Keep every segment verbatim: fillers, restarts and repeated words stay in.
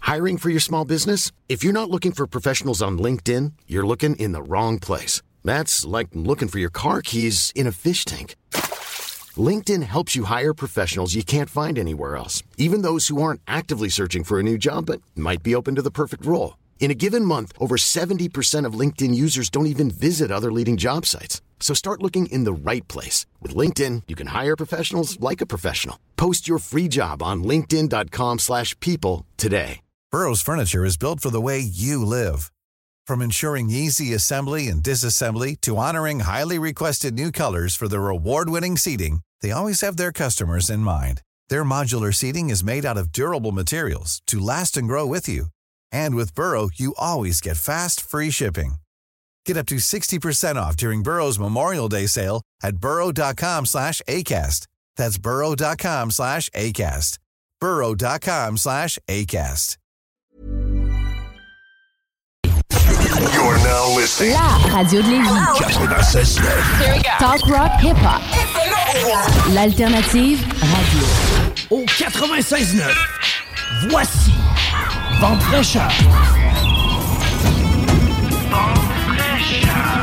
Hiring for your small business? If you're not looking for professionals on LinkedIn, you're looking in the wrong place. That's like looking for your car keys in a fish tank. LinkedIn helps you hire professionals you can't find anywhere else, even those who aren't actively searching for a new job but might be open to the perfect role. In a given month, over seventy percent of LinkedIn users don't even visit other leading job sites. So start looking in the right place. With LinkedIn, you can hire professionals like a professional. Post your free job on linkedin.com slash people today. Burrow's furniture is built for the way you live. From ensuring easy assembly and disassembly to honoring highly requested new colors for their award-winning seating, they always have their customers in mind. Their modular seating is made out of durable materials to last and grow with you. And with Burrow, you always get fast, free shipping. Get up to sixty percent off during Burrow's Memorial Day sale at burrow.com slash ACAST. That's burrow.com slash ACAST. burrow.com slash ACAST. You're now listening. La radio de Lévis. quatre-vingt-seize neuf. Talk rock hip-hop. L'alternative radio. Au quatre-vingt-seize neuf. Voici Vente fraîcheur. Vente fraîcheur.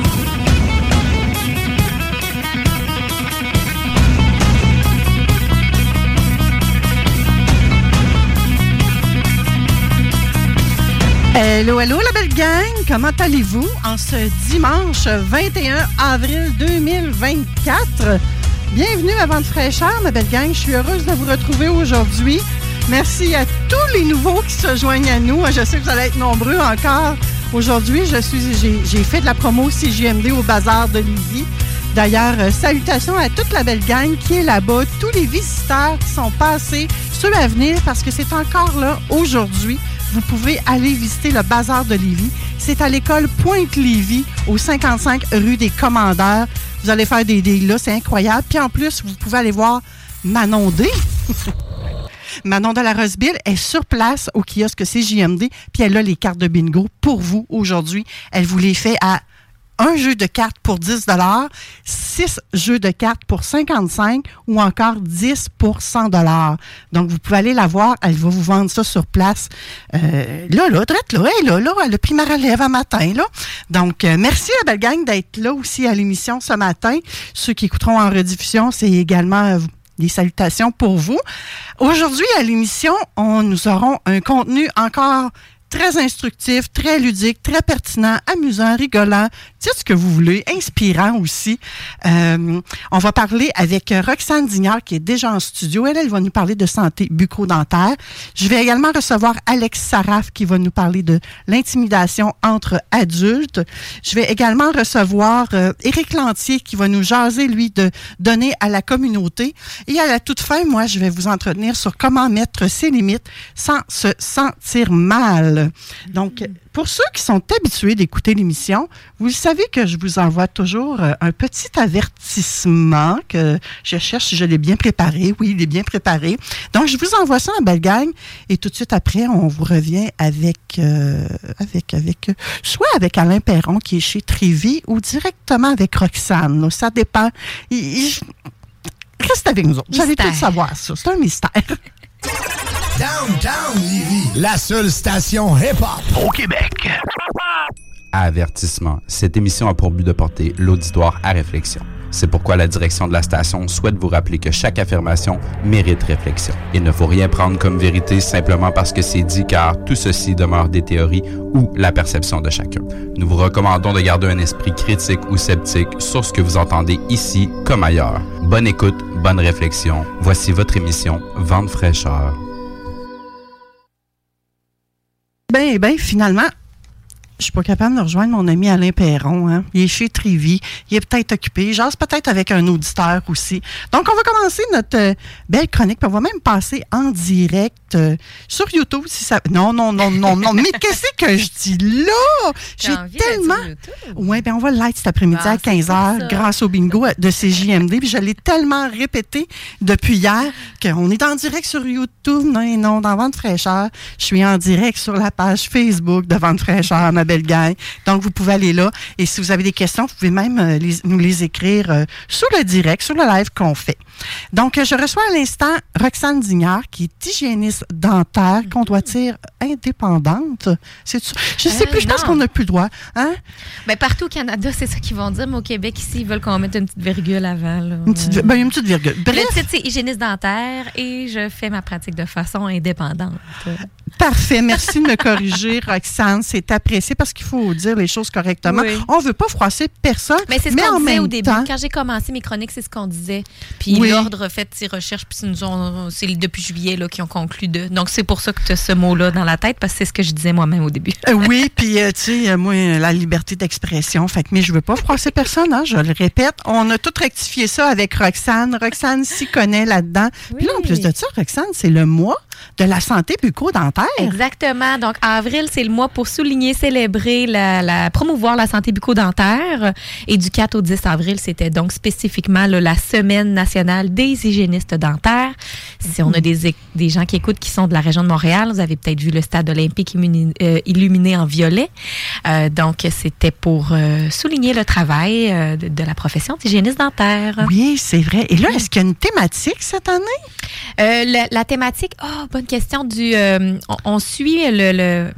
Hello, hello la belle gang! Comment allez-vous en ce dimanche vingt et un avril deux mille vingt-quatre? Bienvenue à Vente fraîcheur, ma belle gang. Je suis heureuse de vous retrouver aujourd'hui. Merci à tous les nouveaux qui se joignent à nous. Je sais que vous allez être nombreux encore. Aujourd'hui, je suis, j'ai, j'ai fait de la promo C J M D au Bazar de Lévis. D'ailleurs, euh, salutations à toute la belle gang qui est là-bas, tous les visiteurs qui sont passés, ceux à venir, parce que c'est encore là aujourd'hui. Vous pouvez aller visiter le Bazar de Lévis. C'est à l'école Pointe-Lévis, au cinquante-cinq rue des Commandeurs. Vous allez faire des deals là, c'est incroyable. Puis en plus, vous pouvez aller voir Manon D. Manon de la Roseville est sur place au kiosque C J M D, puis elle a les cartes de bingo pour vous aujourd'hui. Elle vous les fait à un jeu de cartes pour dix dollars, six jeux de cartes pour cinquante-cinq ou encore dix pour cent dollars. Donc, vous pouvez aller la voir. Elle va vous vendre ça sur place. Euh, là, là, drette là, hey, là, là, elle a pris ma relève à matin, là. Donc, euh, merci la belle gang d'être là aussi à l'émission ce matin. Ceux qui écouteront en rediffusion, c'est également euh, des salutations pour vous. Aujourd'hui, à l'émission, on, nous aurons un contenu encore très instructif, très ludique, très pertinent, amusant, rigolant, dites ce que vous voulez, inspirant aussi. Euh, on va parler avec Roxane Dignard qui est déjà en studio. Elle, elle va nous parler de santé bucco-dentaire. Je vais également recevoir Alex Saraf qui va nous parler de l'intimidation entre adultes. Je vais également recevoir euh, Éric Lantier qui va nous jaser, lui, de donner à la communauté. Et à la toute fin, moi, je vais vous entretenir sur comment mettre ses limites sans se sentir mal. Donc, pour ceux qui sont habitués d'écouter l'émission, vous savez que je vous envoie toujours un petit avertissement que je cherche si je l'ai bien préparé. Oui, il est bien préparé. Donc, je vous envoie ça en belle gang et tout de suite après, on vous revient avec, euh, avec, avec, soit avec Alain Perron qui est chez Trévis ou directement avec Roxane. Là, ça dépend. Il, il, reste avec nous autres. Vous allez tout savoir ça. C'est un mystère. Downtown Lévis, la seule station hip-hop au Québec. Avertissement. Cette émission a pour but de porter l'auditoire à réflexion. C'est pourquoi la direction de la station souhaite vous rappeler que chaque affirmation mérite réflexion. Il ne faut rien prendre comme vérité simplement parce que c'est dit, car tout ceci demeure des théories ou la perception de chacun. Nous vous recommandons de garder un esprit critique ou sceptique sur ce que vous entendez ici comme ailleurs. Bonne écoute, bonne réflexion. Voici votre émission Vente fraîcheur. Ben, ben, finalement, je suis pas capable de rejoindre mon ami Alain Perron. Hein. Il est chez Trévis. Il est peut-être occupé. J'ose peut-être avec un auditeur aussi. Donc, on va commencer notre euh, belle chronique. Puis on va même passer en direct euh, sur YouTube. Si ça... Non, non, non, non, non. Mais qu'est-ce que je dis là? J'ai tellement... Oui, bien, on va le live cet après-midi ah, à quinze heures grâce au bingo de C J M D. Puis je l'ai tellement répété depuis hier qu'on est en direct sur YouTube. Non, non, dans Vente fraîcheur. Je suis en direct sur la page Facebook de Vente fraîcheur, ma belle gang. Donc, vous pouvez aller là. Et si vous avez des questions, vous pouvez même euh, les, nous les écrire euh, sur le direct, sur le live qu'on fait. Donc, euh, je reçois à l'instant Roxane Dignard, qui est hygiéniste dentaire, qu'on doit dire indépendante. C'est ça? Je ne sais euh, plus, je pense non. qu'on n'a plus le droit. Hein? Ben, partout au Canada, c'est ça qu'ils vont dire. Mais au Québec, ici, ils veulent qu'on mette une petite virgule avant. Là. Une petite, Euh, ben, une petite virgule. Bref, Le titre, c'est hygiéniste dentaire et je fais ma pratique de façon indépendante. parfait. Merci de me corriger, Roxane. C'est apprécié parce qu'il faut dire les choses correctement. Oui. On ne veut pas froisser personne. Mais c'est ce mais qu'on en disait même au début. temps, Quand j'ai commencé mes chroniques, c'est ce qu'on disait. Puis Oui. l'Ordre a fait ses recherches, puis nous ont- c'est depuis juillet là, qu'ils ont conclu de. Donc, c'est pour ça que tu as ce mot-là dans la tête, parce que c'est ce que je disais moi-même au début. Euh, oui, puis euh, tu sais, euh, moi, euh, la liberté d'expression. Fait que, mais je veux pas froisser personne, hein, je le répète. On a tout rectifié ça avec Roxane. Roxane s'y connaît là-dedans. Puis là, en Oui. plus de ça, Roxane, c'est le mois de la santé bucco-dentaire. Exactement. Donc, avril, c'est le mois pour souligner, célébrer, la, la- promouvoir la santé bucco-dentaire. Et du quatre au dix avril, c'était donc spécifiquement là, la semaine nationale des hygiénistes dentaires. Si on a des, é- des gens qui écoutent qui sont de la région de Montréal, vous avez peut-être vu le stade olympique immuni- euh, illuminé en violet. Euh, donc, c'était pour euh, souligner le travail euh, de, de la profession d'hygiéniste dentaire. Oui, c'est vrai. Et là, est-ce qu'il y a une thématique cette année? Euh, la, la thématique, oh, bonne question, du, euh, on, on suit le, le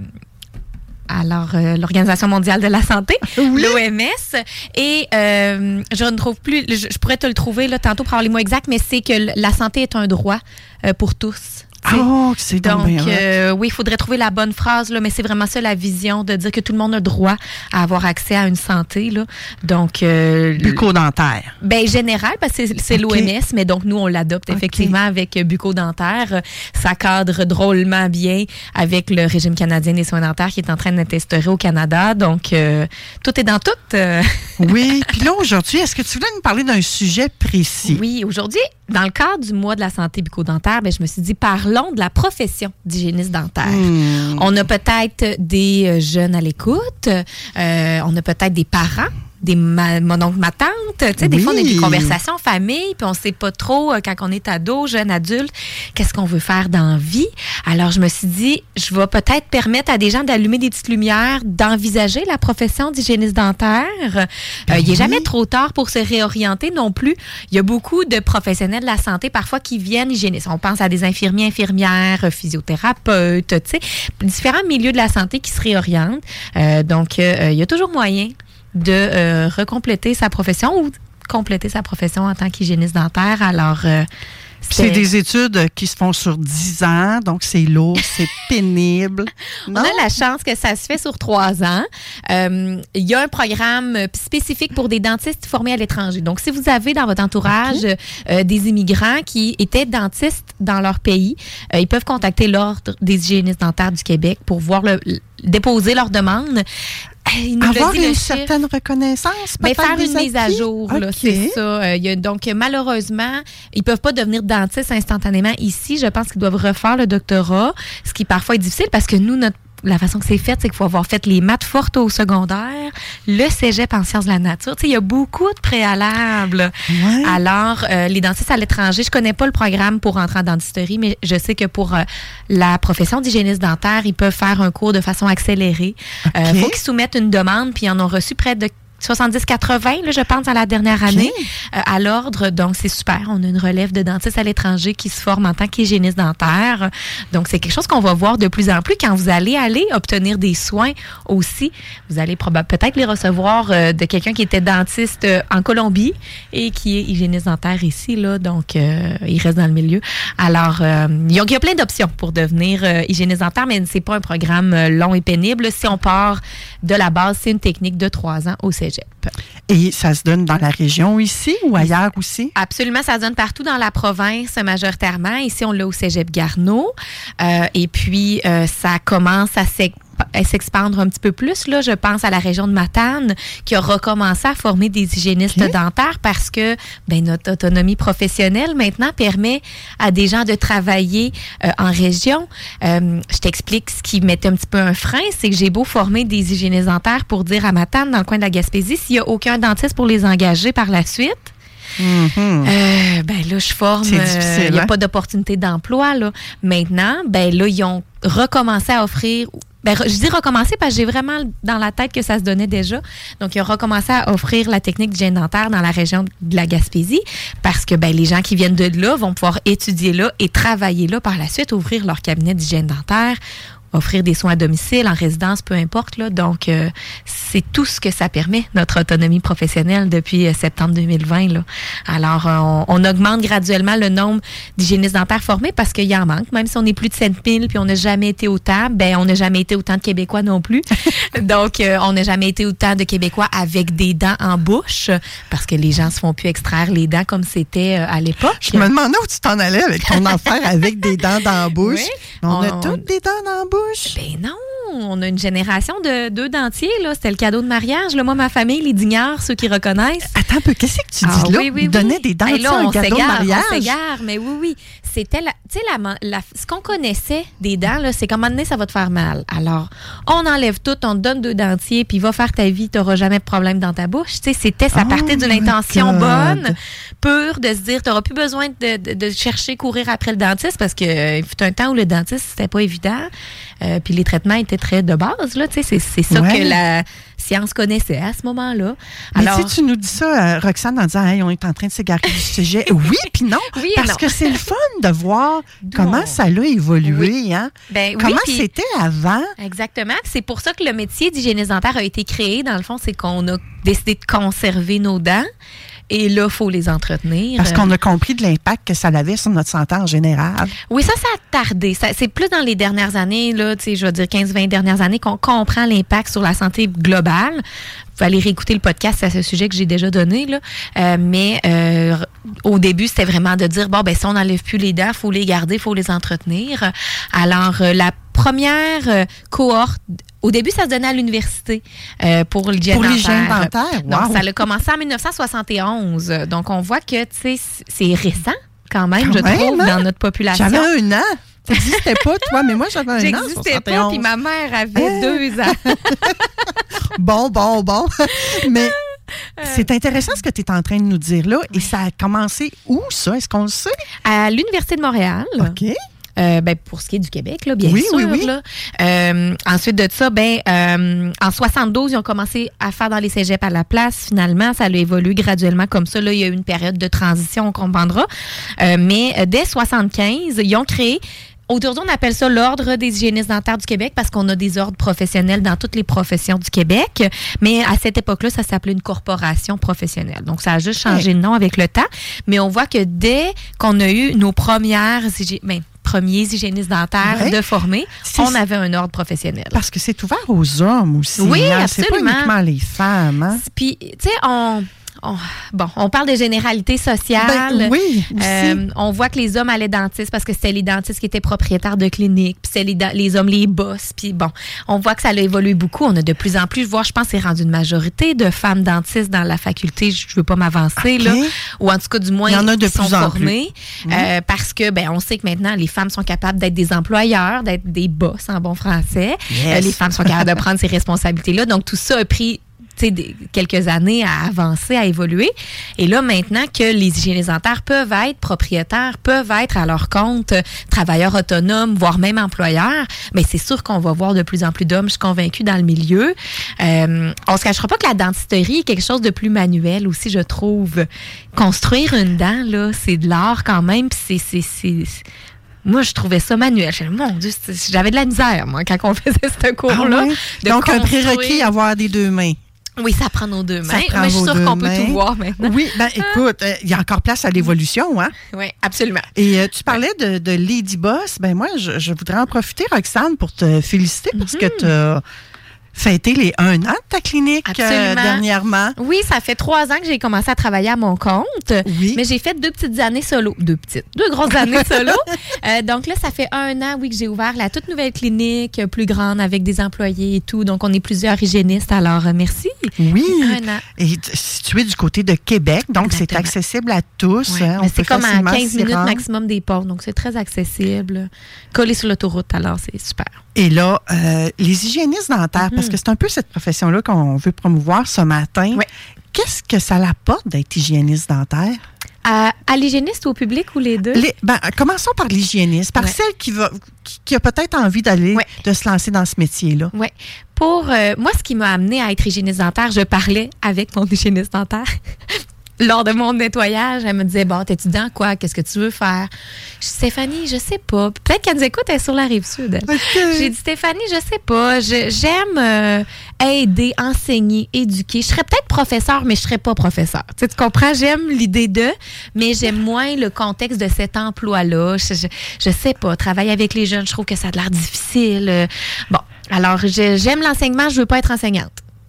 alors euh, l'Organisation mondiale de la santé, Oui. l'O M S, et euh, je ne trouve plus, je, je pourrais te le trouver là, tantôt pour avoir les mots exacts, mais c'est que la santé est un droit euh, pour tous. T'sais. Oh, c'est donc Donc, bien hot. euh, oui, il faudrait trouver la bonne phrase, là, mais c'est vraiment ça la vision, de dire que tout le monde a droit à avoir accès à une santé. Là. Donc, euh, Bucco-dentaire. ben, général, parce que c'est, c'est OK. l'O M S, mais donc nous, on l'adopte OK. effectivement avec euh, bucco-dentaire. Ça cadre drôlement bien avec le régime canadien des soins dentaires qui est en train d'être instauré au Canada. Donc, euh, tout est dans tout. euh. Oui. Puis là, aujourd'hui, est-ce que tu voulais nous parler d'un sujet précis? Oui, aujourd'hui, dans le cadre du mois de la santé bucco-dentaire, ben, je me suis dit, parlons de la profession d'hygiéniste dentaire. Hmm. On a peut-être des euh, jeunes à l'écoute, euh, on a peut-être des parents, des ma- mon oncle, ma tante. Tu sais, des Oui. fois, on a des conversations en famille, puis on sait pas trop, euh, quand on est ado, jeune adulte, qu'est-ce qu'on veut faire dans la vie. Alors, je me suis dit, je vais peut-être permettre à des gens d'allumer des petites lumières, d'envisager la profession d'hygiéniste dentaire. Euh, il n'est jamais trop tard pour se réorienter non plus. Il y a beaucoup de professionnels de la santé, parfois, qui viennent hygiénistes. On pense à des infirmiers, infirmières, physiothérapeutes, tu sais, différents milieux de la santé qui se réorientent. Euh, donc, euh, il y a toujours moyen de euh, recompléter sa profession ou compléter sa profession en tant qu'hygiéniste dentaire. Alors, euh, C'est des études qui se font sur dix ans, donc c'est lourd, c'est pénible. On Non? a la chance que ça se fait sur trois ans. Euh, Il y a un programme spécifique pour des dentistes formés à l'étranger. Donc, si vous avez dans votre entourage euh, des immigrants qui étaient dentistes dans leur pays, euh, ils peuvent contacter l'Ordre des hygiénistes dentaires du Québec pour voir le, le- déposer leur demande. Il nous Avoir le dit, une le chiffre. certaine reconnaissance, Ben, peut-être faire des une mise à acquis? jour, là, OK. c'est ça. Euh, il y a, donc, malheureusement, ils peuvent pas devenir dentistes instantanément ici. Je pense qu'ils doivent refaire le doctorat, ce qui parfois est difficile parce que nous, notre la façon que c'est fait, c'est qu'il faut avoir fait les maths fortes au secondaire, le cégep en sciences de la nature. Tu sais, il y a beaucoup de préalables. Ouais. Alors, euh, les dentistes à l'étranger, je connais pas le programme pour entrer en dentisterie, mais je sais que pour euh, la profession d'hygiéniste dentaire, ils peuvent faire un cours de façon accélérée. Il OK. faut qu'ils soumettent une demande, puis ils en ont reçu près de soixante-dix quatre-vingts, là, je pense, à la dernière année, euh, à l'ordre. Donc, c'est super. On a une relève de dentistes à l'étranger qui se forment en tant qu'hygiéniste dentaire. Donc, c'est quelque chose qu'on va voir de plus en plus quand vous allez aller obtenir des soins aussi. Vous allez probablement peut-être les recevoir euh, de quelqu'un qui était dentiste euh, en Colombie et qui est hygiéniste dentaire ici, là. Donc, euh, il reste dans le milieu. Alors, euh, il y a, il y a plein d'options pour devenir euh, hygiéniste dentaire, mais c'est pas un programme euh, long et pénible. Si on part de la base, c'est une technique de trois ans au cégep. Et ça se donne dans la région ici ou ailleurs aussi? Absolument, ça se donne partout dans la province majoritairement. Ici, on l'a au cégep Garneau. Euh, et puis, euh, ça commence à s'ex- à s'expandre un petit peu plus. Là, je pense à la région de Matane qui a recommencé à former des hygiénistes OK. dentaires parce que ben, notre autonomie professionnelle maintenant permet à des gens de travailler euh, en région. Euh, je t'explique ce qui mettait un petit peu un frein, c'est que j'ai beau former des hygiénistes dentaires pour dire à Matane, dans le coin de la Gaspésie, s'il n'y a aucun dentiste pour les engager par la suite, Mhm. euh, ben là, je forme. C'est Il difficile, n'y a hein? pas d'opportunité d'emploi. Là. Maintenant, ben là, ils ont recommencé à offrir Ben, je dis recommencer parce que j'ai vraiment dans la tête que ça se donnait déjà. Donc, ils ont recommencé à offrir la technique d'hygiène dentaire dans la région de la Gaspésie parce que ben, les gens qui viennent de là vont pouvoir étudier là et travailler là par la suite, ouvrir leur cabinet d'hygiène dentaire, offrir des soins à domicile, en résidence, peu importe. Là. Donc, euh, c'est tout ce que ça permet, notre autonomie professionnelle depuis euh, septembre deux mille vingt. Là. Alors, euh, on, on augmente graduellement le nombre d'hygiénistes dentaires formés parce qu'il y en manque. Même si on est plus de sept mille puis on n'a jamais été autant, ben on n'a jamais été autant de Québécois non plus. Donc, euh, on n'a jamais été autant de Québécois avec des dents en bouche parce que les gens se font plus extraire les dents comme c'était euh, à l'époque. Je me demandais où tu t'en allais avec ton affaire avec des dents dans la bouche. Oui, on, on a toutes des dents dans la bouche. Ben non, on a une génération de deux dentiers, là. C'était le cadeau de mariage. Là. Moi, ma famille, les Dignards, ceux qui reconnaissent. Attends un peu, qu'est-ce que tu dis ah, là? Oui, oui, Ils oui. donnaient des dentiers, hey, là, on un cadeau de mariage? On s'égare, mais oui, oui. C'était, la, tu sais, la, la, ce qu'on connaissait des dents, là, c'est qu'à un moment donné, ça va te faire mal. Alors, on enlève tout, on te donne deux dentiers, puis va faire ta vie, tu n'auras jamais de problème dans ta bouche. Tu sais, c'était, ça partait oh d'une intention God. bonne, pure, de se dire, tu n'auras plus besoin de, de, de chercher, courir après le dentiste, parce qu'il euh, fut un temps où le dentiste, c'était pas évident. Euh, puis les traitements étaient très de base, là, tu sais, c'est, c'est ça ouais. que la science connaissait à ce moment-là. Mais Alors, tu nous dis ça, Roxane, en disant, hey, on est en train de s'égarer du sujet. Oui, puis non, oui parce non. que c'est le fun de voir comment non. ça a évolué, oui. hein? Ben, comment oui, c'était avant. Exactement. C'est pour ça que le métier d'hygiéniste dentaire a été créé. Dans le fond, c'est qu'on a décidé de conserver nos dents. Et là, il faut les entretenir. Parce qu'on a compris de l'impact que ça avait sur notre santé en général. Oui, ça, ça a tardé. Ça, c'est plus dans les dernières années, là, tu sais, je veux dire quinze vingt dernières années, qu'on comprend l'impact sur la santé globale. Vous pouvez aller réécouter le podcast, c'est à ce sujet que j'ai déjà donné. Là. Euh, mais euh, au début, c'était vraiment de dire, bon, ben si on n'enlève plus les dents, il faut les garder, il faut les entretenir. Alors, euh, la première euh, cohorte, au début, ça se donnait à l'université euh, pour l'hygiène pour dentaire. l'hygiène dentaire, wow. Donc, ça a commencé en dix-neuf cent soixante et onze. Donc, on voit que, tu sais, c'est récent quand même, quand je même, trouve, hein? dans notre population. J'avais un an. Tu n'existais pas, toi, mais moi, j'avais un J'existais an. J'existais pas, puis ma mère avait hein? deux ans. bon, bon, bon. Mais c'est intéressant ce que tu es en train de nous dire là. Et ça a commencé où, ça? Est-ce qu'on le sait? À l'Université de Montréal. OK. Euh, ben, pour ce qui est du Québec, là, bien oui, sûr. Oui, oui. Là. Euh, ensuite de ça, ben, euh, en soixante-douze, ils ont commencé à faire dans les cégeps à la place. Finalement, ça a évolué graduellement comme ça. Là, il y a eu une période de transition, on comprendra. Euh, mais euh, dès soixante-quinze, ils ont créé Aujourd'hui, on appelle ça l'Ordre des hygiénistes dentaires du Québec parce qu'on a des ordres professionnels dans toutes les professions du Québec. Mais à cette époque-là, ça s'appelait une corporation professionnelle. Donc, ça a juste changé oui. de nom avec le temps. Mais on voit que dès qu'on a eu nos premières hygi... ben, premiers hygiénistes dentaires oui. de former, c'est... on avait un ordre professionnel. Parce que c'est ouvert aux hommes aussi. Oui, hein? absolument. C'est pas uniquement les femmes. Hein? Puis, tu sais, on... On, bon, on parle de généralité sociale. Ben, oui, euh, on voit que les hommes allaient dentistes parce que c'était les dentistes qui étaient propriétaires de cliniques, puis c'était les, les hommes les boss. Puis bon, on voit que ça a évolué beaucoup. On a de plus en plus, je vois, je pense, c'est rendu une majorité de femmes dentistes dans la faculté. Je ne veux pas m'avancer okay. là, ou en tout cas du moins il y en a de sont plus en formés, plus. Euh, parce que ben on sait que maintenant les femmes sont capables d'être des employeurs, d'être des boss en bon français. Yes. Euh, les femmes sont capables de prendre ces responsabilités-là. Donc tout ça a pris Des, quelques années à avancer, à évoluer. Et là, maintenant que les hygiénistes dentaires peuvent être propriétaires, peuvent être à leur compte travailleurs autonomes, voire même employeurs, mais c'est sûr qu'on va voir de plus en plus d'hommes, je suis convaincue, dans le milieu. Euh, on se cachera pas que la dentisterie est quelque chose de plus manuel aussi, je trouve. Construire une dent, là, c'est de l'art quand même, puis c'est... c'est, c'est, c'est moi, je trouvais ça manuel. Je disais, mon Dieu, j'avais de la misère, moi, quand on faisait ce cours-là. Ah oui? Donc, construire... un prérequis, avoir des deux mains. Oui, ça prend nos deux mains. Mais je suis sûre qu'on mains. peut tout voir maintenant. Oui, bien, écoute, il euh, y a encore place à l'évolution, hein? Oui, absolument. Et euh, tu parlais de, de Lady Boss. Ben moi, je, je voudrais en profiter, Roxane, pour te féliciter parce mm-hmm. que tu as fêté les un an de ta clinique euh, dernièrement. Oui, ça fait trois ans que j'ai commencé à travailler à mon compte. Oui. Mais j'ai fait deux petites années solo. Deux petites. Deux grosses années solo. euh, donc là, ça fait un an, oui, que j'ai ouvert la toute nouvelle clinique, plus grande, avec des employés et tout. Donc, on est plusieurs hygiénistes. Alors, euh, merci. Oui. Un an. Et situé du côté de Québec. Donc, Exactement. c'est accessible à tous. Ouais. Hein, Mais c'est comme à quinze minutes maximum des portes. Donc, c'est très accessible. Collé sur l'autoroute, alors c'est super. Et là, euh, les hygiénistes dentaires, mm-hmm. parce que c'est un peu cette profession-là qu'on veut promouvoir ce matin. Oui. Qu'est-ce que ça l'apporte d'être hygiéniste dentaire? À, à l'hygiéniste ou au public ou les deux? Les, ben, commençons par l'hygiéniste, par ouais. celle qui, va, qui, qui a peut-être envie d'aller, ouais. de se lancer dans ce métier-là. Oui. Pour euh, moi, ce qui m'a amenée à être hygiéniste dentaire, je parlais avec mon hygiéniste dentaire. Lors de mon nettoyage, elle me disait, bon, t'es-tu dans quoi? Qu'est-ce que tu veux faire? Je dis, Stéphanie, je sais pas. Peut-être qu'elle nous écoute, elle est sur la Rive-Sud. Okay. J'ai dit, Stéphanie, je sais pas. Je, j'aime euh, aider, enseigner, éduquer. Je serais peut-être professeur, mais je serais pas professeur. Tu sais, tu comprends? J'aime l'idée de, mais j'aime moins le contexte de cet emploi-là. Je, je, je sais pas. Travailler avec les jeunes, je trouve que ça a l'air difficile. Bon, alors, je, j'aime l'enseignement, je veux pas être enseignante.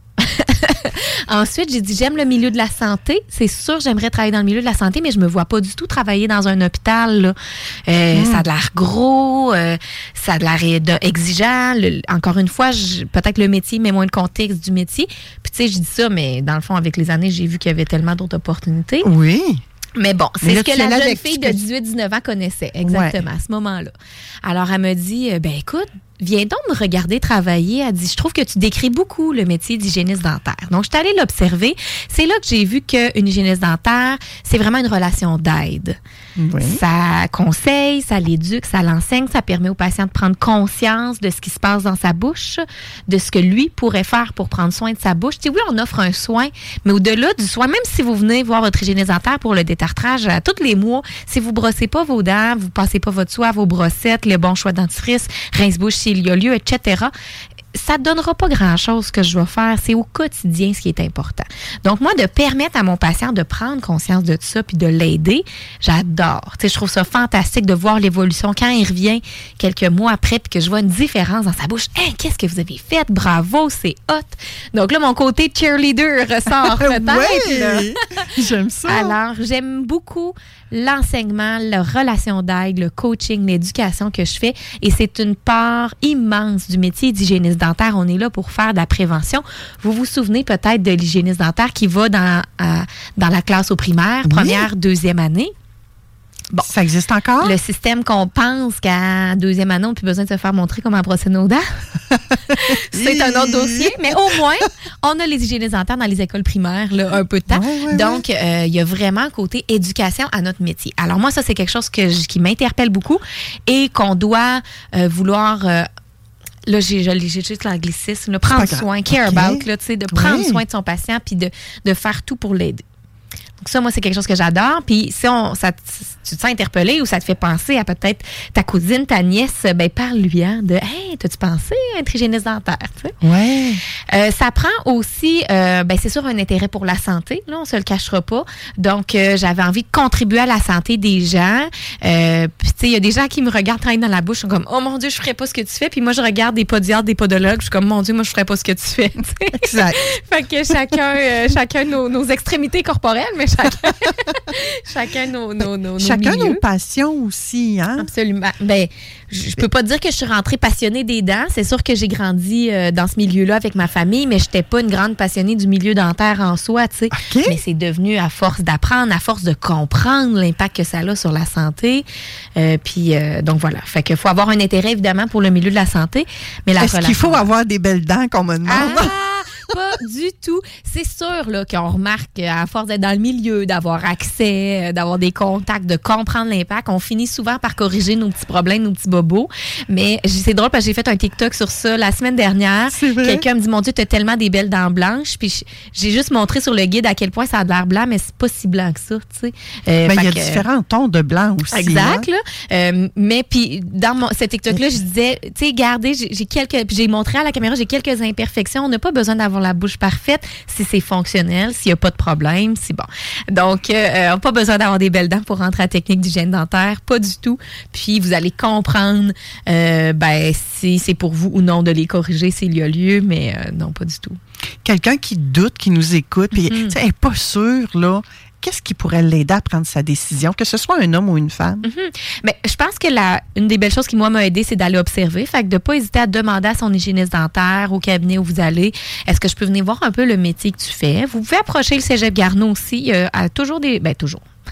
Ensuite, j'ai dit, j'aime le milieu de la santé. C'est sûr, j'aimerais travailler dans le milieu de la santé, mais je me vois pas du tout travailler dans un hôpital. Là. Euh, mmh. Ça a l'air gros, euh, ça a l'air exigeant. Le, encore une fois, je, peut-être le métier, mais moins le contexte du métier. Puis tu sais, je dis ça, mais dans le fond, avec les années, j'ai vu qu'il y avait tellement d'autres opportunités. Oui. Mais bon, c'est mais là, ce que la jeune fille de dix-huit dix-neuf ans connaissait, exactement, ouais. à ce moment-là. Alors, elle me dit, ben écoute, viens donc me regarder travailler. Elle dit, je trouve que tu décris beaucoup le métier d'hygiéniste dentaire. Donc, je suis allée l'observer. C'est là que j'ai vu qu'une hygiéniste dentaire, c'est vraiment une relation d'aide. Oui. Ça conseille, ça l'éduque, ça l'enseigne, ça permet au patient de prendre conscience de ce qui se passe dans sa bouche, de ce que lui pourrait faire pour prendre soin de sa bouche. Tu sais, oui, on offre un soin, mais au-delà du soin, même si vous venez voir votre hygiéniste dentaire pour le détartrage à tous les mois, si vous brossez pas vos dents, vous passez pas votre soie, vos brossettes, le bon choix de dentifrice, rince-bouche s'il y a lieu, et cetera, ça ne donnera pas grand-chose que je vais faire. C'est au quotidien ce qui est important. Donc, moi, de permettre à mon patient de prendre conscience de tout ça puis de l'aider, j'adore. Tu sais, je trouve ça fantastique de voir l'évolution quand il revient quelques mois après puis que je vois une différence dans sa bouche. « Hey, qu'est-ce que vous avez fait? Bravo, c'est hot! » Donc là, mon côté cheerleader ressort peut-être. Oui, là. J'aime ça. Alors, j'aime beaucoup l'enseignement, la relation d'aide, le coaching, l'éducation que je fais. Et c'est une part immense du métier d'hygiéniste dentaire. On est là pour faire de la prévention. Vous vous souvenez peut-être de l'hygiéniste dentaire qui va dans, euh, dans la classe au primaire, oui. première, deuxième année. Bon, ça existe encore? Le système qu'on pense qu'à deuxième année, on n'a plus besoin de se faire montrer comment brosser nos dents. C'est un autre dossier. Mais au moins, on a les hygiénistes dentaires dans les écoles primaires, là, un peu de temps. Ouais, ouais, Donc, il ouais. euh, y a vraiment un côté éducation à notre métier. Alors moi, ça, c'est quelque chose que je, qui m'interpelle beaucoup et qu'on doit euh, vouloir... Euh, Là, j'ai, j'ai juste l'anglicisme, là, prendre soin, care okay. about, là, tu sais, de prendre oui. soin de son patient puis de, de faire tout pour l'aider. Donc ça, moi, c'est quelque chose que j'adore. Puis si on, ça, tu te sens interpellé ou ça te fait penser à peut-être ta cousine, ta nièce, ben parle-lui hein, de « Hey, t'as-tu pensé à être hygiéniste dentaire? » tu sais? Ouais. Euh, ça prend aussi, euh, ben c'est sûr, un intérêt pour la santé. Là, on se le cachera pas. Donc, euh, j'avais envie de contribuer à la santé des gens. Euh, puis, tu sais, il y a des gens qui me regardent travailler dans la bouche, sont comme « Oh mon Dieu, je ferais pas ce que tu fais. » Puis moi, je regarde des podiatres, des podologues, je suis comme « Mon Dieu, moi, je ferais pas ce que tu fais. » Exact. Fait que chacun, euh, chacun nos, nos extrémités corporelles, mais chacun, chacun nos, nos, nos, chacun nos, nos passions aussi, hein? Absolument. Ben, je, je peux pas dire que je suis rentrée passionnée des dents. C'est sûr que j'ai grandi euh, dans ce milieu-là avec ma famille, mais j'étais pas une grande passionnée du milieu dentaire en soi, tu sais. Okay. Mais c'est devenu à force d'apprendre, à force de comprendre l'impact que ça a sur la santé. Euh, puis, euh, donc voilà. Fait qu'il faut avoir un intérêt, évidemment, pour le milieu de la santé. Mais la Est-ce qu'il faut avoir des belles dents, qu'on me demande? Ah! Pas du tout. C'est sûr là, qu'on remarque à force d'être dans le milieu, d'avoir accès, d'avoir des contacts, de comprendre l'impact, on finit souvent par corriger nos petits problèmes, nos petits bobos. Mais c'est drôle parce que j'ai fait un TikTok sur ça la semaine dernière. Quelqu'un me dit « Mon Dieu, t'as tellement des belles dents blanches. » Puis j'ai juste montré sur le guide à quel point ça a de l'air blanc, mais c'est pas si blanc que ça. Tu sais. Euh, ben, il y a que, différents tons de blanc aussi. Exact. Hein? Là. Euh, mais puis dans mon, ce TikTok-là, je disais, tu sais, regardez, j'ai, j'ai quelques. Puis j'ai montré à la caméra, j'ai quelques imperfections. On n'a pas besoin d'avoir la bouche parfaite si c'est fonctionnel, s'il n'y a pas de problème, c'est bon. Donc, euh, on n'a pas besoin d'avoir des belles dents pour rentrer à la technique d'hygiène dentaire, pas du tout. Puis, vous allez comprendre euh, ben, si c'est pour vous ou non de les corriger s'il y a lieu, mais euh, non, pas du tout. Quelqu'un qui doute, qui nous écoute, puis mm-hmm. elle n'est pas sûre, là, qu'est-ce qui pourrait l'aider à prendre sa décision, que ce soit un homme ou une femme? Mm-hmm. Mais je pense que la, une des belles choses qui, moi, m'a aidée, c'est d'aller observer. Fait que de ne pas hésiter à demander à son hygiéniste dentaire, au cabinet où vous allez, est-ce que je peux venir voir un peu le métier que tu fais? Vous pouvez approcher le Cégep Garneau aussi. Il y a toujours des... Ben, toujours.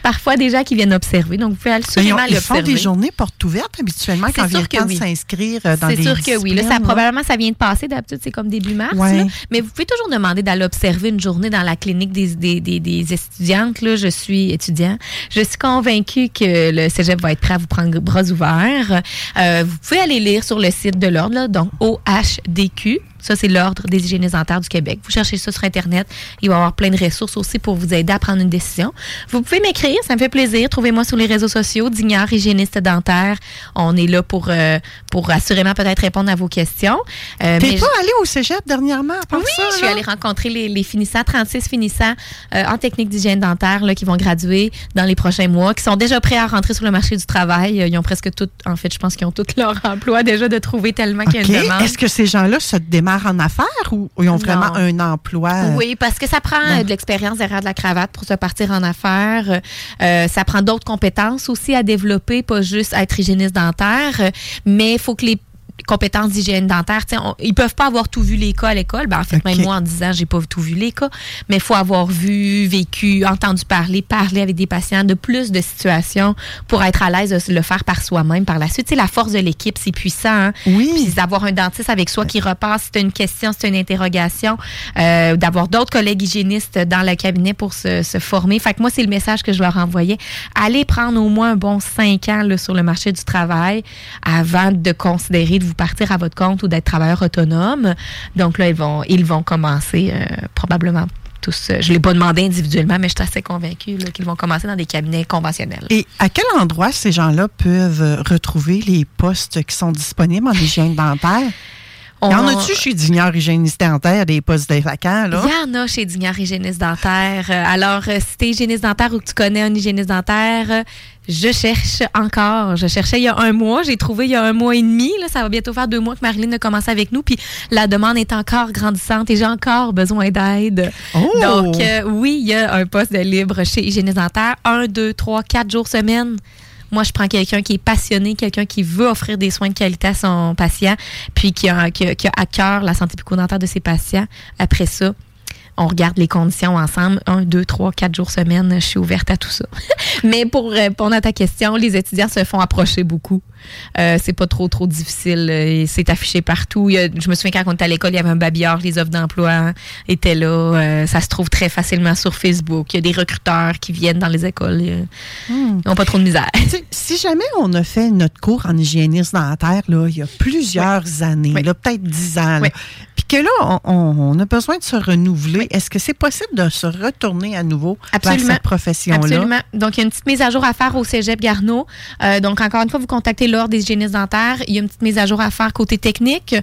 parfois des gens qui viennent observer. Donc, vous pouvez absolument ils, les ils font observer. des journées portes ouvertes habituellement quand il y a le temps oui. de s'inscrire dans c'est des sûr que oui. Là, ça, là. probablement, ça vient de passer. D'habitude, c'est comme début mars. Ouais. Là. Mais vous pouvez toujours demander d'aller observer une journée dans la clinique des, des, des, des étudiantes. Là. Je suis étudiant. Je suis convaincue que le cégep va être prêt à vous prendre bras ouverts. Euh, vous pouvez aller lire sur le site de l'Ordre, là, donc O H D Q. Ça, c'est l'Ordre des hygiénistes dentaires du Québec. Vous cherchez ça sur Internet. Il va y avoir plein de ressources aussi pour vous aider à prendre une décision. Vous pouvez m'écrire, ça me fait plaisir. Trouvez-moi sur les réseaux sociaux, Dignard Hygiéniste Dentaire. On est là pour, euh, pour assurément peut-être répondre à vos questions. Euh, T'es mais pas je... allé au cégep dernièrement? Oui, ça, je suis là? allée rencontrer les, les finissants, trente-six finissants euh, en technique d'hygiène dentaire là, qui vont graduer dans les prochains mois, qui sont déjà prêts à rentrer sur le marché du travail. Ils ont presque tout, en fait, je pense qu'ils ont tout leur emploi déjà de trouver tellement Okay. qu'il y a une demande. Est-ce que ces gens-là se démarrent en affaires ou ils ont vraiment Non. un emploi? Oui, parce que ça prend Non. euh, de l'expérience derrière de la cravate pour se partir en affaires. Euh, ça prend d'autres compétences aussi à développer, pas juste être hygiéniste dentaire, euh, mais il faut que les compétences d'hygiène dentaire, on, ils peuvent pas avoir tout vu les cas à l'école. Ben, en fait, Okay. même moi, en dix ans, j'ai pas tout vu les cas. Mais il faut avoir vu, vécu, entendu parler, parler avec des patients de plus de situations pour être à l'aise de le faire par soi-même par la suite. Tu sais, la force de l'équipe, c'est puissant. Hein? Oui. Puis d'avoir un dentiste avec soi qui repasse si tu as une question, si tu as une interrogation, euh, d'avoir d'autres collègues hygiénistes dans le cabinet pour se, se former. Fait que moi, c'est le message que je leur envoyais. Allez prendre au moins un bon cinq ans là, sur le marché du travail avant de considérer de vous partir à votre compte ou d'être travailleur autonome. Donc là, ils vont, ils vont commencer euh, probablement tous. Je ne l'ai pas demandé individuellement, mais je suis assez convaincue là, qu'ils vont commencer dans des cabinets conventionnels. Et à quel endroit ces gens-là peuvent retrouver les postes qui sont disponibles en hygiène dentaire? On... Y en a-tu chez Dignard Hygiéniste Dentaire des postes vacants, là? Il y en a chez Dignard Hygiéniste Dentaire. Alors, si tu es hygiéniste dentaire ou que tu connais un hygiéniste dentaire, je cherche encore. Je cherchais il y a un mois. J'ai trouvé il y a un mois et demi. Là, ça va bientôt faire deux mois que Marilyn a commencé avec nous. Puis la demande est encore grandissante et j'ai encore besoin d'aide. Oh! Donc, euh, oui, il y a un poste de libre chez Hygiéniste Dentaire. Un, deux, trois, quatre jours semaine. Moi, je prends quelqu'un qui est passionné, quelqu'un qui veut offrir des soins de qualité à son patient, puis qui a, qui a, qui a à cœur la santé bucco-dentaire de ses patients. Après ça, on regarde les conditions ensemble. Un, deux, trois, quatre jours semaine, je suis ouverte à tout ça. Mais pour répondre à ta question, les étudiants se font approcher beaucoup. Euh, c'est pas trop, trop difficile. Et c'est affiché partout. Il y a, je me souviens quand on était à l'école, il y avait un babillard, les offres d'emploi hein, étaient là. Euh, ça se trouve très facilement sur Facebook. Il y a des recruteurs qui viennent dans les écoles. Ils n'ont hmm. pas trop de misère. T'sais, si jamais on a fait notre cours en hygiénisme dentaire, là, il y a plusieurs oui. années, oui. là, peut-être dix ans, oui. puis que là, on, on a besoin de se renouveler, oui. est-ce que c'est possible de se retourner à nouveau Absolument. vers cette profession-là? Absolument. Donc, il y a une petite mise à jour à faire au Cégep Garneau. Euh, donc, encore une fois, vous contactez l'Ordre des hygiénistes dentaires. Il y a une petite mise à jour à faire côté technique.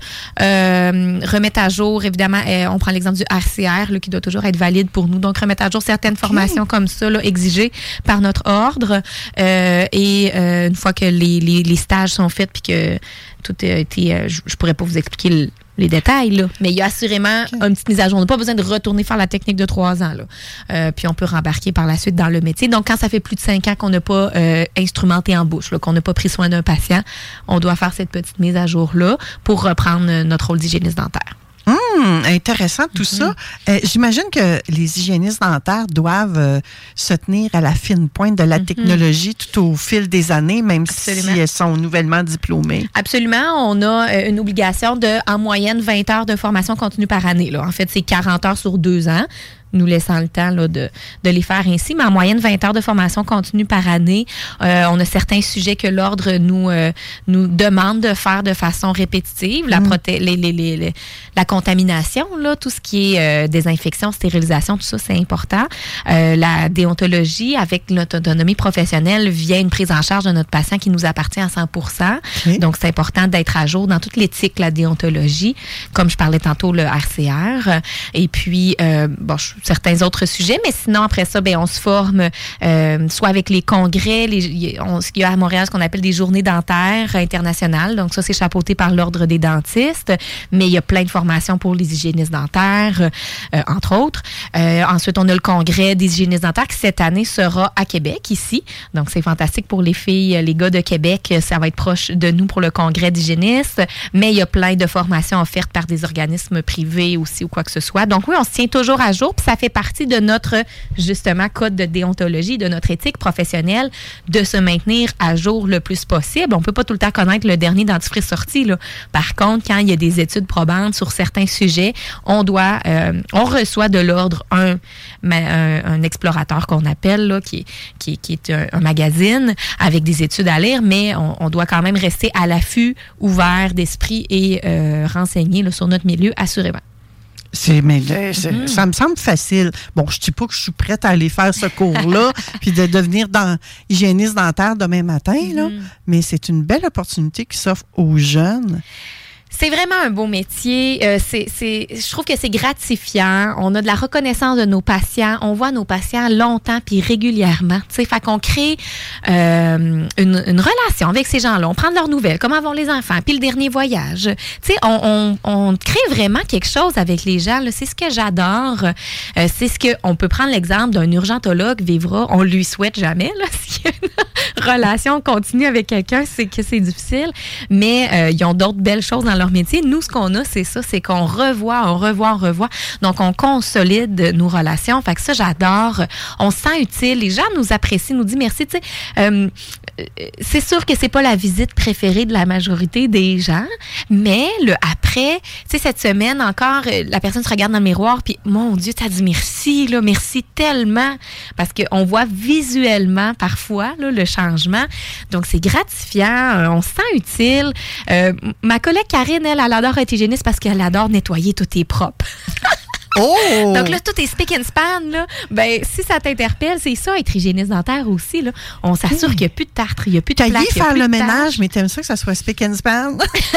Euh, remettre à jour, évidemment, euh, on prend l'exemple du R C R là, qui doit toujours être valide pour nous. Donc, remettre à jour certaines okay. formations comme ça, là, exigées par notre ordre. Euh, et euh, une fois que les, les, les stages sont faits puis que tout a été... Euh, je ne pourrais pas vous expliquer le, les détails, là. Mais il y a assurément okay. une petite mise à jour. On n'a pas besoin de retourner faire la technique de trois ans. Là. Euh, puis on peut rembarquer par la suite dans le métier. Donc, quand ça fait plus de cinq ans qu'on n'a pas euh, instrumenté en bouche, là, qu'on n'a pas pris soin d'un patient, on doit faire cette petite mise à jour-là pour reprendre notre rôle d'hygiéniste dentaire. Hum, intéressant tout mm-hmm. ça. Euh, j'imagine que les hygiénistes dentaires doivent euh, se tenir à la fine pointe de la mm-hmm. technologie tout au fil des années, même Absolument. si elles sont nouvellement diplômées. Absolument. On a euh, une obligation de, en moyenne, vingt heures de formation continue par année. Là. En fait, c'est quarante heures sur deux ans. Nous laissant le temps là, de, de les faire ainsi. Mais en moyenne, vingt heures de formation continue par année. Euh, on a certains sujets que l'Ordre nous, euh, nous demande de faire de façon répétitive. La, proté- les, les, les, les, la contamination, là, tout ce qui est euh, désinfection, stérilisation, tout ça, c'est important. Euh, la déontologie, avec notre autonomie professionnelle, vient une prise en charge de notre patient qui nous appartient à cent pour cent. Okay. Donc, c'est important d'être à jour dans toute l'éthique, la déontologie, comme je parlais tantôt, le R C R. Et puis, euh, bon, je certains autres sujets, mais sinon, après ça, ben, on se forme euh, soit avec les congrès, les, on, il y a à Montréal ce qu'on appelle des journées dentaires internationales, donc ça, c'est chapeauté par l'Ordre des dentistes, mais il y a plein de formations pour les hygiénistes dentaires, euh, entre autres. Euh, ensuite, on a le congrès des hygiénistes dentaires qui, cette année, sera à Québec, ici, donc c'est fantastique pour les filles, les gars de Québec, ça va être proche de nous pour le congrès d'hygiénistes, mais il y a plein de formations offertes par des organismes privés aussi ou quoi que ce soit. Donc oui, on se tient toujours à jour, puis ça ça fait partie de notre, justement, code de déontologie, de notre éthique professionnelle, de se maintenir à jour le plus possible. On ne peut pas tout le temps connaître le dernier dentifrice sorti, là. Par contre, quand il y a des études probantes sur certains sujets, on doit, euh, on reçoit de l'ordre un, un, un explorateur qu'on appelle, là, qui, qui, qui est un, un magazine avec des études à lire, mais on, on doit quand même rester à l'affût, ouvert d'esprit et euh, renseigné là, sur notre milieu, assurément. C'est, mais c'est, mm. Ça me semble facile. Bon, je ne dis pas que je suis prête à aller faire ce cours-là puis de devenir dans, hygiéniste dentaire demain matin, mm. là, mais c'est une belle opportunité qui s'offre aux jeunes. C'est vraiment un beau métier. Euh, c'est, c'est, je trouve que c'est gratifiant. On a de la reconnaissance de nos patients. On voit nos patients longtemps puis régulièrement. Tu sais, fait qu'on crée euh, une, une relation avec ces gens-là. On prend de leurs nouvelles. Comment vont les enfants? Puis le dernier voyage. Tu sais, on, on, on crée vraiment quelque chose avec les gens. Là. C'est ce que j'adore. Euh, c'est ce que on peut prendre l'exemple d'un urgentologue vivra. On lui souhaite jamais. Là, s'il y a une relation continue avec quelqu'un, c'est que c'est difficile. Mais euh, ils ont d'autres belles choses dans leur métier. Nous, ce qu'on a, c'est ça, c'est qu'on revoit, on revoit, on revoit. Donc, on consolide nos relations. Fait que ça, j'adore. On se sent utile. Les gens nous apprécient, nous disent merci. Tu sais, euh, c'est sûr que c'est pas la visite préférée de la majorité des gens, mais le après, tu sais, cette semaine encore, la personne se regarde dans le miroir, puis mon Dieu, t'as dit merci, là, merci tellement, parce qu'on voit visuellement parfois là, le changement. Donc, c'est gratifiant. On se sent utile. Euh, ma collègue Karine, elle, elle adore être hygiéniste parce qu'elle adore nettoyer, tout est propre. Oh! Donc là, tout est spick and span. Là. Ben, si ça t'interpelle, c'est ça, être hygiéniste dentaire aussi. Là. On s'assure mmh. qu'il n'y a plus de tartre, il n'y a plus de plaques. T'as faire le ménage, mais t'aimes ça que ça soit spick and span?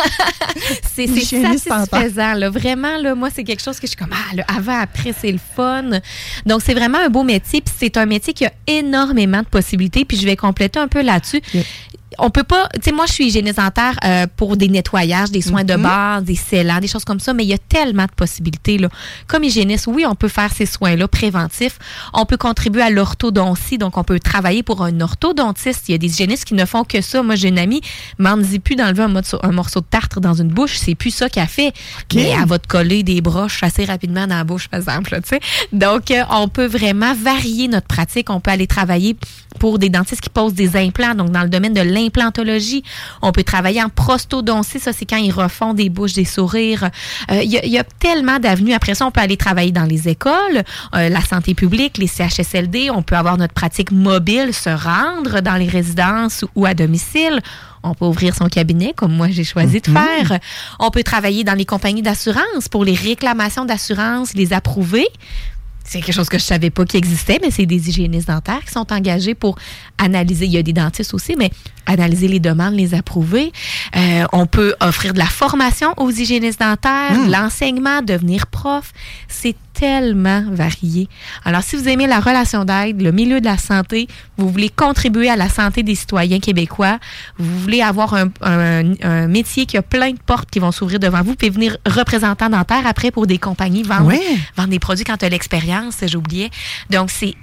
c'est c'est satisfaisant. Là. Vraiment, là, moi, c'est quelque chose que je suis comme, ah, le avant, après, c'est le fun. Donc, c'est vraiment un beau métier. Puis c'est un métier qui a énormément de possibilités. Puis je vais compléter un peu là-dessus. Yeah. On peut pas, tu sais, moi, je suis hygiéniste dentaire euh, pour des nettoyages, des soins mm-hmm. de base, des scellants, des choses comme ça, mais il y a tellement de possibilités, là. Comme hygiéniste, oui, on peut faire ces soins-là préventifs. On peut contribuer à l'orthodontie, donc on peut travailler pour un orthodontiste. Il y a des hygiénistes qui ne font que ça. Moi, j'ai une amie, m'en dit plus d'enlever un, un morceau de tartre dans une bouche, c'est plus ça qu'elle fait. Okay. Mais elle va te coller des broches assez rapidement dans la bouche, par exemple, tu sais. Donc, euh, on peut vraiment varier notre pratique. On peut aller travailler pour des dentistes qui posent des implants, donc dans le domaine de l'implantologie. On peut travailler en prosthodontie, ça c'est quand ils refont des bouches, des sourires. Il euh, y, y a tellement d'avenues. Après ça, on peut aller travailler dans les écoles, euh, la santé publique, les C H S L D. On peut avoir notre pratique mobile, se rendre dans les résidences ou à domicile. On peut ouvrir son cabinet, comme moi, j'ai choisi de faire. Mmh. On peut travailler dans les compagnies d'assurance pour les réclamations d'assurance, les approuver. C'est quelque chose que je ne savais pas qui existait, mais c'est des hygiénistes dentaires qui sont engagés pour analyser. Il y a des dentistes aussi, mais analyser les demandes, les approuver. Euh, on peut offrir de la formation aux hygiénistes dentaires, mmh. de l'enseignement, devenir prof. C'est tellement varié. Alors, si vous aimez la relation d'aide, le milieu de la santé, vous voulez contribuer à la santé des citoyens québécois, vous voulez avoir un, un, un métier qui a plein de portes qui vont s'ouvrir devant vous, vous pouvez venir représentant dentaire après pour des compagnies, vendre, oui. vendre des produits quand tu as l'expérience, j'oubliais. Donc, c'est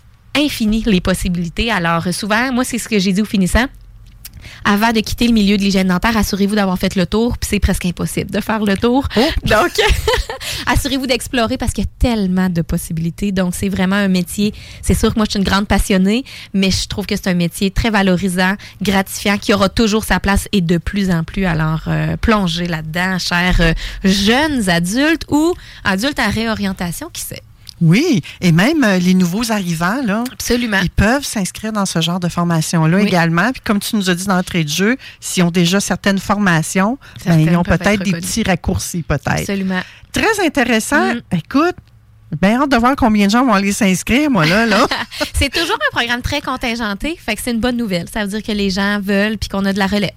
infini les possibilités. Alors, souvent, moi, c'est ce que j'ai dit au finissant. Avant de quitter le milieu de l'hygiène dentaire, assurez-vous d'avoir fait le tour, puis c'est presque impossible de faire le tour. Oh. Donc, assurez-vous d'explorer parce qu'il y a tellement de possibilités. Donc, c'est vraiment un métier. C'est sûr que moi, je suis une grande passionnée, mais je trouve que c'est un métier très valorisant, gratifiant, qui aura toujours sa place et de plus en plus. Alors, euh, plongez là-dedans, chers euh, jeunes adultes ou adultes à réorientation, qui sait. Oui, et même euh, les nouveaux arrivants, là, absolument, ils peuvent s'inscrire dans ce genre de formation-là oui. également. Puis comme tu nous as dit d'entrée de jeu, s'ils ont déjà certaines formations, certaines ben, ils ont peut-être des petits raccourcis, peut-être. Absolument. Très intéressant. Mm. Écoute, bien hâte de voir combien de gens vont aller s'inscrire, moi, là. là. C'est toujours un programme très contingenté, fait que c'est une bonne nouvelle. Ça veut dire que les gens veulent puis qu'on a de la relève.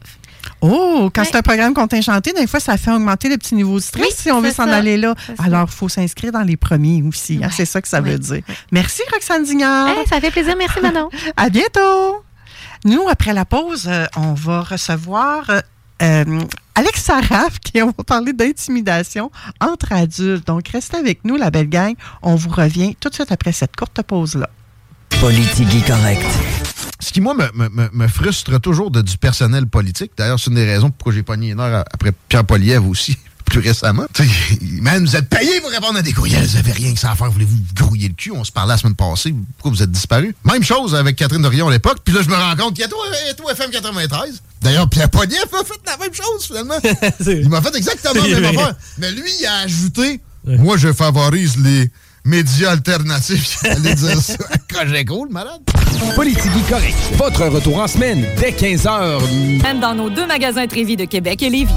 Oh, quand oui. c'est un programme contingenté, des fois, ça fait augmenter le petit niveau de stress oui, si on veut s'en ça. aller là. C'est Alors, il faut s'inscrire dans les premiers aussi. Ouais. Hein, c'est ça que ça oui. veut dire. Oui. Merci, Roxane Dignard. Hey, ça fait plaisir. Merci, Manon. À bientôt. Nous, après la pause, euh, on va recevoir euh, Alex Saraf, qui va parler d'intimidation entre adultes. Donc, restez avec nous, la belle gang. On vous revient tout de suite après cette courte pause-là. Politique correct. Ce qui, moi, me, me, me frustre toujours de du personnel politique. D'ailleurs, c'est une des raisons pourquoi j'ai pogné une heure après Pierre Poilievre aussi. plus récemment. T'sais, man, vous êtes payé pour répondre à des courriels, vous avez rien que ça à faire, voulez-vous vous grouiller le cul? On se parlait la semaine passée, pourquoi vous êtes disparu? Même chose avec Catherine Dorion à l'époque, puis là, je me rends compte qu'il y a tout, tout F M quatre-vingt-treize. D'ailleurs, Pierre Pognieff a fait la même chose, finalement. Il m'a fait exactement la même affaire. Mais lui, il a ajouté, ouais. Moi, je favorise les médias alternatifs. J'allais dire ça à Cogeco, le malade. Politique correct. Votre retour en semaine dès quinze heures. Même dans nos deux magasins Trévis de Québec et Lévis.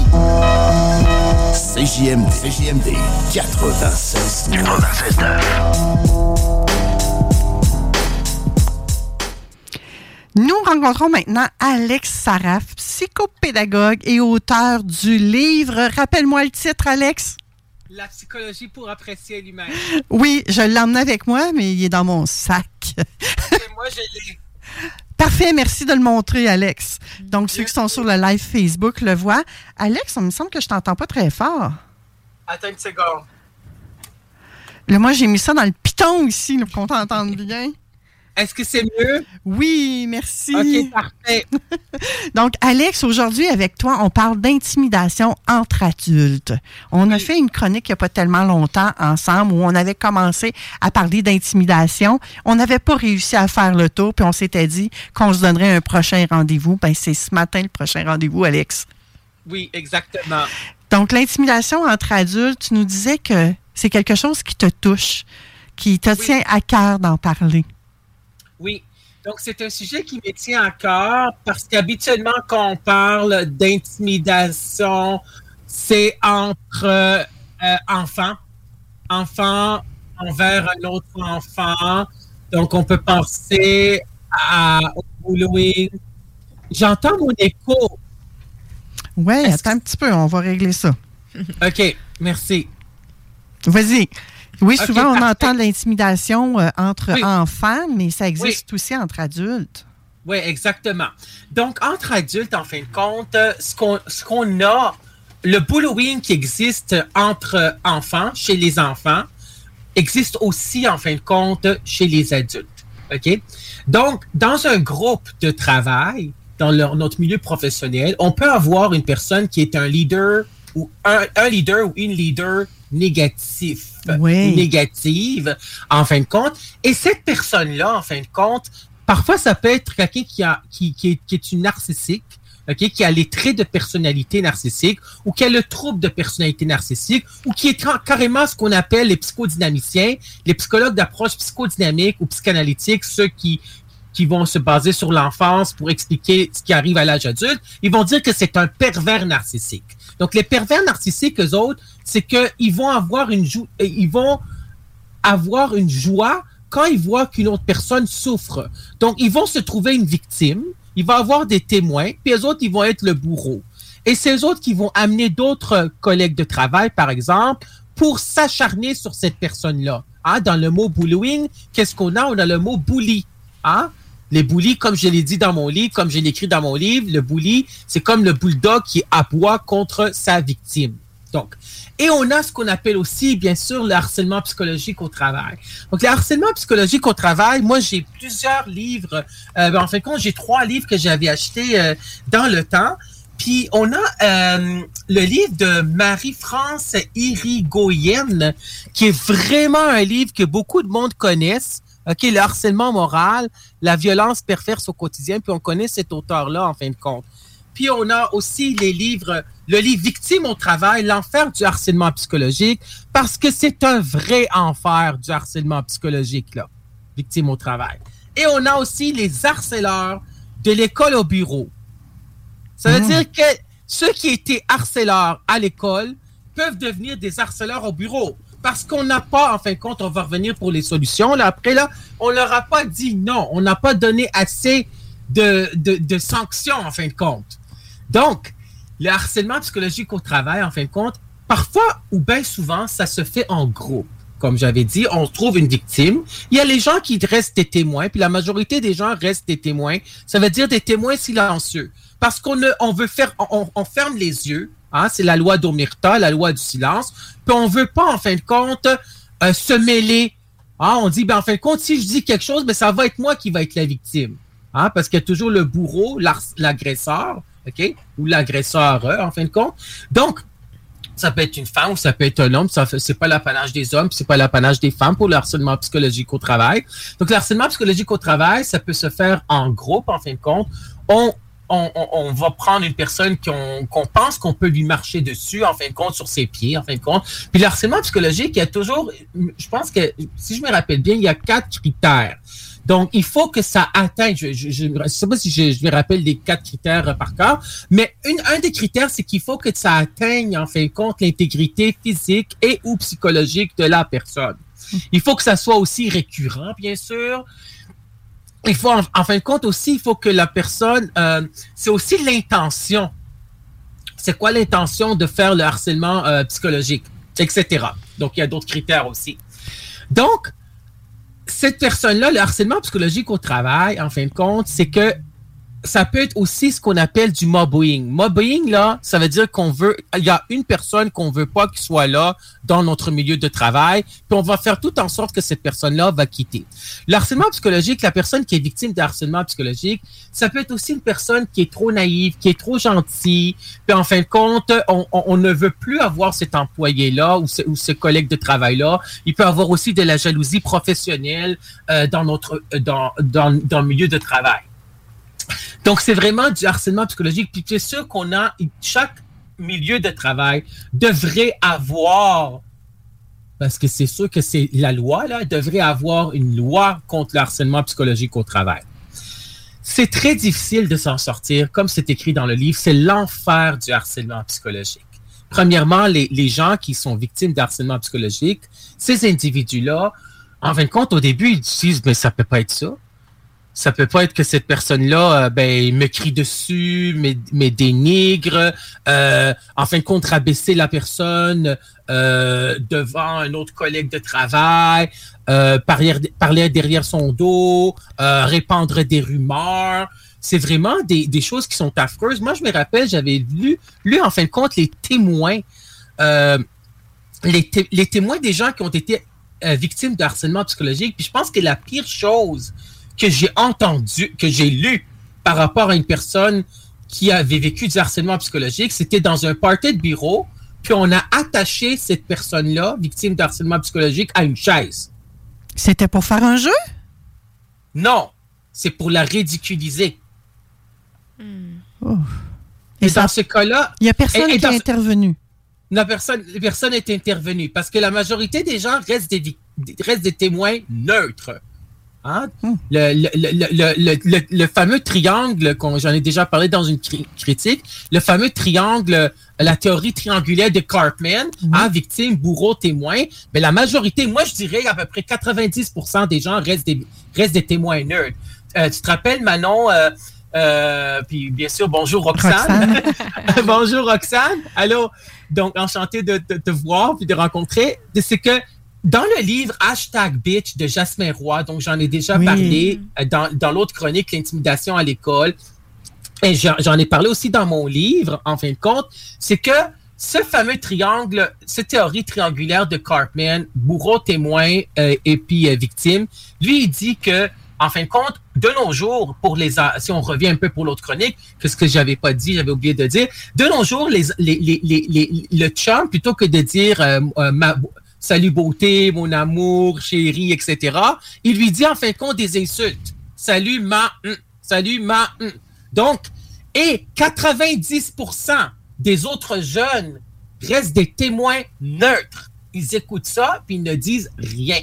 C J M D. C J M D quatre-vingt-seize. quatre-vingt-seize Nous rencontrons maintenant Alex Saraf, psychopédagogue et auteur du livre. Rappelle-moi le titre, Alex. La psychologie pour apprécier l'humain. Oui, je l'ai emmené avec moi, mais il est dans mon sac. Moi, je l'ai. Parfait, merci de le montrer, Alex. Donc, ceux qui sont sur le live Facebook le voient. Alex, il me semble que je t'entends pas très fort. Attends une seconde. Là, moi, j'ai mis ça dans le piton ici, là, pour qu'on t'entende bien. Est-ce que c'est mieux? Oui, merci. OK, parfait. Donc, Alex, aujourd'hui, avec toi, on parle d'intimidation entre adultes. On oui. a fait une chronique il n'y a pas tellement longtemps ensemble où on avait commencé à parler d'intimidation. On n'avait pas réussi à faire le tour, puis on s'était dit qu'on se donnerait un prochain rendez-vous. Ben, c'est ce matin le prochain rendez-vous, Alex. Oui, exactement. Donc, l'intimidation entre adultes, tu nous disais que c'est quelque chose qui te touche, qui te oui. tient à cœur d'en parler. Oui, donc c'est un sujet qui me tient à cœur parce qu'habituellement, quand on parle d'intimidation, c'est entre euh, enfants, enfants envers un autre enfant. Donc, on peut penser à, au bullying. J'entends mon écho. Oui, attends que... un petit peu, on va régler ça. OK, merci. Vas-y. Oui, okay, souvent, on parfait. entend l'intimidation euh, entre oui. enfants, mais ça existe oui. aussi entre adultes. Oui, exactement. Donc, entre adultes, en fin de compte, ce qu'on, ce qu'on a, le bullying qui existe entre enfants, chez les enfants, existe aussi, en fin de compte, chez les adultes. OK? Donc, dans un groupe de travail, dans leur, notre milieu professionnel, on peut avoir une personne qui est un leader ou un, un leader ou une leader négatif oui. ou négative, en fin de compte. Et cette personne-là, en fin de compte, parfois, ça peut être quelqu'un qui, a, qui, qui, est, qui est une narcissique, okay, qui a les traits de personnalité narcissique ou qui a le trouble de personnalité narcissique ou qui est carrément ce qu'on appelle les psychodynamiciens, les psychologues d'approche psychodynamique ou psychanalytique, ceux qui qui vont se baser sur l'enfance pour expliquer ce qui arrive à l'âge adulte, ils vont dire que c'est un pervers narcissique. Donc, les pervers narcissiques, eux autres, c'est qu'ils vont avoir une jo- ils vont avoir une joie quand ils voient qu'une autre personne souffre. Donc, ils vont se trouver une victime, il va avoir des témoins, puis eux autres, ils vont être le bourreau. Et c'est eux autres qui vont amener d'autres collègues de travail, par exemple, pour s'acharner sur cette personne-là. Hein? Dans le mot bullying, qu'est-ce qu'on a? On a le mot bully. Hein? Les bullies, comme je l'ai dit dans mon livre, comme je l'ai écrit dans mon livre, le bully, c'est comme le bulldog qui aboie contre sa victime. Donc, et on a ce qu'on appelle aussi, bien sûr, le harcèlement psychologique au travail. Donc, le harcèlement psychologique au travail, moi, j'ai plusieurs livres. Euh, ben, en fin de compte, j'ai trois livres que j'avais achetés euh, dans le temps. Puis, on a euh, le livre de Marie-France Irigoyen, qui est vraiment un livre que beaucoup de monde connaissent. OK, le harcèlement moral, la violence perverse au quotidien, puis on connaît cet auteur-là, en fin de compte. Puis on a aussi les livres, le livre « Victime au travail, l'enfer du harcèlement psychologique », parce que c'est un vrai enfer du harcèlement psychologique, là, « Victime au travail ». Et on a aussi les harceleurs de l'école au bureau. Ça veut mmh. dire que ceux qui étaient harceleurs à l'école peuvent devenir des harceleurs au bureau. Parce qu'on n'a pas, en fin de compte, on va revenir pour les solutions. Là, après, là, on leur a pas dit non. On n'a pas donné assez de, de, de sanctions, en fin de compte. Donc, le harcèlement psychologique au travail, en fin de compte, parfois ou bien souvent, ça se fait en groupe. Comme j'avais dit, on trouve une victime. Il y a les gens qui restent des témoins, puis la majorité des gens restent des témoins. Ça veut dire des témoins silencieux. Parce qu'on ne, on veut faire, on, on ferme les yeux. Hein, c'est la loi d'Omerta, la loi du silence. Puis on veut pas, en fin de compte, euh, se mêler. Hein, on dit, ben en fin de compte, si je dis quelque chose, ben ça va être moi qui va être la victime. Hein, parce qu'il y a toujours le bourreau, l'agresseur, OK, ou l'agresseur, en fin de compte. Donc, Ça peut être une femme ou ça peut être un homme. Ça fait, c'est pas l'apanage des hommes, puis c'est pas l'apanage des femmes pour le harcèlement psychologique au travail. Donc, le harcèlement psychologique au travail, ça peut se faire en groupe, en fin de compte. On, on, on, on va prendre une personne qu'on, qu'on pense qu'on peut lui marcher dessus, en fin de compte, sur ses pieds, en fin de compte. Puis le harcèlement psychologique, il y a toujours, je pense que, si je me rappelle bien, il y a quatre critères. Donc, il faut que ça atteigne, je ne sais pas si je, je me rappelle les quatre critères par cœur, mais une, un des critères, c'est qu'il faut que ça atteigne, en fin de compte, l'intégrité physique et ou psychologique de la personne. Il faut que ça soit aussi récurrent, bien sûr. Il faut, en, en fin de compte aussi, il faut que la personne, euh, c'est aussi l'intention. C'est quoi l'intention de faire le harcèlement euh, psychologique, et cetera. Donc, il y a d'autres critères aussi. Donc, cette personne-là, le harcèlement psychologique au travail, en fin de compte, c'est que ça peut être aussi ce qu'on appelle du mobbing. Mobbing, là, ça veut dire qu'on veut, il y a une personne qu'on veut pas qu'il soit là dans notre milieu de travail, puis on va faire tout en sorte que cette personne-là va quitter. Le harcèlement psychologique, la personne qui est victime de harcèlement psychologique, ça peut être aussi une personne qui est trop naïve, qui est trop gentille, puis en fin de compte, on, on, on ne veut plus avoir cet employé-là ou ce, ou ce collègue de travail-là. Il peut avoir aussi de la jalousie professionnelle euh, dans notre, dans, dans, dans le milieu de travail. Donc, c'est vraiment du harcèlement psychologique. Puis, c'est sûr qu'on a, chaque milieu de travail devrait avoir, parce que c'est sûr que c'est la loi, là, devrait avoir une loi contre le harcèlement psychologique au travail. C'est très difficile de s'en sortir, comme c'est écrit dans le livre, c'est l'enfer du harcèlement psychologique. Premièrement, les, les gens qui sont victimes de harcèlement psychologique, ces individus-là, en fin de compte, au début, ils disent, mais ça peut pas être ça. Ça peut pas être que cette personne-là, euh, ben, me crie dessus, me, me dénigre, euh, en fin de compte, rabaisser la personne euh, devant un autre collègue de travail, euh, parler, parler derrière son dos, euh, répandre des rumeurs. C'est vraiment des, des choses qui sont affreuses. Moi, je me rappelle, j'avais lu, lu en fin de compte les témoins, euh, les, té- les témoins des gens qui ont été euh, victimes de harcèlement psychologique. Puis je pense que la pire chose que j'ai entendu, que j'ai lu par rapport à une personne qui avait vécu du harcèlement psychologique, c'était dans un party de bureau, puis on a attaché cette personne-là, victime de harcèlement psychologique, à une chaise. C'était pour faire un jeu? Non, c'est pour la ridiculiser. Mm. Oh. Et, Et dans, dans ce cas-là... Il n'y a personne et, et qui est ce, intervenu. Non, personne, personne n'est intervenu, parce que la majorité des gens restent des, restent des témoins neutres. Hein? Hmm. Le, le, le, le, le, le fameux triangle, qu'on, j'en ai déjà parlé dans une cri- critique, le fameux triangle, la théorie triangulaire de Karpman, hmm. hein, victime, bourreau, témoin, mais la majorité, moi je dirais à peu près quatre-vingt-dix pour cent des gens restent des, restent des témoins nerds. Euh, tu te rappelles, Manon, euh, euh, puis bien sûr, bonjour Roxane. Roxane. Bonjour Roxane. Allô. Donc, enchanté de te voir puis de rencontrer. C'est que dans le livre Hashtag Bitch de Jasmin Roy, donc j'en ai déjà oui. parlé dans, dans l'autre chronique, l'intimidation à l'école, et j'en, j'en ai parlé aussi dans mon livre, en fin de compte, c'est que ce fameux triangle, cette théorie triangulaire de Karpman, bourreau, témoin euh, et puis euh, victime, lui, il dit que, en fin de compte, de nos jours, pour les, si on revient un peu pour l'autre chronique, que ce que j'avais pas dit, j'avais oublié de dire, de nos jours, les, les, les, les, les, le chum, plutôt que de dire euh, euh, ma, salut beauté, mon amour, chérie, et cetera, il lui dit en fin de compte des insultes. Salut ma, mm, salut ma. Mm. Donc, et quatre-vingt-dix pour cent des autres jeunes restent des témoins neutres. Ils écoutent ça, puis ils ne disent rien.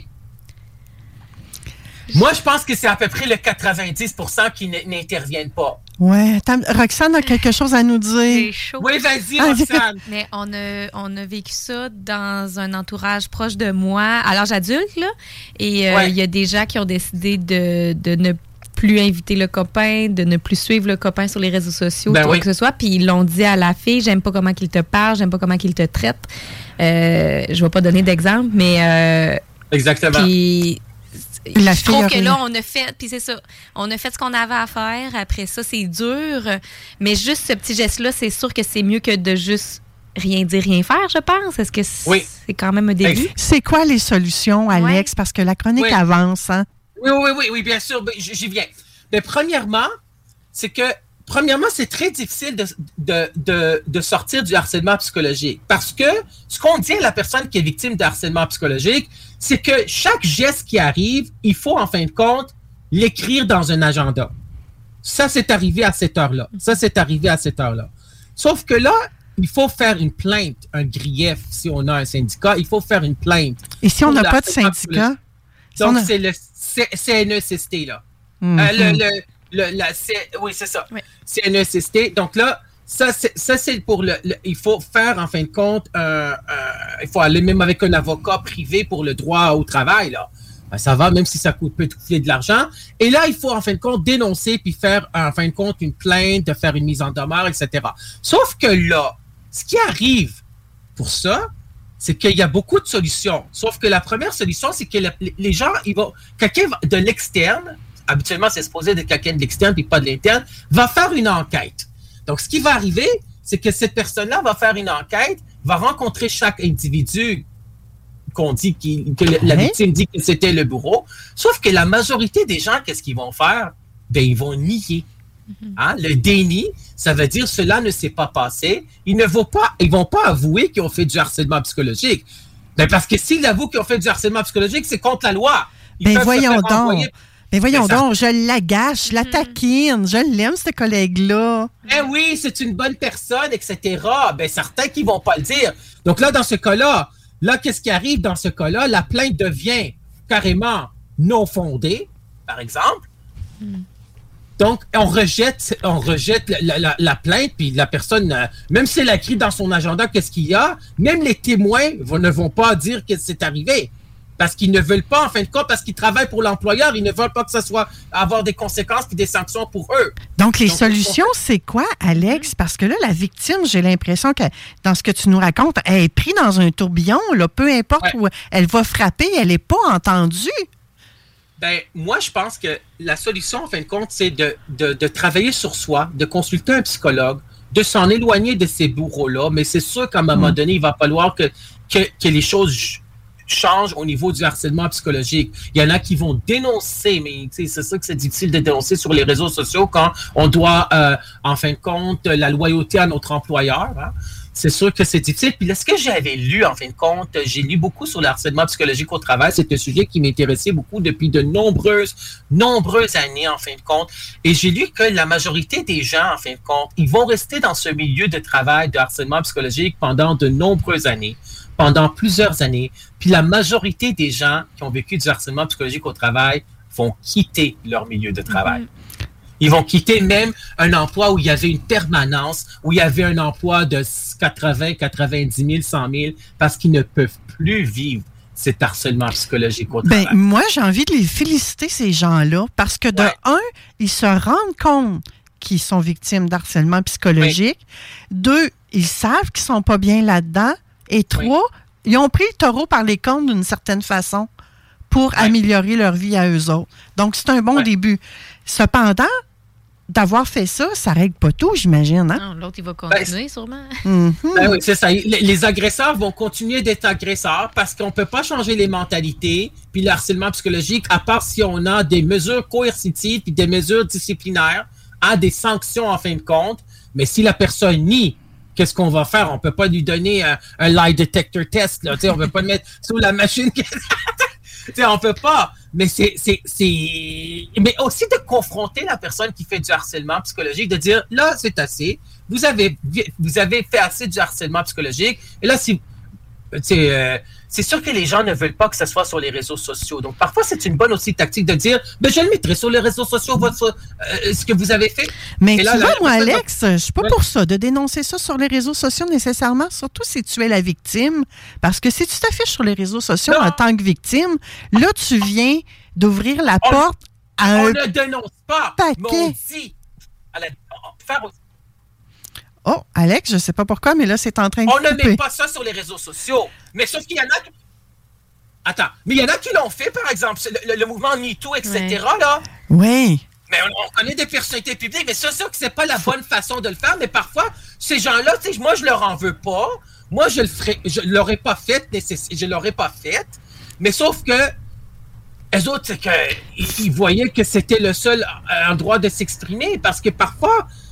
Moi, je pense que c'est à peu près le quatre-vingt-dix pour cent qui n- n'interviennent pas. Ouais. Roxane a quelque chose à nous dire. C'est chaud. Oui, vas-y, Roxane. Mais on a, on a vécu ça dans un entourage proche de moi, à l'âge adulte, là. Et euh, ouais. il y a des gens qui ont décidé de, de ne plus inviter le copain, de ne plus suivre le copain sur les réseaux sociaux, ben quoi oui. que ce soit. Puis ils l'ont dit à la fille, j'aime pas comment qu'il te parle, j'aime pas comment qu'il te traite. Euh, je vais pas donner d'exemple, mais... Euh, Exactement. Puis... La je trouve que là, on a fait, puis c'est ça, on a fait ce qu'on avait à faire. Après ça, c'est dur. Mais juste ce petit geste-là, c'est sûr que c'est mieux que de juste rien dire, rien faire, je pense. Est-ce que c'est, oui. c'est quand même un début? C'est quoi les solutions, Alex? Ouais. Parce que la chronique oui. avance. Hein? Oui, oui, oui, oui, bien sûr. J'y viens. Mais premièrement, c'est que premièrement, c'est très difficile de, de, de, de sortir du harcèlement psychologique parce que ce qu'on dit à la personne qui est victime de harcèlement psychologique, c'est que chaque geste qui arrive, il faut en fin de compte l'écrire dans un agenda. Ça, c'est arrivé à cette heure-là. Ça, c'est arrivé à cette heure-là. Sauf que là, il faut faire une plainte, un grief, si on a un syndicat, il faut faire une plainte. Et si on n'a pas de syndicat? Donc, a... c'est le C N E C S T, là. Mm-hmm. euh, le, le, le, la C... Oui, c'est ça. Oui. C N E C S T. Donc là, ça, c'est, ça, c'est pour le, le... Il faut faire, en fin de compte, un, un, il faut aller même avec un avocat privé pour le droit au travail, là. Ben, ça va, même si ça coûte, peut coûter de l'argent. Et là, il faut, en fin de compte, dénoncer puis faire, en fin de compte, une plainte, de faire une mise en demeure, et cetera. Sauf que là, ce qui arrive pour ça, c'est qu'il y a beaucoup de solutions. Sauf que la première solution, c'est que la, les gens, ils vont, quelqu'un de l'externe, habituellement, c'est supposé être quelqu'un de l'externe puis pas de l'interne, va faire une enquête. Donc, ce qui va arriver, c'est que cette personne-là va faire une enquête, va rencontrer chaque individu qu'on dit qu'il, que la victime dit que c'était le bourreau. Sauf que la majorité des gens, qu'est-ce qu'ils vont faire? Ben, ils vont nier. Hein? Le déni, ça veut dire cela ne s'est pas passé. Ils ne vont pas, ils vont pas avouer qu'ils ont fait du harcèlement psychologique. Ben, parce que s'ils avouent qu'ils ont fait du harcèlement psychologique, c'est contre la loi. Ils ben voyons donc. Envoyer... Ben voyons ben, donc, ça... je l'agache, je la taquine, je l'aime, ce collègue-là. Ben oui, c'est une bonne personne, et cetera. Ben certains qui vont pas le dire. Donc là, dans ce cas-là, Là, qu'est-ce qui arrive dans ce cas-là? La plainte devient carrément non fondée, par exemple. Mm. Donc, on rejette, on rejette la, la, la plainte, puis la personne, même si elle a écrit dans son agenda qu'est-ce qu'il y a, même les témoins vont, ne vont pas dire que c'est arrivé. Parce qu'ils ne veulent pas, en fin de compte, parce qu'ils travaillent pour l'employeur, ils ne veulent pas que ça soit avoir des conséquences et des sanctions pour eux. Donc, les Donc, solutions, c'est quoi, Alex? Parce que là, la victime, j'ai l'impression que, dans ce que tu nous racontes, elle est prise dans un tourbillon, là, peu importe ouais. où elle va frapper, elle n'est pas entendue. Ben, moi, je pense que la solution, en fin de compte, c'est de, de, de travailler sur soi, de consulter un psychologue, de s'en éloigner de ces bourreaux-là, mais c'est sûr qu'à un moment mmh. donné, il va falloir que, que, que les choses change au niveau du harcèlement psychologique. Il y en a qui vont dénoncer, mais c'est ça que c'est difficile de dénoncer sur les réseaux sociaux quand on doit, euh, en fin de compte, la loyauté à notre employeur. Hein. C'est sûr que c'est difficile. Puis là, ce que j'avais lu, en fin de compte, j'ai lu beaucoup sur le harcèlement psychologique au travail. C'est un sujet qui m'intéressait beaucoup depuis de nombreuses, nombreuses années, en fin de compte. Et j'ai lu que la majorité des gens, en fin de compte, ils vont rester dans ce milieu de travail de harcèlement psychologique pendant de nombreuses années. pendant plusieurs années. Puis la majorité des gens qui ont vécu du harcèlement psychologique au travail vont quitter leur milieu de travail. Mm-hmm. Ils vont quitter même un emploi où il y avait une permanence, où il y avait un emploi de quatre-vingts, quatre-vingt-dix mille, cent mille, parce qu'ils ne peuvent plus vivre cet harcèlement psychologique au travail. Ben, moi, j'ai envie de les féliciter, ces gens-là, parce que de ouais. un, ils se rendent compte qu'ils sont victimes d'harcèlement psychologique. Oui. Deux, ils savent qu'ils ne sont pas bien là-dedans. Et trois, oui. ils ont pris le taureau par les cornes d'une certaine façon pour oui. améliorer leur vie à eux autres. Donc, c'est un bon oui. début. Cependant, d'avoir fait ça, ça ne règle pas tout, j'imagine. Hein? Non, l'autre, il va continuer, ben, sûrement. Mm-hmm. Ben oui, c'est ça. Les, les agresseurs vont continuer d'être agresseurs parce qu'on ne peut pas changer les mentalités puis le harcèlement psychologique, à part si on a des mesures coercitives puis des mesures disciplinaires, à des sanctions en fin de compte. Mais si la personne nie, qu'est-ce qu'on va faire? On ne peut pas lui donner un, un lie detector test. Là. On ne peut pas le mettre sous la machine. On ne peut pas. Mais c'est, c'est, c'est... Mais aussi de confronter la personne qui fait du harcèlement psychologique, de dire, là, c'est assez. Vous avez, vous avez fait assez du harcèlement psychologique. Et là, si... C'est, euh, c'est sûr que les gens ne veulent pas que ça soit sur les réseaux sociaux. Donc, parfois, c'est une bonne aussi tactique de dire, ben, je le mettrai sur les réseaux sociaux, votre, euh, ce que vous avez fait. Mais et tu là, vois, la, moi, la, Alex, la... je suis pas ouais. pour ça, de dénoncer ça sur les réseaux sociaux nécessairement, surtout si tu es la victime. Parce que si tu t'affiches sur les réseaux sociaux non. en tant que victime, là, tu viens d'ouvrir la on, porte à on un ne dénonce pas, paquet. mais on dit à la, faire aussi. Oh, Alex, je ne sais pas pourquoi, mais là, c'est en train de On couper. ne met pas ça sur les réseaux sociaux. Mais sauf qu'il y en a... Qui... Attends, mais il y en a qui l'ont fait, par exemple, le, le, le mouvement MeToo, et cetera, ouais. là. Oui. Mais on, on connaît des personnalités publiques, mais c'est sûr que c'est pas la bonne façon de le faire. Mais parfois, ces gens-là, tu sais, moi, je leur en veux pas. Moi, je le ferai, je l'aurais pas fait, je l'aurais pas fait. Mais sauf que eux autres, c'est qu'ils ils voyaient que c'était le seul endroit de s'exprimer. Parce que parfois...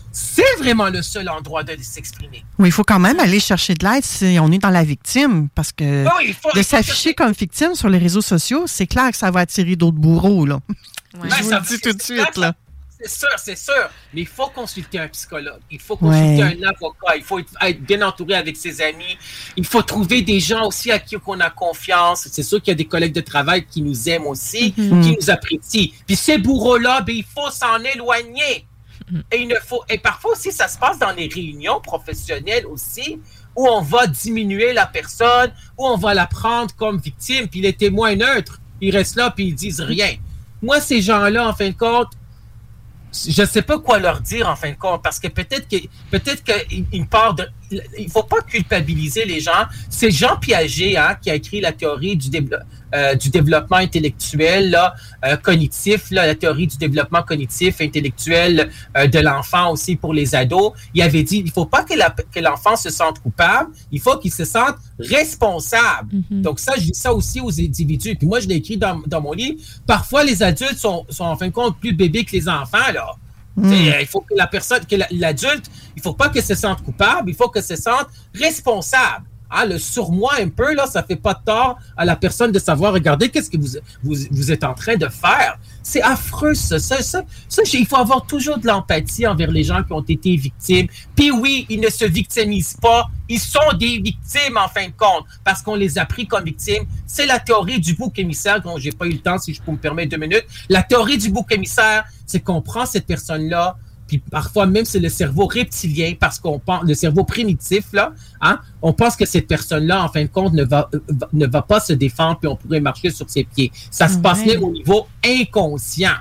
c'est vraiment le seul endroit de s'exprimer. Oui, il faut quand même aller chercher de l'aide si on est dans la victime, parce que oui, il faut, de il s'afficher comme victime sur les réseaux sociaux, c'est clair que ça va attirer d'autres bourreaux, là. Ouais. Je Ben, vous ça, le dis tout de suite, ça, là. C'est sûr, c'est sûr. Mais il faut consulter un psychologue. Il faut consulter Ouais. un avocat. Il faut être, être bien entouré avec ses amis. Il faut trouver des gens aussi à qui on a confiance. C'est sûr qu'il y a des collègues de travail qui nous aiment aussi, Mm-hmm. qui nous apprécient. Puis ces bourreaux-là, ben, il faut s'en éloigner. Et, il ne faut, et parfois aussi, ça se passe dans les réunions professionnelles aussi, où on va diminuer la personne, où on va la prendre comme victime, puis les témoins neutres, ils restent là, puis ils disent rien. Moi, ces gens-là, en fin de compte, je ne sais pas quoi leur dire, en fin de compte, parce que peut-être que peut-être qu'il part de... Il ne faut pas culpabiliser les gens. C'est Jean Piaget, hein, qui a écrit la théorie du, dévelop, euh, du développement intellectuel, là, euh, cognitif, là, la théorie du développement cognitif, intellectuel euh, de l'enfant aussi pour les ados. Il avait dit, il ne faut pas que, la, que l'enfant se sente coupable, il faut qu'il se sente responsable. Mm-hmm. Donc ça, je dis ça aussi aux individus. Puis moi, je l'ai écrit dans, dans mon livre. Parfois, les adultes sont, sont en fin de compte plus bébés que les enfants, là. Mm. Il faut que la personne, que l'adulte, il ne faut pas qu'elle se sente coupable, il faut qu'elle se sente responsable. Hein, le surmoi un peu, là, ça ne fait pas de tort à la personne de savoir, regardez, qu'est-ce que vous, vous, vous êtes en train de faire. C'est affreux, ça. ça, ça, ça il faut avoir toujours de l'empathie envers les gens qui ont été victimes. Puis oui, ils ne se victimisent pas. Ils sont des victimes, en fin de compte, parce qu'on les a pris comme victimes. C'est la théorie du bouc émissaire, dont je n'ai pas eu le temps, si je peux me permettre deux minutes. La théorie du bouc émissaire, c'est qu'on prend cette personne-là, puis parfois même c'est le cerveau reptilien, parce qu'on pense, le cerveau primitif, là, hein, on pense que cette personne-là, en fin de compte, ne va, euh, ne va pas se défendre, puis on pourrait marcher sur ses pieds. Ça se ouais. passe même au niveau inconscient.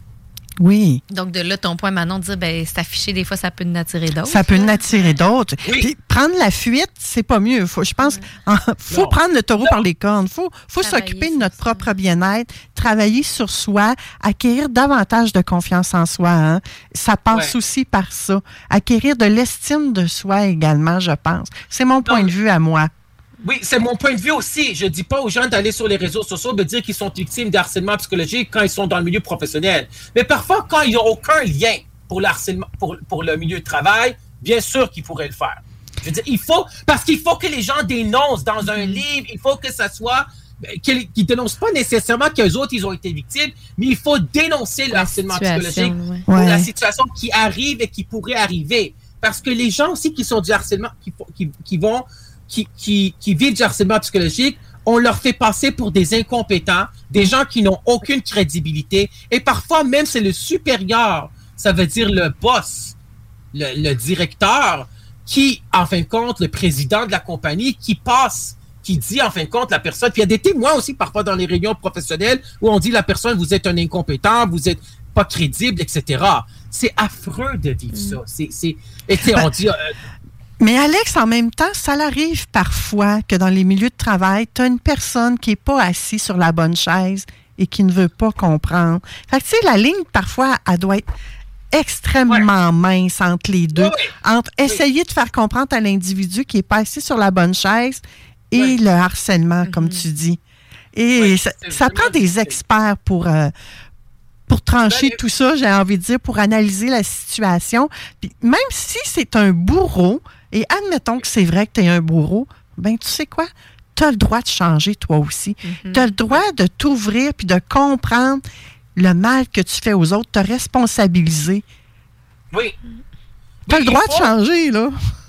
Oui. Donc, de là, ton point, Manon, de dire, ben, s'afficher, des fois, ça peut en attirer d'autres. Ça peut en attirer d'autres. Oui. Puis, prendre la fuite, c'est pas mieux. Faut, je pense, il faut non. prendre le taureau non. par les cornes. Il faut, faut s'occuper de notre propre ça. bien-être, travailler sur soi, acquérir davantage de confiance en soi. Hein. Ça passe ouais. aussi par ça. Acquérir de l'estime de soi également, je pense. C'est mon point non. de vue à moi. Oui, c'est mon point de vue aussi. Je ne dis pas aux gens d'aller sur les réseaux sociaux de dire qu'ils sont victimes de harcèlement psychologique quand ils sont dans le milieu professionnel. Mais parfois, quand ils n'ont aucun lien pour le harcèlement, pour, pour le milieu de travail, bien sûr qu'ils pourraient le faire. Je veux dire, il faut, parce qu'il faut que les gens dénoncent dans un livre, il faut que ça soit, qu'ils ne dénoncent pas nécessairement qu'eux autres, ils ont été victimes, mais il faut dénoncer le harcèlement psychologique ouais. pour ouais. la situation qui arrive et qui pourrait arriver. Parce que les gens aussi qui sont du harcèlement, qui, qui, qui vont... Qui, qui, qui vivent du harcèlement psychologique, on leur fait passer pour des incompétents, des gens qui n'ont aucune crédibilité, et parfois même c'est le supérieur, ça veut dire le boss, le, le directeur, qui, en fin de compte, le président de la compagnie, qui passe, qui dit, en fin de compte, la personne, puis il y a des témoins aussi parfois dans les réunions professionnelles où on dit la personne, vous êtes un incompétent, vous êtes pas crédible, et cetera. C'est affreux de vivre mm. ça. C'est, c'est, et on dit... Euh, Mais Alex, en même temps, ça arrive parfois que dans les milieux de travail, tu as une personne qui n'est pas assise sur la bonne chaise et qui ne veut pas comprendre. Fait que tu sais, la ligne, parfois, elle doit être extrêmement ouais. mince entre les deux. Oui. Entre oui. essayer de faire comprendre à l'individu qui n'est pas assis sur la bonne chaise et oui. le harcèlement, mm-hmm. comme tu dis. Et oui, ça, ça prend des experts pour... Euh, Pour trancher ben, tout ça, j'ai envie de dire, pour analyser la situation. Puis même si c'est un bourreau, et admettons que c'est vrai que tu es un bourreau, ben tu sais quoi? Tu as le droit de changer toi aussi. Mm-hmm. Tu as le droit de t'ouvrir puis de comprendre le mal que tu fais aux autres, te responsabiliser. Oui. Tu as oui, le droit faut... de changer, là.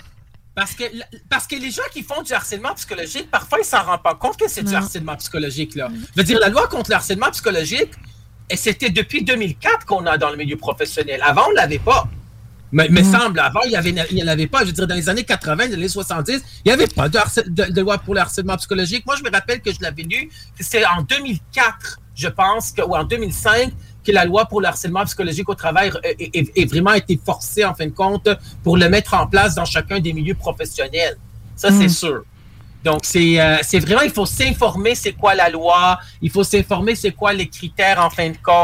Parce que, parce que les gens qui font du harcèlement psychologique, parfois, ils ne s'en rendent pas compte que c'est non. du harcèlement psychologique, là. Je veux dire, la loi contre le harcèlement psychologique, et c'était depuis deux mille quatre qu'on a dans le milieu professionnel. Avant, on ne l'avait pas. Me, me mmh. semble, avant, il n'y en avait pas. Je veux dire, dans les années quatre-vingts, dans les années soixante-dix, il n'y avait pas de, harcè- de, de loi pour le harcèlement psychologique. Moi, je me rappelle que je l'avais lu. C'était en deux mille quatre, je pense, que, ou en deux mille cinq, que la loi pour le harcèlement psychologique au travail ait vraiment été forcée, en fin de compte, pour le mettre en place dans chacun des milieux professionnels. Ça, mmh. c'est sûr. Donc, c'est, euh, c'est vraiment, il faut s'informer c'est quoi la loi, il faut s'informer c'est quoi les critères en fin de compte.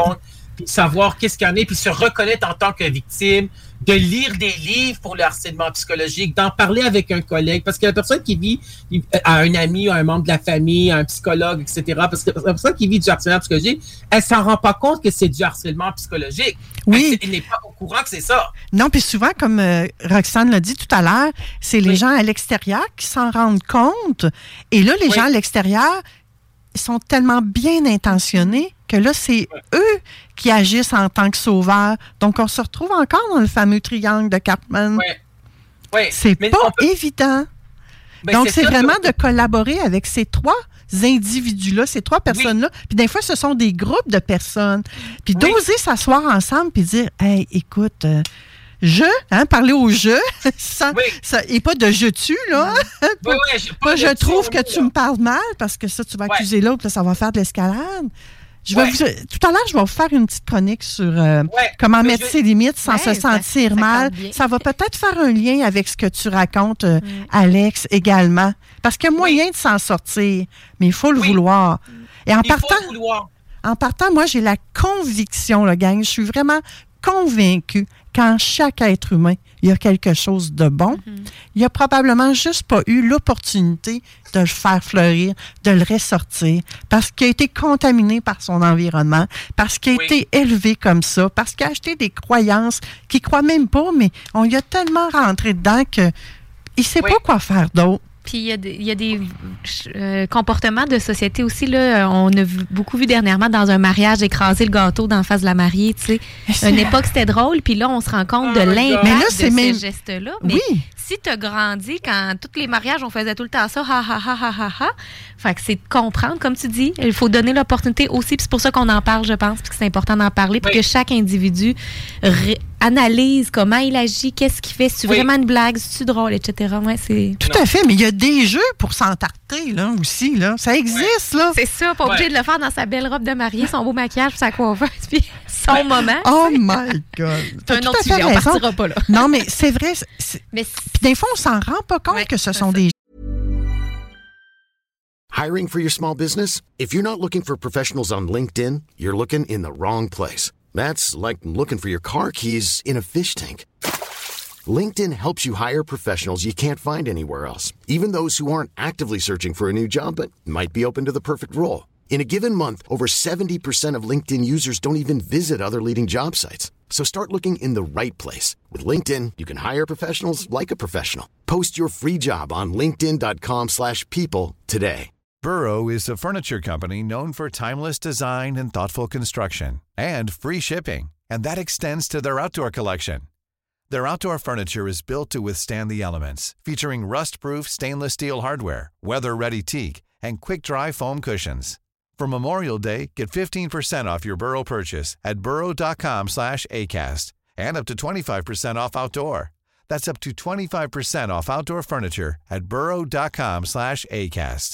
puis savoir qu'est-ce qu'il y en a, puis se reconnaître en tant que victime, de lire des livres pour le harcèlement psychologique, d'en parler avec un collègue, parce que la personne qui vit à un ami, à un membre de la famille, à un psychologue, et cetera, parce que la personne qui vit du harcèlement psychologique, elle s'en rend pas compte que c'est du harcèlement psychologique. Oui. Elle, elle n'est pas au courant que c'est ça. Non, puis souvent, comme euh, Roxane l'a dit tout à l'heure, c'est les oui. gens à l'extérieur qui s'en rendent compte. Et là, les oui. gens à l'extérieur, ils sont tellement bien intentionnés que là, c'est ouais. eux qui agissent en tant que sauveurs. Donc, on se retrouve encore dans le fameux triangle de Cartman. Oui. Oui. C'est mais pas peut... évident. Ben, Donc, c'est, c'est vraiment que... de collaborer avec ces trois individus-là, ces trois personnes-là. Oui. Puis des fois, ce sont des groupes de personnes. Puis oui. d'oser s'asseoir ensemble puis dire, « Hey, écoute... Euh, je, hein, parler au je, sans, oui. ça, et pas de je tue, là. Oui, oui, j'ai pas pas je trouve que tu me parles mal, parce que ça, tu vas ouais. accuser l'autre, là, ça va faire de l'escalade. Je vais ouais. vous, tout à l'heure, je vais vous faire une petite chronique sur euh, ouais. comment Mais mettre je... ses limites sans ouais, se sentir ça, mal. Ça, ça va peut-être faire un lien avec ce que tu racontes, euh, mm. Alex, également. Parce qu'il y a moyen oui. de s'en sortir, mais il faut le oui. vouloir. Et en il partant, faut le vouloir. En partant, moi, j'ai la conviction, là, gang, je suis vraiment convaincue qu'en chaque être humain, il y a quelque chose de bon. Mm-hmm. Il a probablement juste pas eu l'opportunité de le faire fleurir, de le ressortir, parce qu'il a été contaminé par son environnement, parce qu'il a oui. été élevé comme ça, parce qu'il a acheté des croyances qu'il croit même pas, mais on lui a tellement rentré dedans qu'il ne sait oui. pas quoi faire d'autre. Puis il y a des, il y a des euh, comportements de société aussi. Là, on a vu, beaucoup vu dernièrement dans un mariage d'écraser le gâteau d'en face de la mariée. Tu sais. Une époque, c'était drôle. Puis là, on se rend compte oh de l'impact là, de même... ces gestes-là. Mais oui. si tu as grandi, quand tous les mariages, on faisait tout le temps ça, ha, ha, ha, ha, ha, ha. Fait que c'est de comprendre, comme tu dis. Il faut donner l'opportunité aussi. Puis c'est pour ça qu'on en parle, je pense. Puis que c'est important d'en parler. Puis oui. que chaque individu ré- analyse comment il agit, qu'est-ce qu'il fait. C'est oui. vraiment une blague, c'est drôle, et cetera. Ouais, c'est... Tout à fait. Mais il y a des jeux pour s'entarter, là, aussi, là. Ça existe, ouais. là. C'est ça, pas obligé ouais. de le faire dans sa belle robe de mariée, son beau maquillage, sa coiffeuse, puis son ouais. moment. Oh my God! C'est un autre sujet, on partira pas là. Non, mais c'est vrai. C'est... Mais c'est... Puis des fois, on s'en rend pas compte ouais, que ce sont ça. Des... Hiring for your small business? If you're not looking for professionals on LinkedIn, you're looking in the wrong place. That's like looking for your car keys in a fish tank. LinkedIn helps you hire professionals you can't find anywhere else, even those who aren't actively searching for a new job but might be open to the perfect role. In a given month, over seventy percent of LinkedIn users don't even visit other leading job sites. So start looking in the right place. With LinkedIn, you can hire professionals like a professional. Post your free job on linkedin.com slash people today. Burrow is a furniture company known for timeless design and thoughtful construction, and free shipping, and that extends to their outdoor collection. Their outdoor furniture is built to withstand the elements, featuring rust-proof stainless steel hardware, weather-ready teak, and quick-dry foam cushions. For Memorial Day, get fifteen percent off your Burrow purchase at burrow.com slash ACAST and up to twenty-five percent off outdoor. That's up to twenty-five percent off outdoor furniture at burrow.com slash ACAST.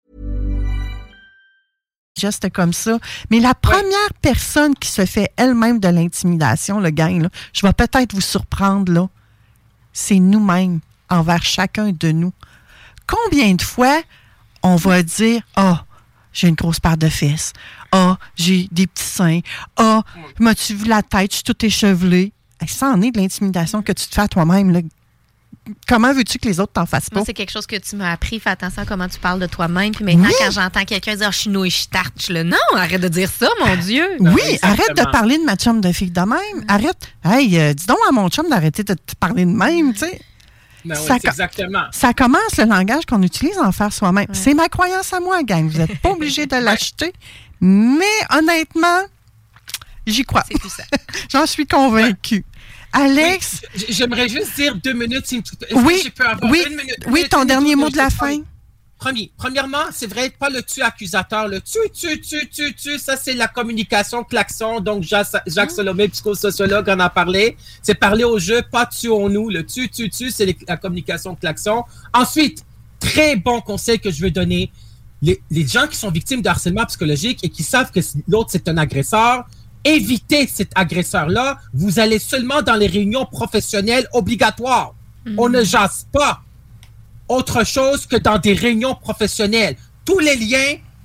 Geste comme ça. Mais la première ouais. personne qui se fait elle-même de l'intimidation, le gang, là, je vais peut-être vous surprendre, là, c'est nous-mêmes, envers chacun de nous. Combien de fois on va dire « Ah, oh, j'ai une grosse paire de fesses. Ah, oh, j'ai des petits seins. Ah, oh, m'as-tu vu la tête? Je suis tout échevelé. » Ça en est de l'intimidation que tu te fais à toi-même, là. Comment veux-tu que les autres t'en fassent pas? Moi, c'est quelque chose que tu m'as appris. Fais attention à comment tu parles de toi-même. Puis maintenant, oui. quand j'entends quelqu'un dire oh, « je suis nouille, je suis tarte », je suis là, non, arrête de dire ça, mon Dieu. Oui, oui arrête de parler de ma chum de fille de même. Mm. Arrête. Hey, euh, dis donc à mon chum d'arrêter de te parler de même, tu sais. Ben oui, ça, exactement. Ça commence le langage qu'on utilise en faire soi-même. Ouais. C'est ma croyance à moi, gang. Vous n'êtes pas obligé de l'acheter. Mais honnêtement, j'y crois. C'est tout ça. J'en suis convaincue. Alex? Oui, j'aimerais juste dire deux minutes. Est-ce oui, que je peux avoir oui, une minute? Oui, une ton minute, dernier minute, mot de la fin. Premier, premièrement, c'est vrai, pas le tu accusateur, le tu, tu, tu, tu, tu, ça c'est la communication klaxon. Donc Jacques, Jacques Salomé, psychosociologue, en a parlé. C'est parler au jeu, pas tuons-nous. Le tu, tu, tu, c'est la communication klaxon. Ensuite, très bon conseil que je veux donner. Les, les gens qui sont victimes de harcèlement psychologique et qui savent que l'autre c'est un agresseur, évitez cet agresseur-là. Vous allez seulement dans les réunions professionnelles obligatoires. Mmh. On ne jase pas autre chose que dans des réunions professionnelles. Tous les liens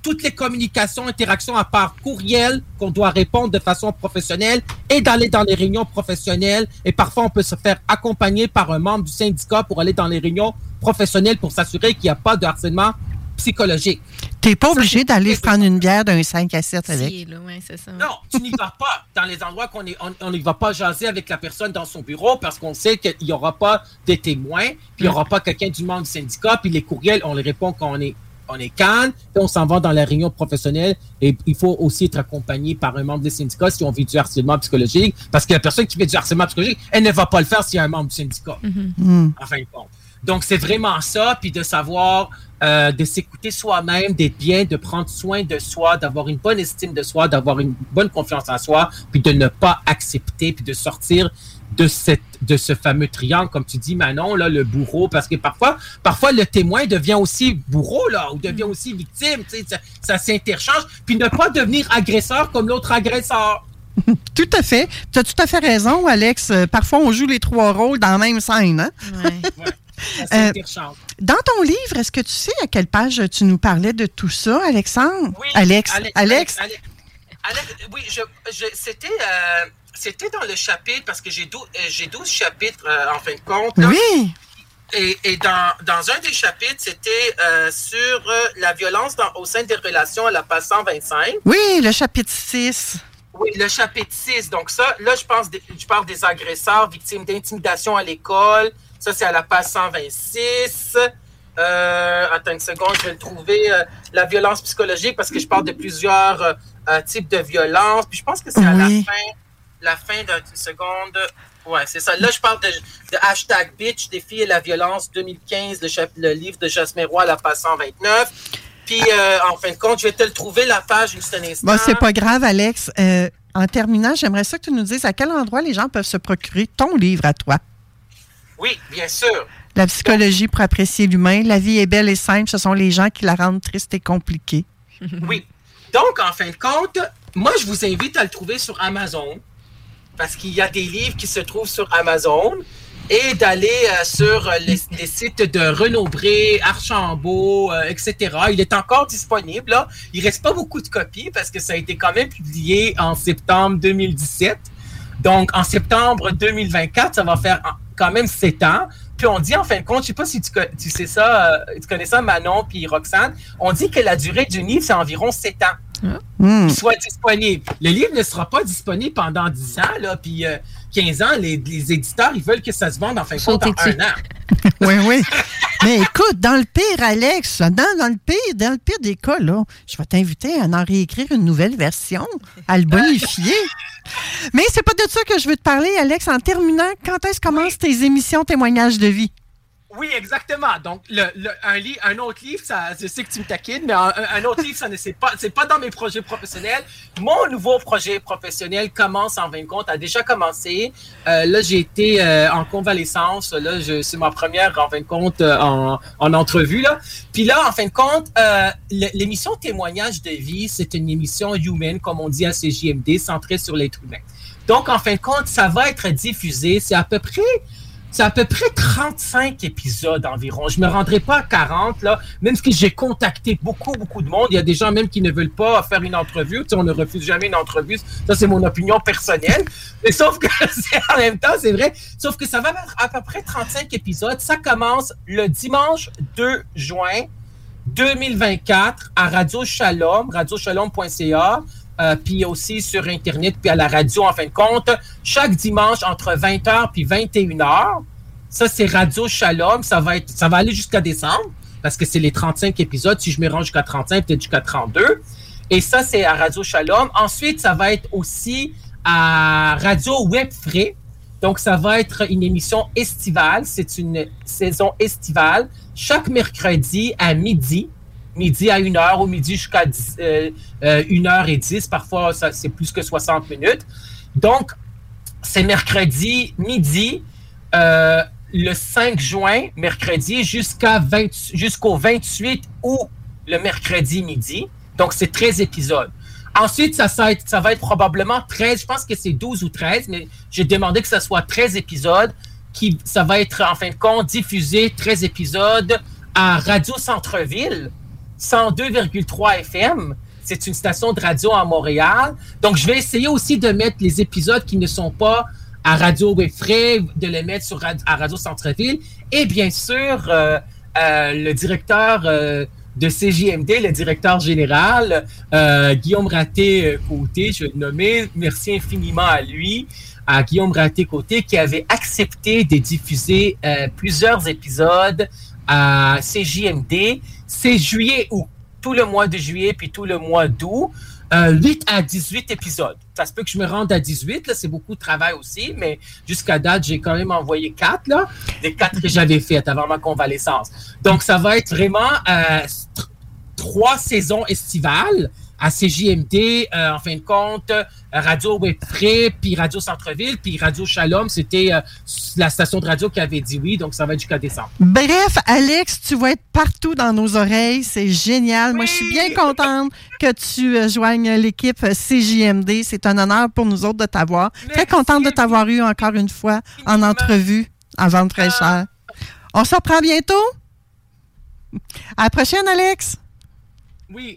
toutes les communications, interactions à part courriel qu'on doit répondre de façon professionnelle et d'aller dans les réunions professionnelles. Et parfois, on peut se faire accompagner par un membre du syndicat pour aller dans les réunions professionnelles pour s'assurer qu'il n'y a pas de harcèlement psychologique. Tu n'es pas obligé ça, d'aller prendre une bière d'un cinq à sept avec. Si, là, ouais, c'est ça. Non, tu n'y vas pas dans les endroits qu'on est, on n'y va pas jaser avec la personne dans son bureau parce qu'on sait qu'il n'y aura pas de témoins, puis il n'y aura pas quelqu'un du membre du syndicat, puis les courriels, on les répond quand on est, on est calme, puis on s'en va dans la réunion professionnelle et il faut aussi être accompagné par un membre du syndicat si on vit du harcèlement psychologique parce que la personne qui fait du harcèlement psychologique, elle ne va pas le faire s'il y a un membre du syndicat, mm-hmm. en fin de compte. Donc, c'est vraiment ça, puis de savoir, euh, de s'écouter soi-même, d'être bien, de prendre soin de soi, d'avoir une bonne estime de soi, d'avoir une bonne confiance en soi, puis de ne pas accepter, puis de sortir de cette, de ce fameux triangle, comme tu dis, Manon, là, le bourreau, parce que parfois, parfois le témoin devient aussi bourreau, là, ou devient aussi victime, tu sais, ça, ça s'interchange, puis ne pas devenir agresseur comme l'autre agresseur. Tout à fait. Tu as tout à fait raison, Alex. Parfois, on joue les trois rôles dans la même scène, hein? Ouais. Ouais. Euh, dans ton livre, est-ce que tu sais à quelle page tu nous parlais de tout ça, Alexandre? Oui, Alex. Alex. Alex. Alex, Alex oui, je, je, c'était, euh, c'était dans le chapitre, parce que j'ai douze, j'ai douze chapitres euh, en fin de compte. Là. Oui. Et, et dans, dans un des chapitres, c'était euh, sur euh, la violence dans, au sein des relations à la page cent vingt-cinq. Oui, le chapitre six. Oui, le chapitre six. Donc ça, là, je pense, je parle des agresseurs, victimes d'intimidation à l'école. Ça, c'est à la page cent vingt-six. Euh, attends une seconde, je vais le trouver. Euh, la violence psychologique, parce que je parle de plusieurs euh, types de violence. Puis je pense que c'est à oui. la fin, la fin d'une seconde. Ouais, c'est ça. Là, je parle de, de hashtag bitch, défi et la violence deux mille quinze, le, chap- le livre de Jasmin Roy à la page cent vingt-neuf. Puis, euh, en fin de compte, je vais te le trouver, la page, juste un instant. Bon, c'est pas grave, Alex. Euh, en terminant, j'aimerais ça que tu nous dises à quel endroit les gens peuvent se procurer ton livre à toi. Oui, bien sûr. La psychologie pour apprécier l'humain. La vie est belle et simple. Ce sont les gens qui la rendent triste et compliquée. Oui. Donc, en fin de compte, moi, je vous invite à le trouver sur Amazon parce qu'il y a des livres qui se trouvent sur Amazon et d'aller euh, sur les, les sites de Renaud-Bré, Archambault, euh, et cetera. Il est encore disponible. Là. Il ne reste pas beaucoup de copies parce que ça a été quand même publié en septembre deux mille dix-sept. Donc, en septembre deux mille vingt-quatre, ça va faire quand même sept ans. Puis on dit, en fin de compte, je ne sais pas si tu, tu sais ça, euh, tu connais ça, Manon puis Roxane, on dit que la durée du livre, c'est environ sept ans. Mmh. Qu'il soit disponible. Le livre ne sera pas disponible pendant dix ans, là, puis euh, quinze ans. Les, les éditeurs, ils veulent que ça se vende en fin de compte en un an. Oui, oui. Mais écoute, dans le pire, Alex, dans, dans, le pire, dans le pire des cas, là, je vais t'inviter à en réécrire une nouvelle version, à le bonifier. Mais c'est pas de ça que je veux te parler, Alex. En terminant, quand est-ce que commencent oui. tes émissions témoignages de vie? Oui, exactement. Donc, le, le, un, li- un autre livre, ça, je sais que tu me taquines, mais un, un autre livre, ça ne c'est pas, c'est pas dans mes projets professionnels. Mon nouveau projet professionnel commence en fin de compte, a déjà commencé. Euh, là, j'ai été euh, en convalescence. Là, je, c'est ma première, en fin de compte, euh, en, en entrevue. Là. Puis là, en fin de compte, euh, l'émission Témoignage de vie, c'est une émission humaine, comme on dit à C J M D, centrée sur l'être humain. Donc, en fin de compte, ça va être diffusé. C'est à peu près... C'est à peu près trente-cinq épisodes environ. Je ne me rendrai pas à quarante, là, même si j'ai contacté beaucoup, beaucoup de monde. Il y a des gens même qui ne veulent pas faire une entrevue. Tu sais, on ne refuse jamais une entrevue. Ça, c'est mon opinion personnelle. Mais sauf que, c'est, en même temps, c'est vrai, sauf que ça va être à peu près trente-cinq épisodes. Ça commence le dimanche deux juin deux mille vingt-quatre à Radio Shalom, radio shalom point c a. Euh, puis aussi sur Internet, puis à la radio, en fin de compte, chaque dimanche entre vingt heures puis vingt et une heures. Ça, c'est Radio Shalom. Ça va être, ça va aller jusqu'à décembre, parce que c'est les trente-cinq épisodes. Si je me rends jusqu'à trente-cinq, peut-être jusqu'à trente-deux. Et ça, c'est à Radio Shalom. Ensuite, ça va être aussi à Radio Web Frais. Donc, ça va être une émission estivale. C'est une saison estivale. Chaque mercredi à midi. Midi à une heure, ou midi jusqu'à dix, euh, euh, une heure et dix. Parfois, ça, c'est plus que soixante minutes. Donc, c'est mercredi midi, euh, le cinq juin, mercredi, jusqu'à vingt, jusqu'au vingt-huit août, le mercredi midi. Donc, c'est treize épisodes. Ensuite, ça, ça, va être, ça va être probablement treize, je pense que c'est douze ou treize, mais j'ai demandé que ça soit treize épisodes, qui, ça va être, en fin de compte, diffusé, treize épisodes, à Radio Centre-Ville. cent deux virgule trois F M. C'est une station de radio à Montréal. Donc, je vais essayer aussi de mettre les épisodes qui ne sont pas à Radio Webfray, de les mettre sur, à Radio Centre-Ville. Et bien sûr, euh, euh, le directeur euh, de C J M D, le directeur général, euh, Guillaume Raté-Côté, je vais le nommer. Merci infiniment à lui, à Guillaume Raté-Côté, qui avait accepté de diffuser euh, plusieurs épisodes à C J M D. C'est juillet-août, tout le mois de juillet puis tout le mois d'août. Euh, huit à dix-huit épisodes. Ça se peut que je me rende à dix-huit, là, c'est beaucoup de travail aussi, mais jusqu'à date, j'ai quand même envoyé quatre, là, les quatre que j'avais faites avant ma convalescence. Donc, ça va être vraiment euh, th- trois saisons estivales à C J M D, euh, en fin de compte, Radio Webfray, puis Radio Centre-Ville, puis Radio Shalom, c'était euh, la station de radio qui avait dit oui, donc ça va être jusqu'à décembre. Bref, Alex, tu vas être partout dans nos oreilles, c'est génial. Oui. Moi, je suis bien contente que tu euh, joignes l'équipe C J M D. C'est un honneur pour nous autres de t'avoir. Merci. Très contente de t'avoir eu encore une fois en entrevue à Vente fraîcheur. Ah. On se reprend bientôt. À la prochaine, Alex. Oui.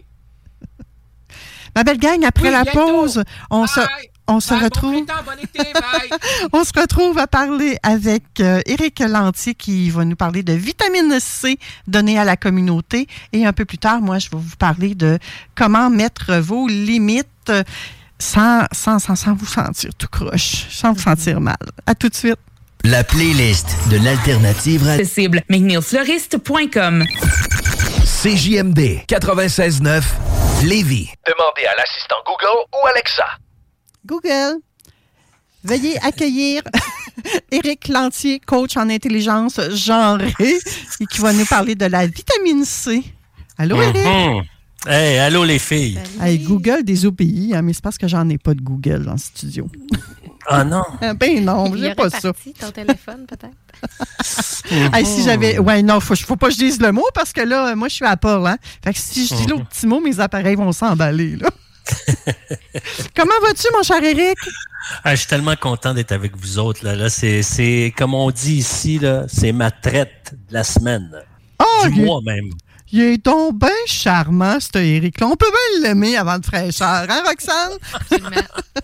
Ma belle gang, après oui, la bientôt. pause, on bye. se, on se bye, retrouve. Bon bon été, bye. On se retrouve à parler avec euh, Éric Lantier qui va nous parler de vitamine C donnée à la communauté. Et un peu plus tard, moi, je vais vous parler de comment mettre vos limites sans, sans, sans, sans vous sentir tout croche, sans vous sentir mal. À tout de suite. La playlist de l'alternative accessible. mcneil fleuriste point com. C J M D quatre-vingt-seize neuf Lévis. Demandez à l'assistant Google ou Alexa. Google, veuillez accueillir Éric Lantier, coach en intelligence genrée, et qui va nous parler de la vitamine C. Allô, Éric? Mm-hmm. Hey, allô les filles. Hey, Google des O P I, hein, mais c'est parce que j'en ai pas de Google dans le studio. Ah non? Ben non, j'ai pas ça. ton téléphone, peut-être? Hey, si j'avais... Ouais, non, faut, faut pas que je dise le mot parce que là, moi, je suis à Apple, hein. Fait que si je dis l'autre petit mot, mes appareils vont s'emballer, là. Comment vas-tu, mon cher Éric? Ah, je suis tellement content d'être avec vous autres, là. Là c'est, c'est, comme on dit ici, là, c'est ma traite de la semaine. Oh, du mois même. Il est donc bien charmant, ce Éric-là. On peut bien l'aimer avant de fraîcheur, hein, Roxane? Absolument.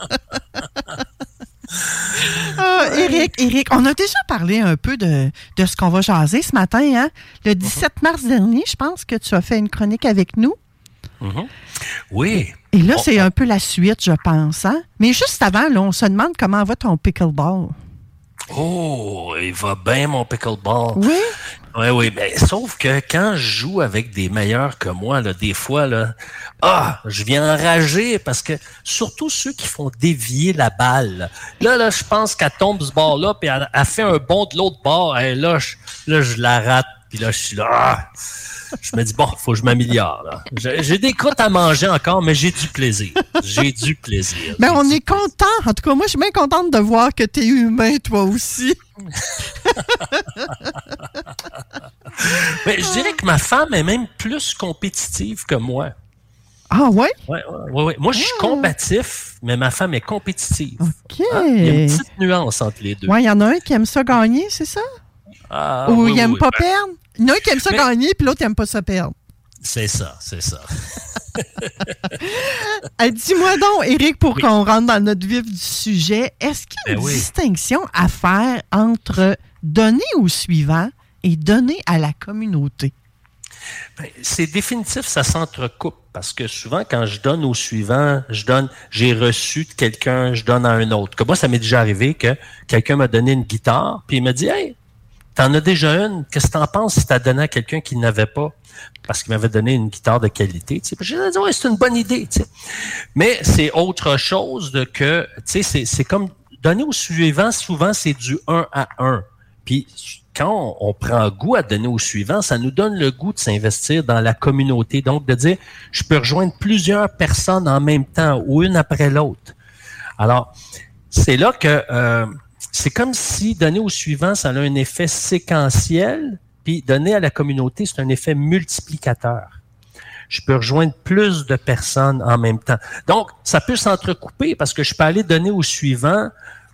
Ah, Éric, Éric, on a déjà parlé un peu de, de ce qu'on va jaser ce matin, hein? Le dix-sept mars dernier, je pense que tu as fait une chronique avec nous. Mm-hmm. Oui. Et là, on, c'est on... un peu la suite, je pense, hein? Mais juste avant, là, on se demande comment va ton pickleball. Oh, il va bien, mon pickleball. Oui? Oui, oui, mais sauf que quand je joue avec des meilleurs que moi, là, des fois, là, ah, je viens enrager parce que surtout ceux qui font dévier la balle. Là, là, je pense qu'elle tombe ce bord-là, puis elle, elle fait un bond de l'autre bord. Et là, je, là, je la rate, puis là, je suis là. Ah, je me dis, bon, faut que je m'améliore. Là. J'ai, j'ai des croûtes à manger encore, mais j'ai du plaisir. J'ai du plaisir. Ben, on est content. En tout cas, moi, je suis bien contente de voir que tu es humain, toi aussi. Mais je dirais que ma femme est même plus compétitive que moi. Ah ouais? Oui, oui, oui. Moi, je suis ah. combatif, mais ma femme est compétitive. OK. Hein? Il y a une petite nuance entre les deux. Oui, il y en a un qui aime ça gagner, c'est ça? Ah, Ou oui, il n'aime oui, pas ben... perdre? Il y en a un qui aime ça mais... gagner, puis l'autre n'aime pas ça perdre. C'est ça, c'est ça. Dis-moi donc, Éric, pour oui. qu'on rentre dans notre vif du sujet, est-ce qu'il y a ben une oui. distinction à faire entre donner au suivant et donner à la communauté? Ben, c'est définitif, ça s'entrecoupe. Parce que souvent, quand je donne au suivant, je donne, j'ai reçu de quelqu'un, je donne à un autre. Comme moi, ça m'est déjà arrivé que quelqu'un m'a donné une guitare, puis il m'a dit « Hey, t'en as déjà une, qu'est-ce que t'en penses si t'as donné à quelqu'un qui n'avait pas? » Parce qu'il m'avait donné une guitare de qualité. Tu sais. J'ai dit « Ouais, c'est une bonne idée. » Tu sais. Mais c'est autre chose de que, tu sais, c'est, c'est comme donner au suivant, souvent, c'est du un à un. Puis quand on, on prend goût à donner au suivant, ça nous donne le goût de s'investir dans la communauté. Donc, de dire, je peux rejoindre plusieurs personnes en même temps ou une après l'autre. Alors, c'est là que euh, c'est comme si donner au suivant, ça a un effet séquentiel, puis donner à la communauté, c'est un effet multiplicateur. Je peux rejoindre plus de personnes en même temps. Donc, ça peut s'entrecouper parce que je peux aller donner au suivant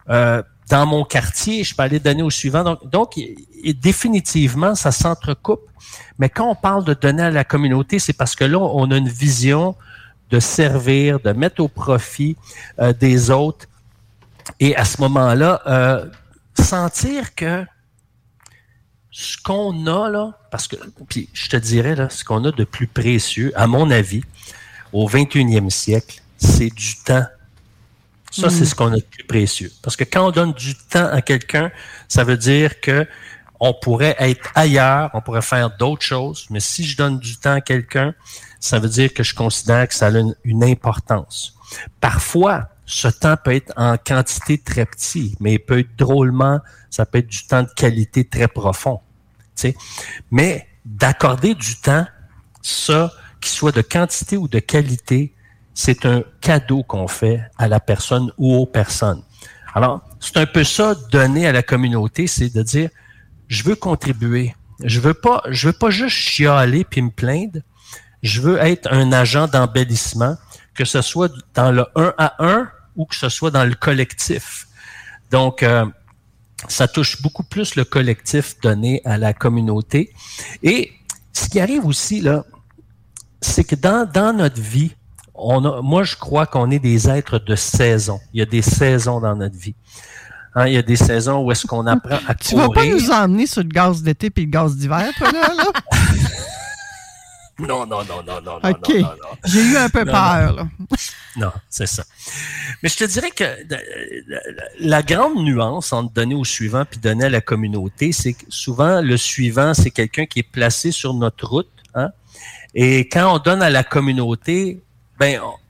euh, dans mon quartier, je peux aller donner au suivant. Donc, donc et définitivement, ça s'entrecoupe. Mais quand on parle de donner à la communauté, c'est parce que là, on a une vision de servir, de mettre au profit euh, des autres. Et à ce moment-là, euh, sentir que ce qu'on a là, parce que, puis je te dirais, là, ce qu'on a de plus précieux, à mon avis, au vingt et unième siècle, c'est du temps. Ça, mmh. c'est ce qu'on a de plus précieux. Parce que quand on donne du temps à quelqu'un, ça veut dire que on pourrait être ailleurs, on pourrait faire d'autres choses, mais si je donne du temps à quelqu'un, ça veut dire que je considère que ça a une, une importance. Parfois, ce temps peut être en quantité très petite, mais il peut être drôlement, ça peut être du temps de qualité très profond. Tu sais. Mais d'accorder du temps, ça, qu'il soit de quantité ou de qualité, c'est un cadeau qu'on fait à la personne ou aux personnes. Alors, c'est un peu ça, donner à la communauté, c'est de dire, je veux contribuer. Je veux pas, je veux pas juste chialer puis me plaindre. Je veux être un agent d'embellissement, que ce soit dans le un à un ou que ce soit dans le collectif. Donc, euh, ça touche beaucoup plus le collectif donné à la communauté. Et ce qui arrive aussi, là, c'est que dans, dans notre vie, on a, moi, je crois qu'on est des êtres de saison. Il y a des saisons dans notre vie. Hein, il y a des saisons où est-ce qu'on apprend à tu courir. Tu vas pas nous emmener sur le gaz d'été puis le gaz d'hiver, toi, là? là? Non, non, non, non, non, OK. non, non, non. J'ai eu un peu non, peur, non. là. Non, c'est ça. Mais je te dirais que la grande nuance entre donner au suivant puis donner à la communauté, c'est que souvent, le suivant, c'est quelqu'un qui est placé sur notre route. Hein? Et quand on donne à la communauté, ben on,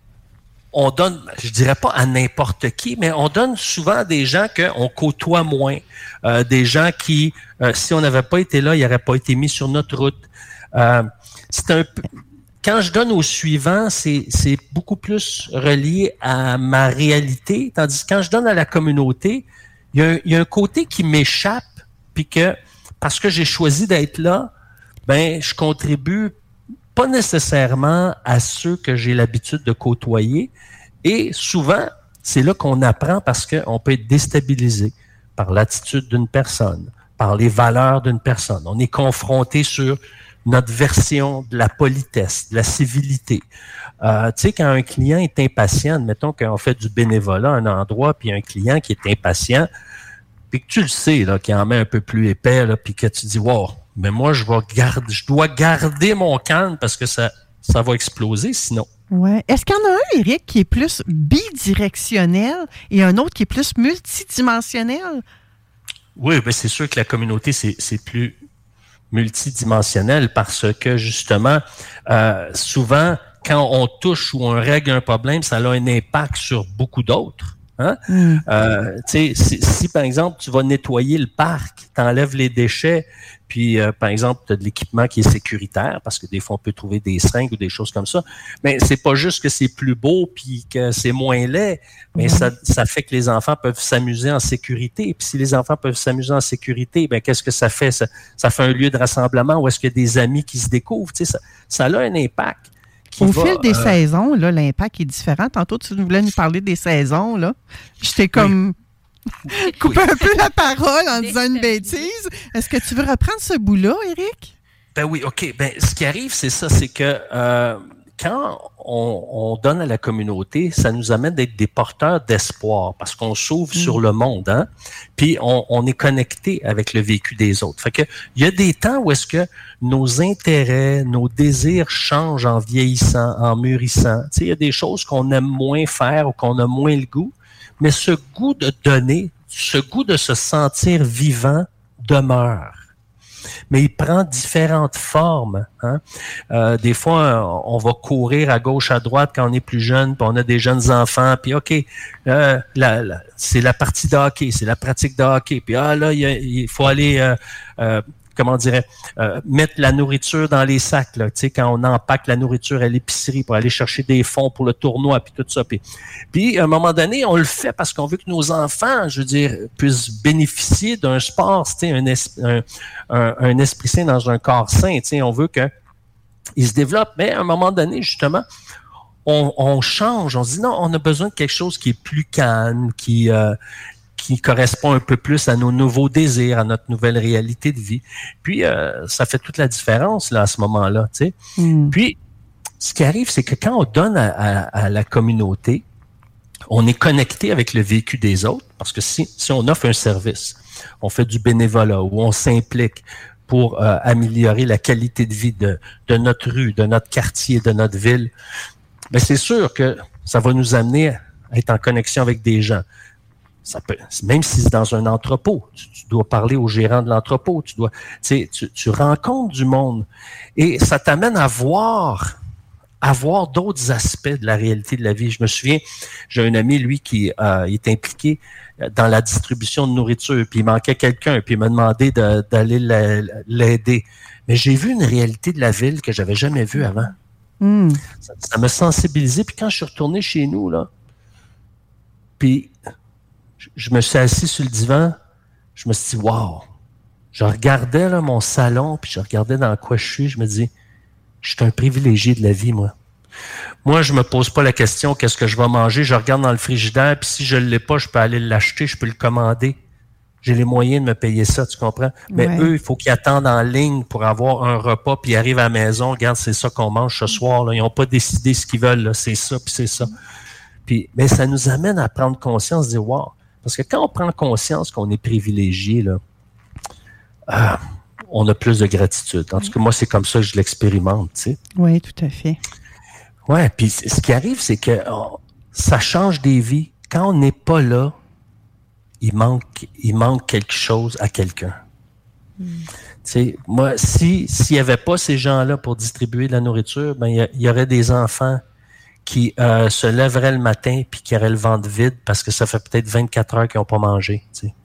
on donne, je dirais pas à n'importe qui, mais on donne souvent à des gens qu'on côtoie moins, euh, des gens qui, euh, si on n'avait pas été là, ils n'auraient pas été mis sur notre route. Euh, c'est un peu, quand je donne au suivant, c'est, c'est beaucoup plus relié à ma réalité, tandis que quand je donne à la communauté, il y a un, il y a un côté qui m'échappe, puis que parce que j'ai choisi d'être là, ben je contribue pas nécessairement à ceux que j'ai l'habitude de côtoyer. Et souvent, c'est là qu'on apprend parce qu'on peut être déstabilisé par l'attitude d'une personne, par les valeurs d'une personne. On est confronté sur notre version de la politesse, de la civilité. Euh, tu sais, quand un client est impatient, admettons qu'on fait du bénévolat à un endroit, puis un client qui est impatient, puis que tu le sais, là, qu'il en met un peu plus épais, là, puis que tu dis, wow, mais moi, je vais garder, je dois garder mon calme parce que ça, ça va exploser sinon. Ouais. Est-ce qu'il y en a un, Éric, qui est plus bidirectionnel et un autre qui est plus multidimensionnel? Oui, ben c'est sûr que la communauté, c'est, c'est plus multidimensionnel parce que, justement, euh, souvent, quand on touche ou on règle un problème, ça a un impact sur beaucoup d'autres. Hein? Mm. Euh, tu sais, si, si, par exemple, tu vas nettoyer le parc, tu enlèves les déchets, puis, euh, par exemple, tu as de l'équipement qui est sécuritaire, parce que des fois, on peut trouver des seringues ou des choses comme ça, mais c'est pas juste que c'est plus beau puis que c'est moins laid, mais mm. ça, ça fait que les enfants peuvent s'amuser en sécurité. Puis si les enfants peuvent s'amuser en sécurité, ben qu'est-ce que ça fait? Ça, ça fait un lieu de rassemblement où est-ce qu'il y a des amis qui se découvrent. Tu sais, ça, ça a un impact. Au va, fil des euh... saisons, là, l'impact est différent. Tantôt, tu voulais nous parler des saisons. Là. J'étais comme oui. coupé oui. un peu la parole en disant une bêtise. Est-ce que tu veux reprendre ce bout-là, Éric? Ben oui, OK. Ben, ce qui arrive, c'est ça, c'est que euh, quand on, on donne à la communauté, ça nous amène d'être des porteurs d'espoir parce qu'on s'ouvre mmh. sur le monde, hein? Puis on, on est connecté avec le vécu des autres. Fait que il y a des temps où est-ce que nos intérêts, nos désirs changent en vieillissant, en mûrissant. Tu sais, il y a des choses qu'on aime moins faire ou qu'on a moins le goût, mais ce goût de donner, ce goût de se sentir vivant demeure. Mais il prend différentes formes. Hein? Euh, des fois, on va courir à gauche, à droite quand on est plus jeune, puis on a des jeunes enfants, puis OK, euh, la, la, c'est la partie de hockey, c'est la pratique de hockey, puis ah là, il, il faut aller, euh, euh, comment dirais, euh, mettre la nourriture dans les sacs, là, tu sais, quand on empaque la nourriture à l'épicerie pour aller chercher des fonds pour le tournoi, puis tout ça. Puis, puis à un moment donné, on le fait parce qu'on veut que nos enfants, je veux dire, puissent bénéficier d'un sport, tu sais, un, es- un, un, un esprit sain dans un corps sain, tu sais, on veut qu'ils se développent. Mais à un moment donné, justement, on, on change, on se dit non, on a besoin de quelque chose qui est plus calme, qui... Euh, qui correspond un peu plus à nos nouveaux désirs, à notre nouvelle réalité de vie. Puis, euh, ça fait toute la différence là, à ce moment-là. Tu sais. Mm. Puis, ce qui arrive, c'est que quand on donne à, à, à la communauté, on est connecté avec le vécu des autres, parce que si, si on offre un service, on fait du bénévolat ou on s'implique pour euh, améliorer la qualité de vie de, de notre rue, de notre quartier, de notre ville, bien, c'est sûr que ça va nous amener à être en connexion avec des gens. Ça peut, même si c'est dans un entrepôt, tu, tu dois parler au gérant de l'entrepôt, tu dois, tu sais, tu, tu rencontres du monde et ça t'amène à voir à voir d'autres aspects de la réalité de la vie. Je me souviens, j'ai un ami, lui, qui euh, est impliqué dans la distribution de nourriture, puis il manquait quelqu'un, puis il m'a demandé de, d'aller l'aider. Mais j'ai vu une réalité de la ville que j'avais jamais vue avant. Mm. Ça, ça m'a sensibilisé. Puis quand je suis retourné chez nous, là, puis je me suis assis sur le divan, je me suis dit, wow! Je regardais là, mon salon, puis je regardais dans quoi je suis, je me dis, je suis un privilégié de la vie, moi. Moi, je me pose pas la question qu'est-ce que je vais manger. Je regarde dans le frigidaire, puis si je ne l'ai pas, je peux aller l'acheter, je peux le commander. J'ai les moyens de me payer ça, tu comprends? Mais ouais. Eux, il faut qu'ils attendent en ligne pour avoir un repas, puis ils arrivent à la maison, regarde, c'est ça qu'on mange ce soir. Là. Ils n'ont pas décidé ce qu'ils veulent, là. C'est ça, puis c'est ça. Puis, mais ça nous amène à prendre conscience, de dire, wow! Parce que quand on prend conscience qu'on est privilégié, là, euh, on a plus de gratitude. En tout cas, moi, c'est comme ça que je l'expérimente, tu sais. Oui, tout à fait. Oui, puis ce qui arrive, c'est que oh, ça change des vies. Quand on n'est pas là, il manque, il manque quelque chose à quelqu'un. Mm. Tu sais, moi, si s'il n'y avait pas ces gens-là pour distribuer de la nourriture, ben il y, y aurait des enfants qui euh, se lèveraient le matin puis qui auraient le ventre vide parce que ça fait peut-être vingt-quatre heures qu'ils n'ont pas mangé, tu sais.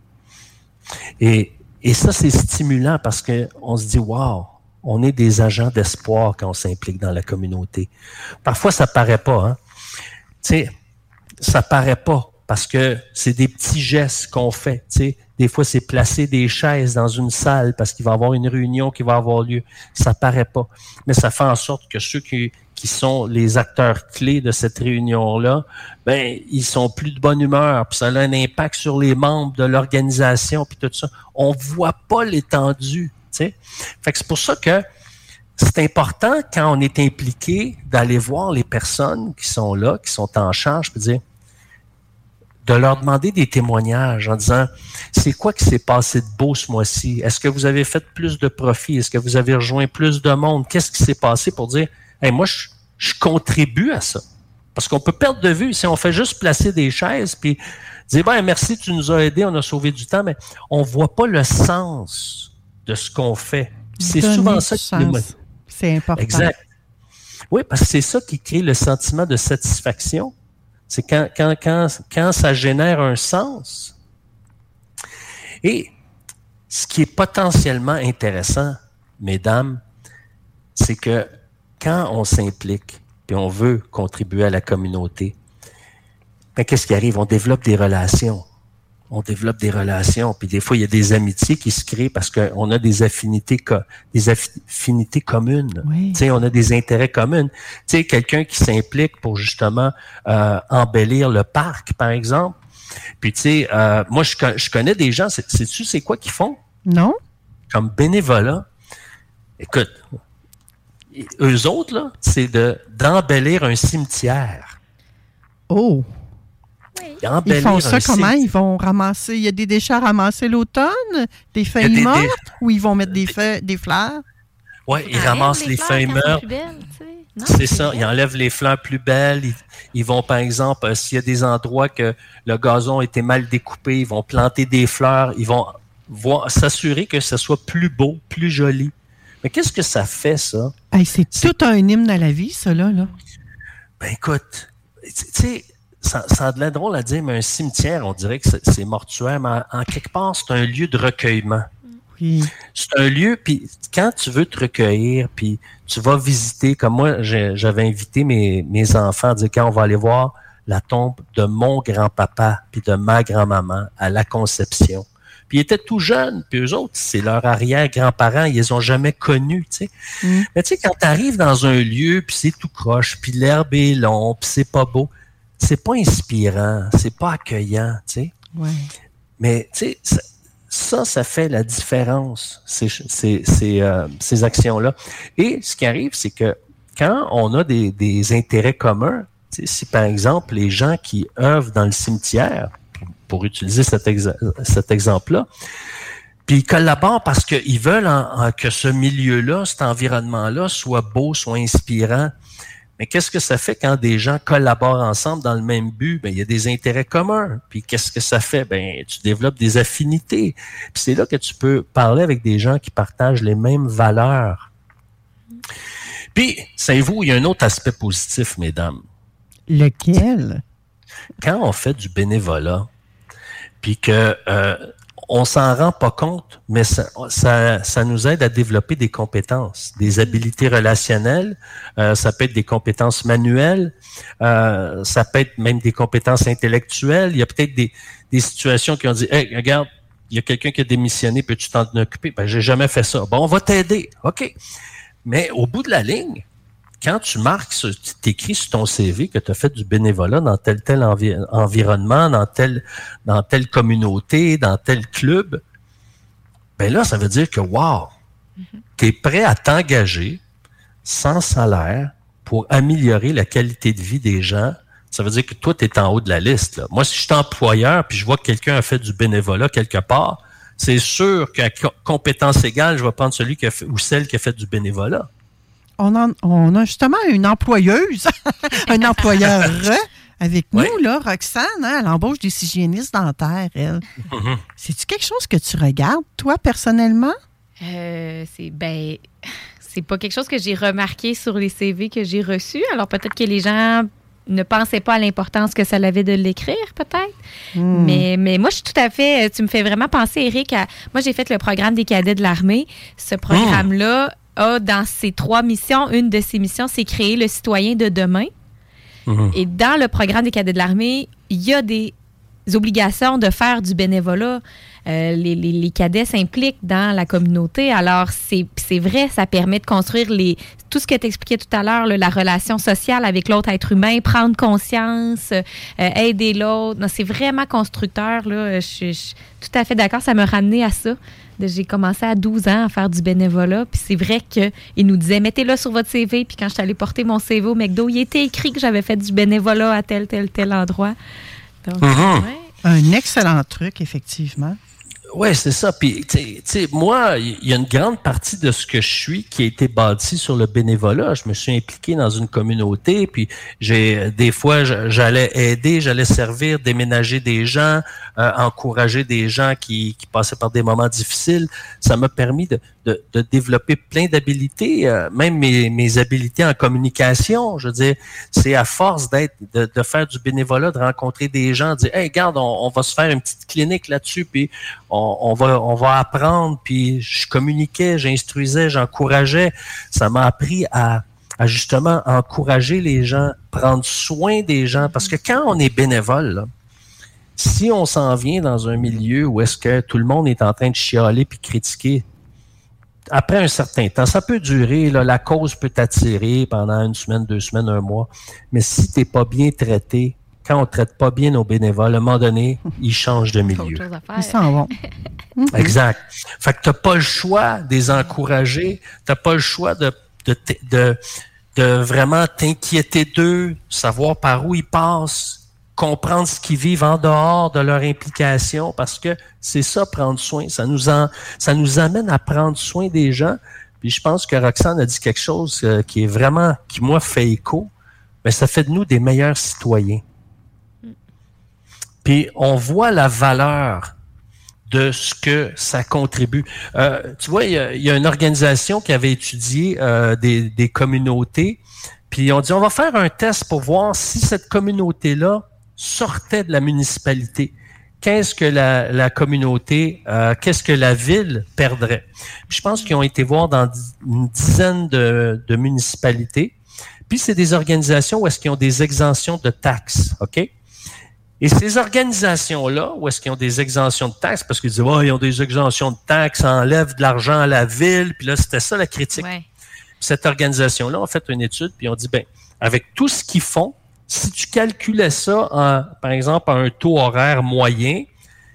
Et Et ça, c'est stimulant parce qu'on se dit, wow, on est des agents d'espoir quand on s'implique dans la communauté. Parfois, ça paraît pas, hein. Tu sais, ça paraît pas parce que c'est des petits gestes qu'on fait, tu sais. Des fois, c'est placer des chaises dans une salle parce qu'il va y avoir une réunion qui va avoir lieu. Ça paraît pas. Mais ça fait en sorte que ceux qui, qui sont les acteurs clés de cette réunion-là, ben, ils sont plus de bonne humeur, puis ça a un impact sur les membres de l'organisation, puis tout ça. On voit pas l'étendue, tu sais. Fait que c'est pour ça que c'est important, quand on est impliqué, d'aller voir les personnes qui sont là, qui sont en charge, puis dire, de leur demander des témoignages en disant, c'est quoi qui s'est passé de beau ce mois-ci? Est-ce que vous avez fait plus de profit? Est-ce que vous avez rejoint plus de monde? Qu'est-ce qui s'est passé pour dire, hey, moi, je, je contribue à ça? Parce qu'on peut perdre de vue si on fait juste placer des chaises puis dire, ben, merci, tu nous as aidés, on a sauvé du temps, mais on voit pas le sens de ce qu'on fait. C'est Donner souvent ça qui est... C'est important. Exact. Oui, parce que c'est ça qui crée le sentiment de satisfaction. C'est quand, quand, quand, quand ça génère un sens. Et ce qui est potentiellement intéressant, mesdames, c'est que quand on s'implique et on veut contribuer à la communauté, ben, qu'est-ce qui arrive? On développe des relations. On développe des relations. Puis des fois, il y a des amitiés qui se créent parce qu'on a des affinités, co- des affinités communes. Oui. Tu sais, on a des intérêts communs. Tu sais, quelqu'un qui s'implique pour justement euh, embellir le parc, par exemple. Puis tu sais, euh, moi, je, je connais des gens, c'est, sais-tu c'est quoi qu'ils font? Non. Comme bénévolat. Écoute, eux autres, là, c'est de, d'embellir un cimetière. Oh! Ils font ça comment? Cimetière. Ils vont ramasser... Il y a des déchets à ramasser l'automne? Des feuilles des, mortes? Des... Ou ils vont mettre des, feuilles, des fleurs? Oui, ils ah, ramassent les, les feuilles mortes. C'est ça, ils enlèvent les fleurs plus belles. Ils, ils vont, par exemple, euh, s'il y a des endroits que le gazon a été mal découpé, ils vont planter des fleurs. Ils vont voir, s'assurer que ce soit plus beau, plus joli. Mais qu'est-ce que ça fait, ça? Hey, c'est, c'est tout un hymne à la vie, ça, là. là. Ben, écoute, tu sais... Ça, ça a de l'air drôle à dire, mais un cimetière, on dirait que c'est, c'est mortuaire, mais en, en quelque part, c'est un lieu de recueillement. Oui. C'est un lieu, puis quand tu veux te recueillir, puis tu vas visiter, comme moi, j'ai, j'avais invité mes, mes enfants à dire, quand on va aller voir la tombe de mon grand-papa puis de ma grand-maman à la Conception. Puis ils étaient tout jeunes, puis eux autres, c'est leur arrière-grands-parents, ils les ont jamais connus, tu sais. Mm. Mais tu sais, quand tu arrives dans un lieu, puis c'est tout croche, puis l'herbe est longue, puis c'est pas beau, c'est pas inspirant, c'est pas accueillant, tu sais. Ouais. Mais, tu sais, ça, ça, ça fait la différence, ces, ces, ces, euh, ces actions-là. Et ce qui arrive, c'est que quand on a des, des intérêts communs, si par exemple les gens qui œuvrent dans le cimetière, pour, pour utiliser cet, exa- cet exemple-là, puis ils collaborent parce qu'ils veulent en, en, que ce milieu-là, cet environnement-là, soit beau, soit inspirant. Mais qu'est-ce que ça fait quand des gens collaborent ensemble dans le même but? Ben, il y a des intérêts communs. Puis qu'est-ce que ça fait? Ben, tu développes des affinités. Puis c'est là que tu peux parler avec des gens qui partagent les mêmes valeurs. Puis, savez-vous, il y a un autre aspect positif, mesdames. Lequel? Quand on fait du bénévolat, puis que euh, on s'en rend pas compte, mais ça, ça, ça nous aide à développer des compétences, des habiletés relationnelles, euh, ça peut être des compétences manuelles, euh, ça peut être même des compétences intellectuelles. Il y a peut-être des, des situations qui ont dit « Hey, regarde, il y a quelqu'un qui a démissionné, peux-tu t'en occuper? » Ben, j'ai jamais fait ça. Bon, on va t'aider. OK. Mais au bout de la ligne, quand tu marques, tu t'écris sur ton C V que tu as fait du bénévolat dans tel tel envi- environnement, dans telle, dans telle communauté, dans tel club, ben là, ça veut dire que, wow, mm-hmm. tu es prêt à t'engager sans salaire pour améliorer la qualité de vie des gens. Ça veut dire que toi, tu es en haut de la liste. Là. Moi, si je suis employeur puis je vois que quelqu'un a fait du bénévolat quelque part, c'est sûr qu'à compétence égale, je vais prendre celui qui a fait, ou celle qui a fait du bénévolat. On, en, on a justement une employeuse, un employeur avec nous, oui. là, Roxane, hein, elle embauche des hygiénistes dentaires, elle. Mm-hmm. C'est-tu quelque chose que tu regardes, toi, personnellement? Euh, c'est, ben, c'est pas quelque chose que j'ai remarqué sur les C V que j'ai reçus. Alors, peut-être que les gens ne pensaient pas à l'importance que ça avait de l'écrire, peut-être. Mm. Mais, mais moi, je suis tout à fait... Tu me fais vraiment penser, Éric, à... Moi, j'ai fait le programme des cadets de l'armée. Ce programme-là... Mm. a dans ses trois missions, une de ses missions, c'est créer le citoyen de demain. Mmh. Et dans le programme des cadets de l'armée, il y a des obligations de faire du bénévolat. Euh, les, les, les cadets s'impliquent dans la communauté. Alors, c'est, c'est vrai, ça permet de construire les, tout ce que tu expliquais tout à l'heure, là, la relation sociale avec l'autre être humain, prendre conscience, euh, aider l'autre. Non, c'est vraiment constructeur. Là. Je, je suis tout à fait d'accord. Ça m'a ramené à ça. J'ai commencé à douze ans à faire du bénévolat. Puis c'est vrai qu'il nous disait, mettez-le sur votre C V. Puis quand je suis allée porter mon C V au McDo, il était écrit que j'avais fait du bénévolat à tel, tel, tel endroit. Donc, mm-hmm. ouais. Un excellent truc, effectivement. Oui, c'est ça. Puis, tu sais, moi, il y a une grande partie de ce que je suis qui a été bâti sur le bénévolat. Je me suis impliqué dans une communauté, puis j'ai des fois, j'allais aider, j'allais servir, déménager des gens, euh, encourager des gens qui, qui passaient par des moments difficiles. Ça m'a permis de, de, de développer plein d'habilités, euh, même mes, mes habilités en communication. Je veux dire, c'est à force d'être, de, de faire du bénévolat, de rencontrer des gens, de dire, hey, regarde, on, on va se faire une petite clinique là-dessus, puis on On va, on va apprendre, puis je communiquais, j'instruisais, j'encourageais. Ça m'a appris à, à justement encourager les gens, prendre soin des gens. Parce que quand on est bénévole, là, si on s'en vient dans un milieu où est-ce que tout le monde est en train de chialer puis critiquer, après un certain temps, ça peut durer, là, la cause peut t'attirer pendant une semaine, deux semaines, un mois. Mais si tu n'es pas bien traité, quand on ne traite pas bien nos bénévoles, à un moment donné, ils changent de milieu. Ils s'en vont. Exact. Fait que tu n'as pas le choix de les encourager. Tu n'as pas le choix de, de, de, de vraiment t'inquiéter d'eux, savoir par où ils passent, comprendre ce qu'ils vivent en dehors de leur implication, parce que c'est ça, prendre soin. Ça nous, en, ça nous amène à prendre soin des gens. Puis je pense que Roxane a dit quelque chose euh, qui est vraiment, qui moi fait écho, mais ça fait de nous des meilleurs citoyens. Puis on voit la valeur de ce que ça contribue. Euh, tu vois, il y, y a une organisation qui avait étudié euh, des, des communautés, puis on dit, on va faire un test pour voir si cette communauté-là sortait de la municipalité. Qu'est-ce que la, la communauté, euh, qu'est-ce que la ville perdrait? Puis je pense qu'ils ont été voir dans une dizaine de, de municipalités. Puis c'est des organisations où est-ce qu'ils ont des exemptions de taxes, OK? Et ces organisations-là, où est-ce qu'ils ont des exemptions de taxes, parce qu'ils disent, oh, ils ont des exemptions de taxes, ça enlève de l'argent à la ville, puis là, c'était ça la critique. Ouais. Cette organisation-là a fait une étude, puis on dit, ben, avec tout ce qu'ils font, si tu calculais ça, en, par exemple, à un taux horaire moyen,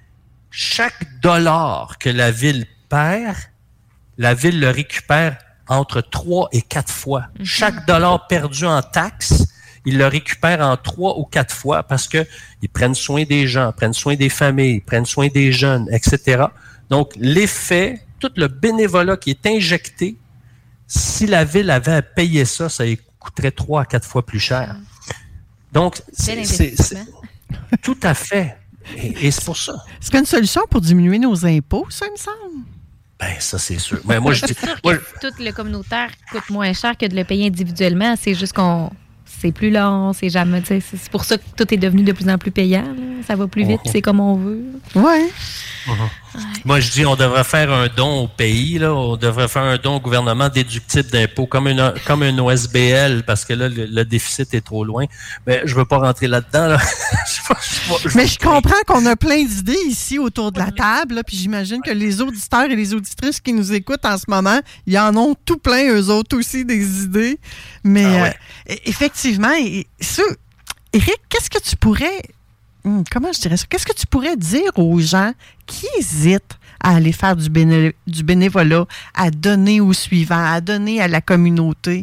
chaque dollar que la ville perd, la ville le récupère entre trois et quatre fois. Mm-hmm. Chaque dollar perdu en taxes, ils le récupèrent en trois ou quatre fois parce que ils prennent soin des gens, prennent soin des familles, prennent soin des jeunes, et cetera. Donc, l'effet, tout le bénévolat qui est injecté, si la ville avait à payer ça, ça lui coûterait trois à quatre fois plus cher. Donc, c'est, c'est, c'est tout à fait. Et, et c'est pour ça. Est-ce qu'il y a une solution pour diminuer nos impôts, ça, il me semble? Ben, ça, c'est sûr. Mais moi, je dis. Moi, tout le communautaire coûte moins cher que de le payer individuellement. C'est juste qu'on. C'est plus long, c'est jamais. C'est, c'est pour ça que tout est devenu de plus en plus payant. Là. Ça va plus vite, uh-huh. C'est comme on veut. Ouais. Uh-huh. Ouais. Moi, je dis, on devrait faire un don au pays, là. On devrait faire un don au gouvernement déductible d'impôts, comme une, comme une O S B L, parce que là, le, le déficit est trop loin. Mais je veux pas rentrer là-dedans, là. je vais, je vais, je Mais je comprends qu'on a plein d'idées ici autour de la table, là, puis j'imagine que les auditeurs et les auditrices qui nous écoutent en ce moment, ils en ont tout plein, eux autres aussi, des idées. Mais ah ouais. euh, effectivement, et, ça, Éric, qu'est-ce que tu pourrais... Hum, comment je dirais ça? Qu'est-ce que tu pourrais dire aux gens qui hésitent à aller faire du, béné- du bénévolat, à donner aux suivants, à donner à la communauté?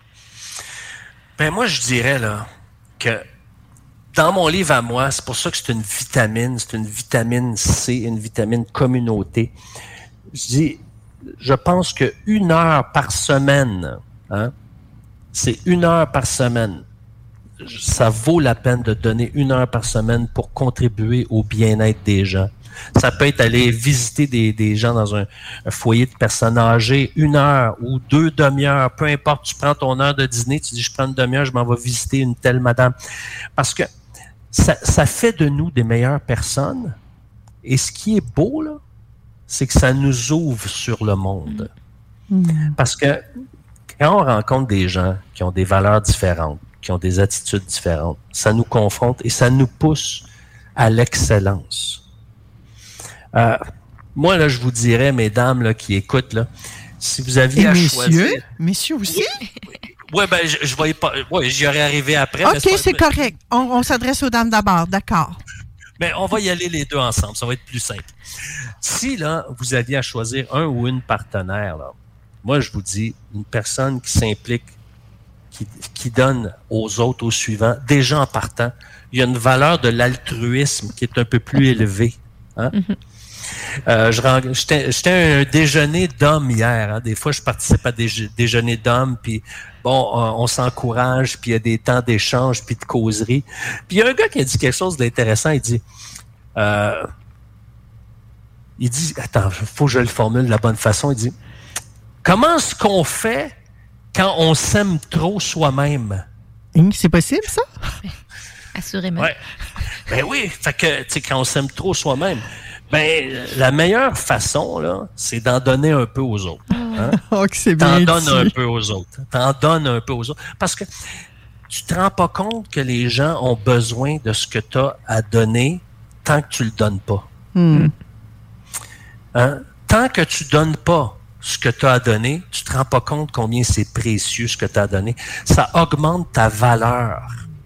Ben moi, je dirais là que dans mon livre à moi, c'est pour ça que c'est une vitamine, c'est une vitamine C, une vitamine communauté. Je dis, je pense que une heure par semaine, hein, c'est une heure par semaine. Ça vaut la peine de donner une heure par semaine pour contribuer au bien-être des gens. Ça peut être aller visiter des, des gens dans un, un foyer de personnes âgées, une heure ou deux demi-heures, peu importe, tu prends ton heure de dîner, tu dis je prends une demi-heure, je m'en vais visiter une telle madame. Parce que ça, ça fait de nous des meilleures personnes. Et ce qui est beau, là, c'est que ça nous ouvre sur le monde. Mmh. Parce que quand on rencontre des gens qui ont des valeurs différentes, qui ont des attitudes différentes, ça nous confronte et ça nous pousse à l'excellence. Euh, moi, là, je vous dirais, mesdames là, qui écoutent, là, si vous aviez et à messieurs, choisir... Messieurs aussi? Oui, ouais, ben, je, je voyais pas... Ouais, j'y aurais arrivé après. OK, mais c'est, pas... c'est correct. On, on s'adresse aux dames d'abord, d'accord. Mais on va y aller les deux ensemble, ça va être plus simple. Si, là, vous aviez à choisir un ou une partenaire, là, moi, je vous dis, une personne qui s'implique, qui, qui donne aux autres, aux suivants, déjà en partant, il y a une valeur de l'altruisme qui est un peu plus élevée. Hein? Mm-hmm. Euh, je, j'étais, j'étais à un déjeuner d'hommes hier. Hein? Des fois, je participe à des déjeuners d'hommes, puis bon, on, on s'encourage, puis il y a des temps d'échange, puis de causerie. Puis il y a un gars qui a dit quelque chose d'intéressant. Il dit, euh, il dit, attends, il faut que je le formule de la bonne façon. Il dit, comment est-ce qu'on fait quand on s'aime trop soi-même? C'est possible, ça? Assurément. Ouais. Ben oui, fait que, tu sais, quand on s'aime trop soi-même, ben, la meilleure façon, là, c'est d'en donner un peu aux autres. Hein? Oh, que c'est T'en bien donnes dit. un peu aux autres. T'en donnes un peu aux autres. Parce que tu te rends pas compte que les gens ont besoin de ce que tu as à donner tant que tu le donnes pas. Mm. Hein? Tant que tu donnes pas ce que tu as à donner, tu te rends pas compte combien c'est précieux ce que tu as à donner. Ça augmente ta valeur.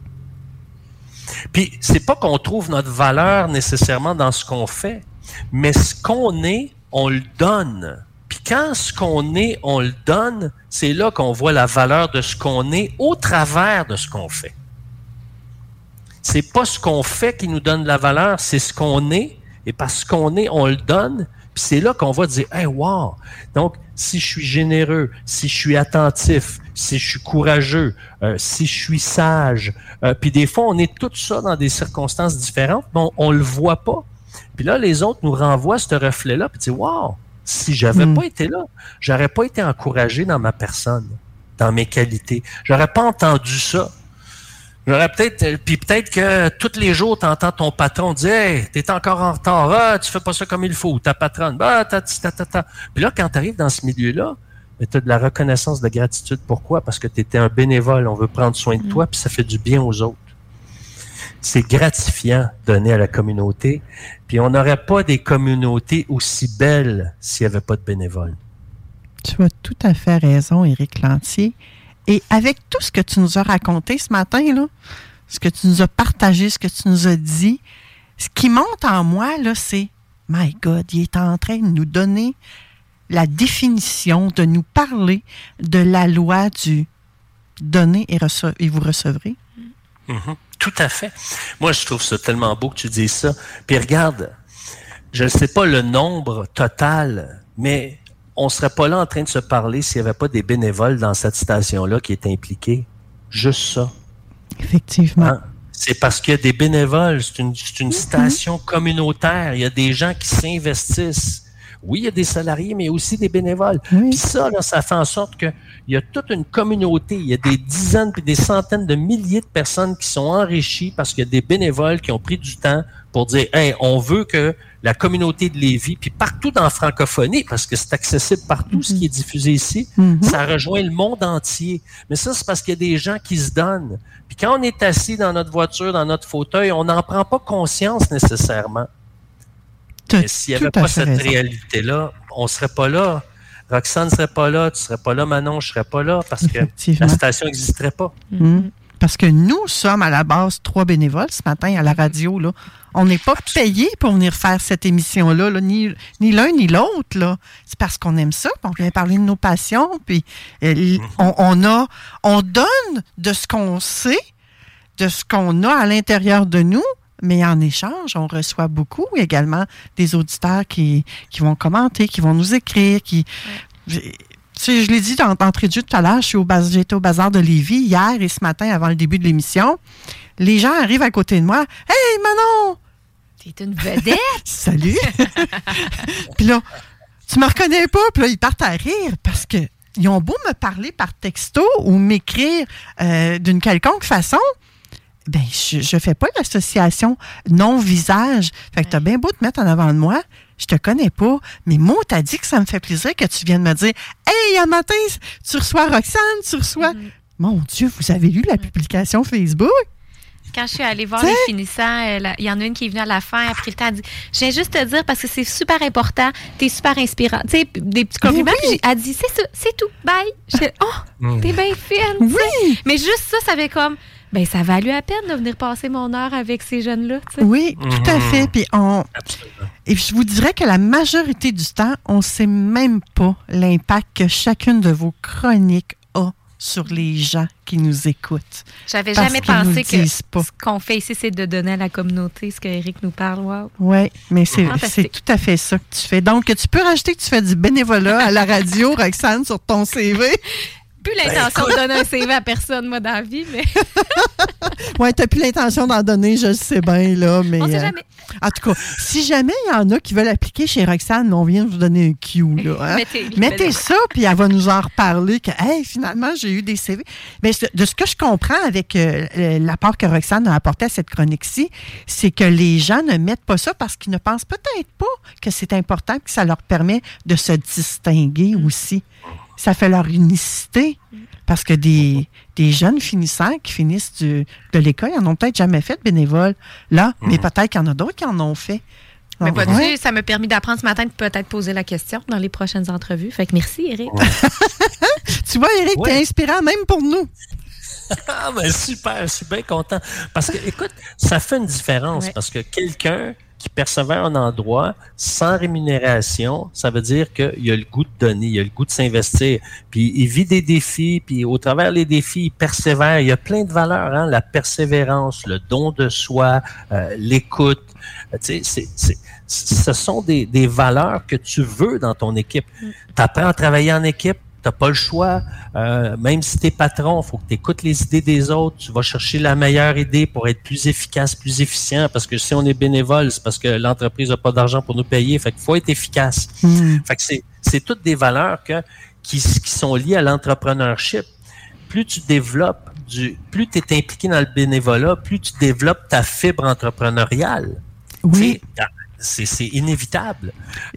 Puis, c'est pas qu'on trouve notre valeur nécessairement dans ce qu'on fait, mais ce qu'on est, on le donne. Puis quand ce qu'on est, on le donne, c'est là qu'on voit la valeur de ce qu'on est au travers de ce qu'on fait. C'est pas ce qu'on fait qui nous donne la valeur, c'est ce qu'on est, et parce qu'on est, on le donne, puis c'est là qu'on va dire « Hey, wow! » Donc, si je suis généreux, si je suis attentif, si je suis courageux, euh, si je suis sage, euh, puis des fois, on est tout ça dans des circonstances différentes, mais on ne le voit pas. Puis là, les autres nous renvoient ce reflet-là, puis disent « Wow! Si j'avais mm. pas été là, j'aurais pas été encouragé dans ma personne, dans mes qualités. J'aurais pas entendu ça. » J'aurais peut-être, puis peut-être que tous les jours, tu entends ton patron dire « Hey, t'es encore en retard, ah, tu fais pas ça comme il faut. » Ta patronne, bah, ta, ta, ta, ta. Puis là, quand tu arrives dans ce milieu-là, tu as de la reconnaissance de gratitude. Pourquoi? Parce que tu étais un bénévole, on veut prendre soin de mmh. toi, puis ça fait du bien aux autres. C'est gratifiant de donner à la communauté, puis on n'aurait pas des communautés aussi belles s'il n'y avait pas de bénévoles. Tu as tout à fait raison, Éric Lantier. Et avec tout ce que tu nous as raconté ce matin, là, ce que tu nous as partagé, ce que tu nous as dit, ce qui monte en moi, là, c'est my God, il est en train de nous donner la définition, de nous parler de la loi du donner et, rece- et vous recevrez. Mm-hmm. Tout à fait. Moi, je trouve ça tellement beau que tu dises ça. Puis regarde, je ne sais pas le nombre total, mais on ne serait pas là en train de se parler s'il n'y avait pas des bénévoles dans cette station-là qui étaient impliqués. Juste ça. Effectivement. Hein? C'est parce qu'il y a des bénévoles. C'est une, c'est une station communautaire. Il y a des gens qui s'investissent. Oui, il y a des salariés, mais aussi des bénévoles. Oui. Puis ça, là, ça fait en sorte qu'il y a toute une communauté. Il y a des dizaines puis des centaines de milliers de personnes qui sont enrichies parce qu'il y a des bénévoles qui ont pris du temps pour dire « Hey, on veut que la communauté de Lévis, puis partout dans la francophonie, parce que c'est accessible partout, mm-hmm. ce qui est diffusé ici, mm-hmm. ça rejoint le monde entier. Mais ça, c'est parce qu'il y a des gens qui se donnent. Puis quand on est assis dans notre voiture, dans notre fauteuil, on n'en prend pas conscience nécessairement. Tout, Mais s'il n'y avait pas cette raison. réalité-là, on ne serait pas là. Roxane ne serait pas là, tu ne serais pas là, Manon, je ne serais pas là, parce que la station n'existerait pas. Mm. Parce que nous sommes à la base trois bénévoles ce matin à la radio. Là. On n'est pas payés pour venir faire cette émission-là, là, ni, ni l'un ni l'autre. Là. C'est parce qu'on aime ça, puis on vient parler de nos passions, puis euh, mm-hmm. on, on, a, on donne de ce qu'on sait, de ce qu'on a à l'intérieur de nous, mais en échange, on reçoit beaucoup également des auditeurs qui, qui vont commenter, qui vont nous écrire, qui... Ouais. Tu sais, je l'ai dit dans, d'entrée de jeu tout à l'heure, je suis au bas, j'étais au Bazar de Lévis hier et ce matin, avant le début de l'émission. Les gens arrivent à côté de moi. « Hey, Manon! » T'es une vedette! Salut! Puis là, tu me reconnais pas? Puis là, ils partent à rire parce que ils ont beau me parler par texto ou m'écrire euh, d'une quelconque façon. Ben, je, je fais pas l'association non-visage. Fait que t'as bien beau te mettre en avant de moi. Je te connais pas, mais moi, t'as dit que ça me fait plaisir que tu viennes me dire « Hey, un matin, tu reçois Roxane, tu reçois... Mm-hmm. » Mon Dieu, vous avez lu la publication Facebook? Quand je suis allée voir T'sais? les finissants, il euh, y en a une qui est venue à la fin, a pris le temps, elle dit « Je viens juste te dire parce que c'est super important, t'es super inspirant. » Tu sais, des petits compliments. Oui. Puis elle a dit « C'est ça, c'est tout, bye. » Je dis « Oh, t'es bien fine. » Oui. Mais juste ça, ça fait comme... Ben, ça a valu la peine de venir passer mon heure avec ces jeunes-là. T'sais. Oui, tout à fait. Puis on... Et je vous dirais que la majorité du temps, on ne sait même pas l'impact que chacune de vos chroniques a sur les gens qui nous écoutent. J'avais jamais pensé que ce qu'on fait ici, c'est de donner à la communauté ce qu'Éric nous parle. Wow. Oui, mais c'est, c'est tout à fait ça que tu fais. Donc, tu peux rajouter que tu fais du bénévolat à la radio, Roxane, sur ton C V. Plus l'intention ben, de donner un C V à personne, moi, dans la vie, mais... oui, t'as plus l'intention d'en donner, je le sais bien, là, mais... On sait jamais. Euh, en tout cas, si jamais il y en a qui veulent appliquer chez Roxane, on vient de vous donner un Q, là. Hein? Mettez, Mettez ça, puis elle va nous en reparler, que, hey, finalement, j'ai eu des C V. Mais de ce que je comprends avec euh, l'apport que Roxane a apporté à cette chronique-ci, c'est que les gens ne mettent pas ça parce qu'ils ne pensent peut-être pas que c'est important, que ça leur permet de se distinguer mmh. aussi. Ça fait leur unicité. Parce que des, des jeunes finissants qui finissent du, de l'école, ils n'en ont peut-être jamais fait de bénévole, là, mmh. mais peut-être qu'il y en a d'autres qui en ont fait. Mais pas ouais. Ça m'a permis d'apprendre ce matin de peut-être poser la question dans les prochaines entrevues. Fait que merci, Éric. Ouais. Tu vois, Éric, ouais. t'es inspirant même pour nous. Ah, ben super, je suis bien content. Parce que, écoute, ça fait une différence. Ouais. Parce que quelqu'un qui persévère un endroit sans rémunération, ça veut dire qu'il a le goût de donner, il a le goût de s'investir. Puis il vit des défis, puis au travers des défis, il persévère. Il y a plein de valeurs, hein? La persévérance, le don de soi, euh, l'écoute. Tu sais, c'est, c'est, ce sont des, des valeurs que tu veux dans ton équipe. Tu apprends à travailler en équipe. Tu n'as pas le choix. Euh, même si tu es patron, il faut que tu écoutes les idées des autres. Tu vas chercher la meilleure idée pour être plus efficace, plus efficient. Parce que si on est bénévole, c'est parce que l'entreprise n'a pas d'argent pour nous payer. Fait qu'il faut être efficace. Mmh. Fait que c'est, c'est toutes des valeurs que, qui, qui sont liées à l'entrepreneurship. Plus tu développes, du, plus tu es impliqué dans le bénévolat, plus tu développes ta fibre entrepreneuriale. Oui. C'est, c'est inévitable.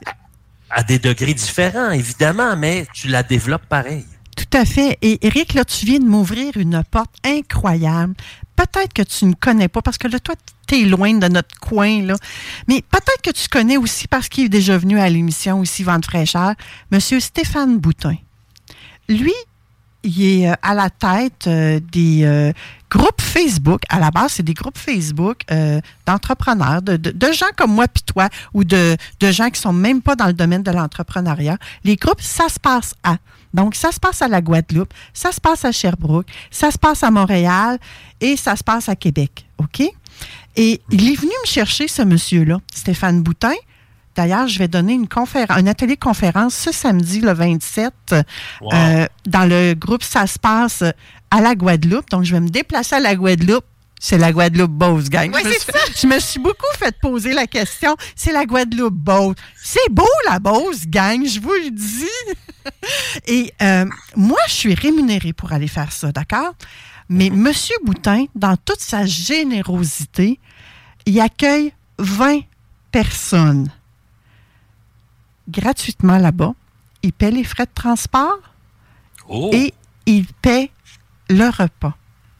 À des degrés différents, évidemment, mais tu la développes pareil. Tout à fait. Et Éric, là, tu viens de m'ouvrir une porte incroyable. Peut-être que tu ne connais pas, parce que là, toi, tu es loin de notre coin, là. Mais peut-être que tu connais aussi, parce qu'il est déjà venu à l'émission aussi, Vente fraîcheur, M. Stéphane Boutin. Lui, il est à la tête euh, des euh, groupes Facebook. À la base, c'est des groupes Facebook euh, d'entrepreneurs, de, de, de gens comme moi puis toi, ou de, de gens qui sont même pas dans le domaine de l'entrepreneuriat. Les groupes, ça se passe à. Donc, ça se passe à la Guadeloupe, ça se passe à Sherbrooke, ça se passe à Montréal et ça se passe à Québec. OK? Et il est venu me chercher, ce monsieur-là, Stéphane Boutin. D'ailleurs, je vais donner une conférence, un atelier conférence ce samedi, le vingt-sept, wow. euh, dans le groupe Ça se passe à la Guadeloupe. Donc, je vais me déplacer à la Guadeloupe. C'est la Guadeloupe Beauce, gang. Oui, je, me c'est suis, ça. je me suis beaucoup fait poser la question. C'est la Guadeloupe Beauce. C'est beau, la Beauce, gang, je vous le dis. Et euh, moi, je suis rémunérée pour aller faire ça, d'accord? Mais M. Boutin, dans toute sa générosité, il accueille vingt personnes gratuitement là-bas. Il paie les frais de transport oh. et il paie le repas.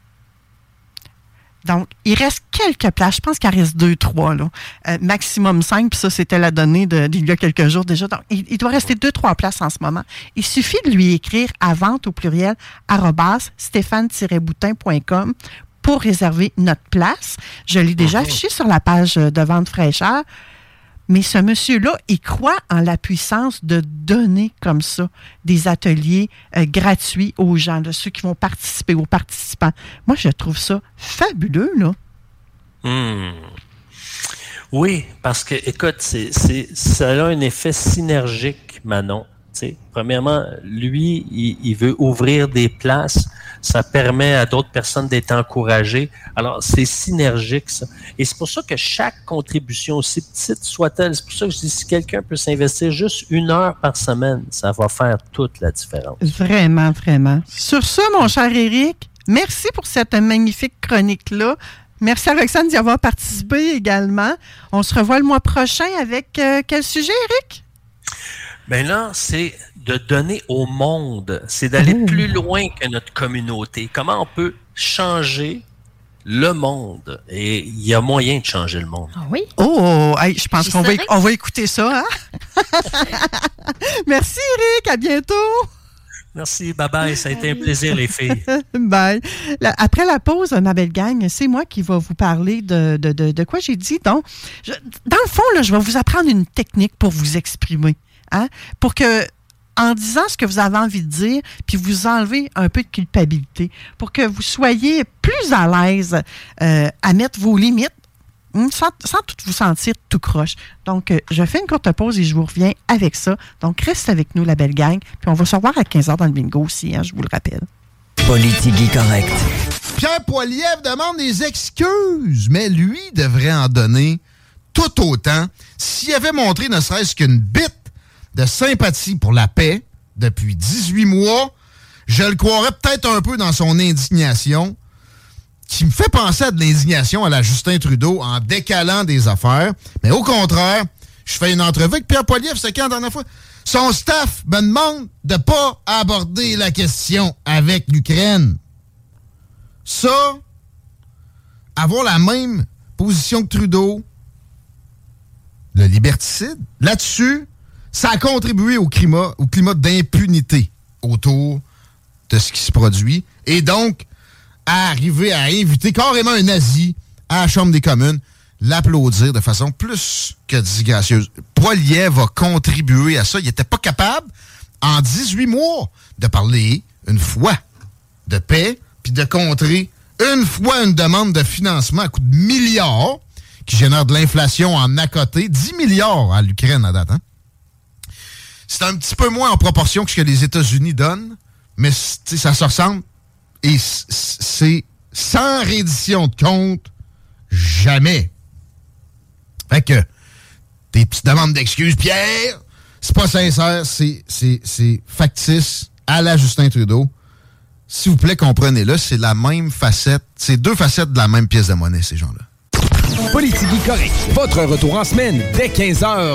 Donc, il reste quelques places. Je pense qu'il en reste deux, trois, là. Euh, maximum cinq, puis ça, c'était la donnée de, d'il y a quelques jours déjà. Donc, il, il doit rester deux, trois places en ce moment. Il suffit de lui écrire à vente au pluriel, arobase, stéphane tiret boutin point com pour réserver notre place. Je l'ai déjà affiché sur la page de vente fraîcheur. Mais ce monsieur-là, il croit en la puissance de donner comme ça des ateliers euh, gratuits aux gens, là, ceux qui vont participer, aux participants. Moi, je trouve ça fabuleux, là. Mmh. Oui, parce que, écoute, c'est, c'est, ça a un effet synergique, Manon. T'sais, premièrement, lui, il, il veut ouvrir des places. Ça permet à d'autres personnes d'être encouragées. Alors, c'est synergique, ça. Et c'est pour ça que chaque contribution, aussi petite soit-elle, c'est pour ça que je dis, si quelqu'un peut s'investir juste une heure par semaine, ça va faire toute la différence. Vraiment, vraiment. Sur ce, mon cher Éric, merci pour cette magnifique chronique-là. Merci à Roxane d'y avoir participé également. On se revoit le mois prochain avec euh, quel sujet, Éric? Bien là, c'est de donner au monde, c'est d'aller mmh. plus loin que notre communauté. Comment on peut changer le monde? Et il y a moyen de changer le monde. Ah oui? Oh, hey, je pense J'y qu'on va, on va écouter ça. Hein? Merci, Éric. À bientôt. Merci. Bye-bye. Ça a été un plaisir, les filles. Bye. La, après la pause, ma belle gang, c'est moi qui va vous parler de, de, de, de quoi j'ai dit. Donc, je, dans le fond, là, je vais vous apprendre une technique pour vous exprimer. Hein? Pour que, en disant ce que vous avez envie de dire, puis vous enlevez un peu de culpabilité, pour que vous soyez plus à l'aise euh, à mettre vos limites, hein, sans, sans tout vous sentir tout croche. Donc, euh, je fais une courte pause et je vous reviens avec ça. Donc, reste avec nous, la belle gang, puis on va se revoir à quinze heures dans le bingo aussi, hein, je vous le rappelle. Politique correct. Pierre Poilievre demande des excuses, mais lui devrait en donner tout autant s'il avait montré ne serait-ce qu'une bite de sympathie pour la paix depuis dix-huit mois. Je le croirais peut-être un peu dans son indignation, qui me fait penser à de l'indignation à la Justin Trudeau en décalant des affaires. Mais au contraire, je fais une entrevue avec Pierre Poilievre, c'est quand la dernière fois? Son staff me demande de ne pas aborder la question avec l'Ukraine. Ça, avoir la même position que Trudeau, le liberticide, là-dessus, ça a contribué au climat, au climat d'impunité autour de ce qui se produit. Et donc, à arriver à inviter carrément un nazi à la Chambre des communes, l'applaudir de façon plus que disgracieuse. Poilievre va contribuer à ça. Il n'était pas capable, en dix-huit mois, de parler une fois de paix, puis de contrer une fois une demande de financement à coût de milliards, qui génère de l'inflation en à côté, dix milliards à l'Ukraine à date, hein? C'est un petit peu moins en proportion que ce que les États-Unis donnent, mais ça se ressemble. Et c'est sans reddition de compte, jamais. Fait que, tes petites demandes d'excuses, Pierre, c'est pas sincère, c'est, c'est, c'est factice à la Justin Trudeau. S'il vous plaît, comprenez-le, c'est la même facette, c'est deux facettes de la même pièce de monnaie, ces gens-là. Politique correct, votre retour en semaine dès quinze heures.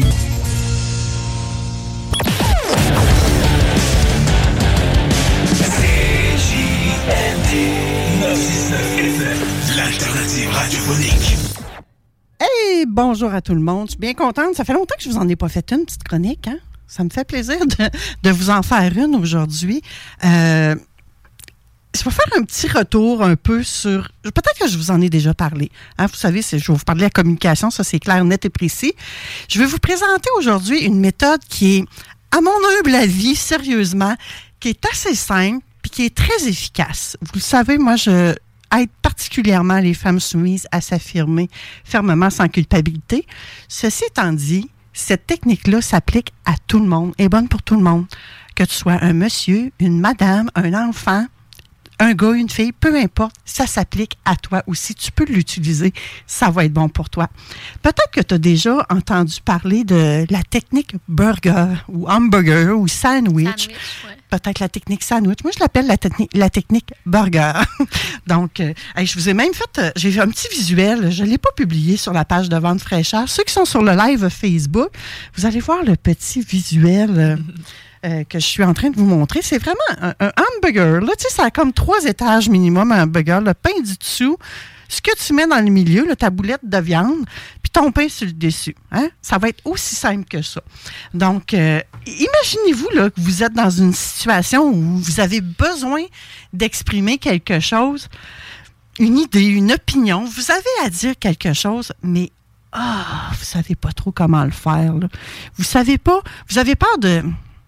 L'alternative radiophonique. Hey, bonjour à tout le monde. Je suis bien contente. Ça fait longtemps que je vous en ai pas fait une petite chronique, hein? Ça me fait plaisir de, de vous en faire une aujourd'hui. Euh, je vais faire un petit retour un peu sur... Peut-être que je vous en ai déjà parlé. Hein, vous savez, c'est, je vais vous parler de la communication, ça c'est clair, net et précis. Je vais vous présenter aujourd'hui une méthode qui est, à mon humble avis, sérieusement, qui est assez simple puis qui est très efficace. Vous le savez, moi, je aide particulièrement les femmes soumises à s'affirmer fermement sans culpabilité. Ceci étant dit, cette technique-là s'applique à tout le monde, est bonne pour tout le monde. Que tu sois un monsieur, une madame, un enfant, un gars, une fille, peu importe, ça s'applique à toi aussi. Tu peux l'utiliser, ça va être bon pour toi. Peut-être que tu as déjà entendu parler de la technique burger ou hamburger ou sandwich. sandwich ouais. Peut-être la technique sandwich. Moi, je l'appelle la, techni- la technique burger. Donc, euh, hey, je vous ai même fait, euh, j'ai fait un petit visuel, je ne l'ai pas publié sur la page de Vente Fraîcheur. Ceux qui sont sur le live Facebook, vous allez voir le petit visuel... Euh, Euh, que je suis en train de vous montrer. C'est vraiment un, un hamburger. Là, tu sais, ça a comme trois étages minimum, un hamburger. Le pain du dessous, ce que tu mets dans le milieu, là, ta boulette de viande, puis ton pain sur le dessus. Hein? Ça va être aussi simple que ça. Donc, euh, imaginez-vous là, que vous êtes dans une situation où vous avez besoin d'exprimer quelque chose, une idée, une opinion. Vous avez à dire quelque chose, mais ah, vous savez pas trop comment le faire. Là. Vous savez pas, vous avez peur de...